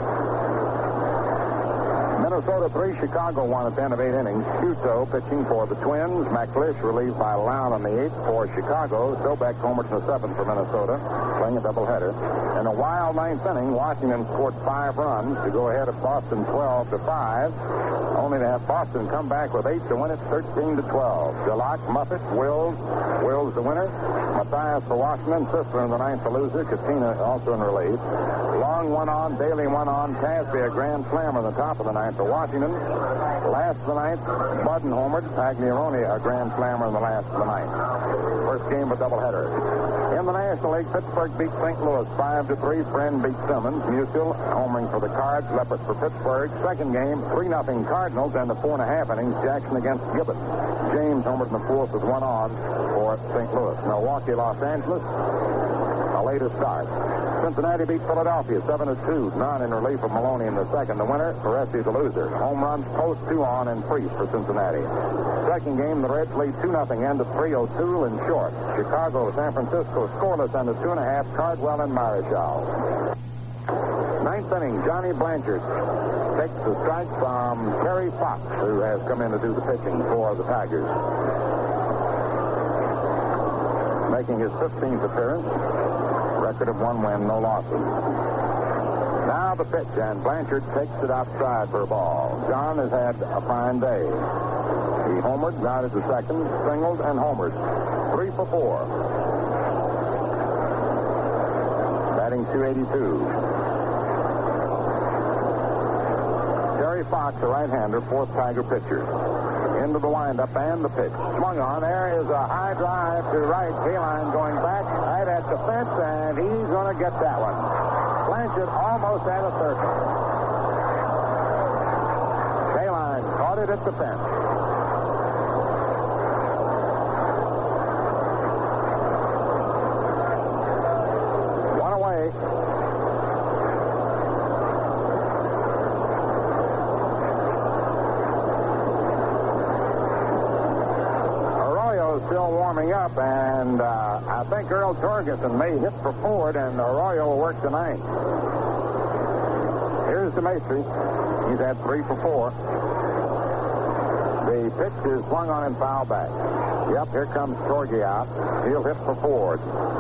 S5: Minnesota 3, Chicago 1 at the end of 8 innings. Shuto pitching for the Twins. McLeish relieved by Lown on the 8th for Chicago. Dobek homered in the 7th for Minnesota, playing a doubleheader. In a wild 9th inning, Washington scored 5 runs to go ahead of Boston 12-5. Only to have Boston come back with 8 to win it 13-12. Delac, Muffet, Wills the winner. Mathias for Washington. Sisler in the 9th, the loser. Katina also in relief. Long 1 on, Daly 1 on. Casby a grand slam in the top of the 9th for Washington. Last of the 9th, Budden homered. Pagliarone a grand slammer in the last of the 9th. First game of a doubleheader. In the National League, Pittsburgh beat St. Louis 5-3. Friend beat Simmons. Musial homering for the Cards. Leppert for Pittsburgh. Second game, 3-0 Cardinals, and the 4.5 innings. Jackson against Gibbons. James homered in the 4th with 1 on for St. Louis. Milwaukee, Los Angeles, a later start. Cincinnati beat Philadelphia 7-2. None in relief of Maloney in the second. The winner, Perez the loser. Home runs, post 2 on and Priest for Cincinnati. Second game, the Reds lead 2-0. End of 3-0 in short. Chicago, San Francisco scoreless under 2.5. Cardwell and Marichal. 9th inning, Johnny Blanchard takes the strike from Terry Fox, who has come in to do the pitching for the Tigers. Making his 15th appearance. Record of 1 win, no losses. Now the pitch, and Blanchard takes it outside for a ball. John has had a fine day. He homered, grounded to second, singled, and homered. 3 for 4. Batting .282. Terry Terry Fox, the right-hander, fourth Tiger pitcher. Into the windup and the pitch. Swung on. There is a high drive to right. Kaline going back right at the fence, and he's going to get that one. Blanchard almost at a circle. Kaline caught it at the fence. One away. Still warming up, and I think Earl Torgerson may hit for Ford, and Arroyo will work the ninth. Here's DeMaestri. He's had 3 for 4. The pitch is swung on and foul back. Yep, here comes Torgy out. He'll hit for Ford.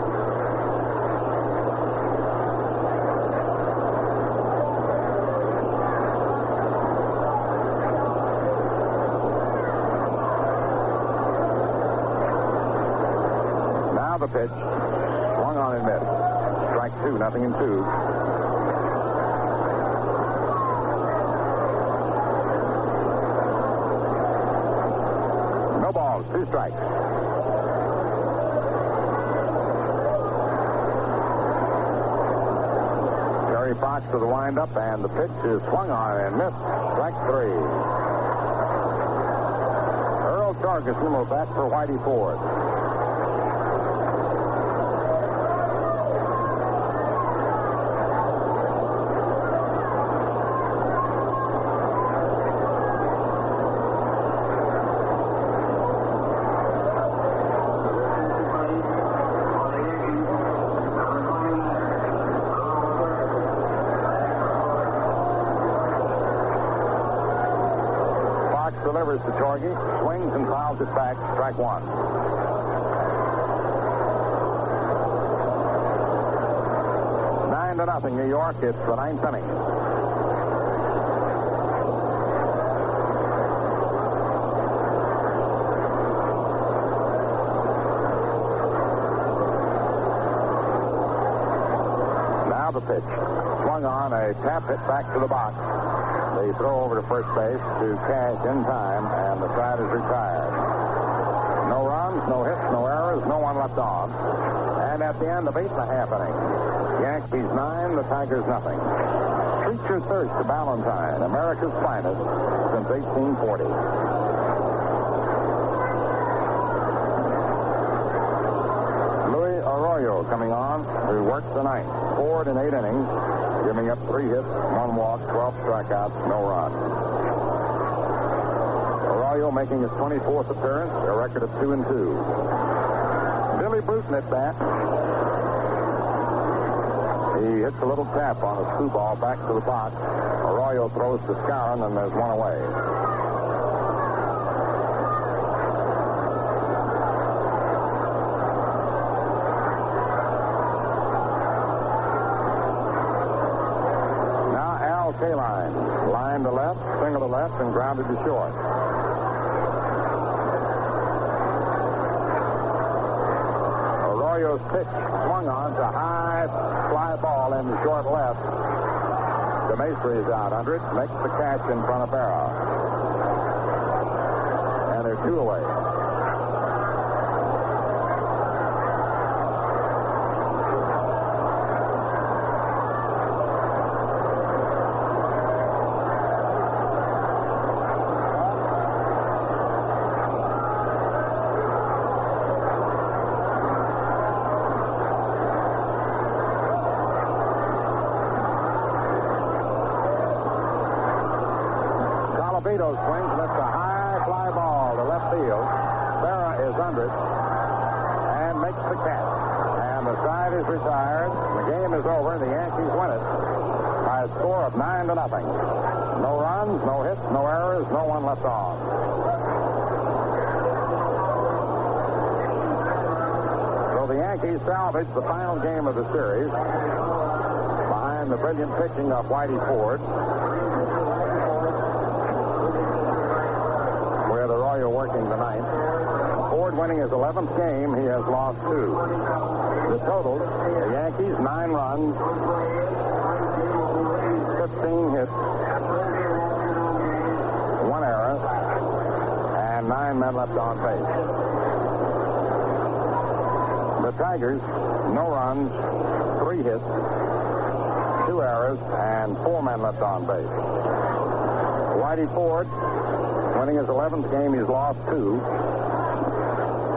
S5: The pitch. Swung on and missed. Strike 2, 0-2. No balls, 2 strikes. Terry Fox to the windup, and the pitch is swung on and missed. Strike 3. Earl Torgerson will bat for Whitey Ford. Delivers to Torgy, swings and fouls it back. Strike 1. Nine to nothing, New York. It's the 9th inning. Now the pitch. Swung on, a tap hit back to the box. They throw over to first base to Cash in time, and the side is retired. No runs, no hits, no errors, no one left on. And at the end of 8 1/2 innings, Yankees 9, the Tigers nothing. Treat your thirst to Ballantine, America's finest since 1840. Luis Arroyo coming on to work the ninth. Ford in 8 innings, giving up 3 hits, 1 walk, 12 strikeouts, no runs. Arroyo making his 24th appearance, a record of 2-2. Billy Bruton at bat. He hits a little tap on a screwball back to the box. Arroyo throws to Skowron, and there's 1 away. Kaline, line to left, single to left, and grounded to short. Arroyo's pitch swung on to high fly ball in the short left. DeMaestri is out under it, makes the catch in front of Berra. And they're 2 away. Vito swings, and it's a high fly ball to left field. Berra is under it and makes the catch. And the side is retired. The game is over. The Yankees win it by a score of 9 to nothing. No runs, no hits, no errors, no one left on. So the Yankees salvage the final game of the series behind the brilliant pitching of Whitey Ford. Arroyo working the ninth. Ford winning his 11th game. He has lost 2. The total, the Yankees, 9 runs, 15 hits, 9 men left on base. The Tigers, no runs, 3 hits, 2 errors, and 4 men left on base. Whitey Ford, winning his 11th game, he's lost 2.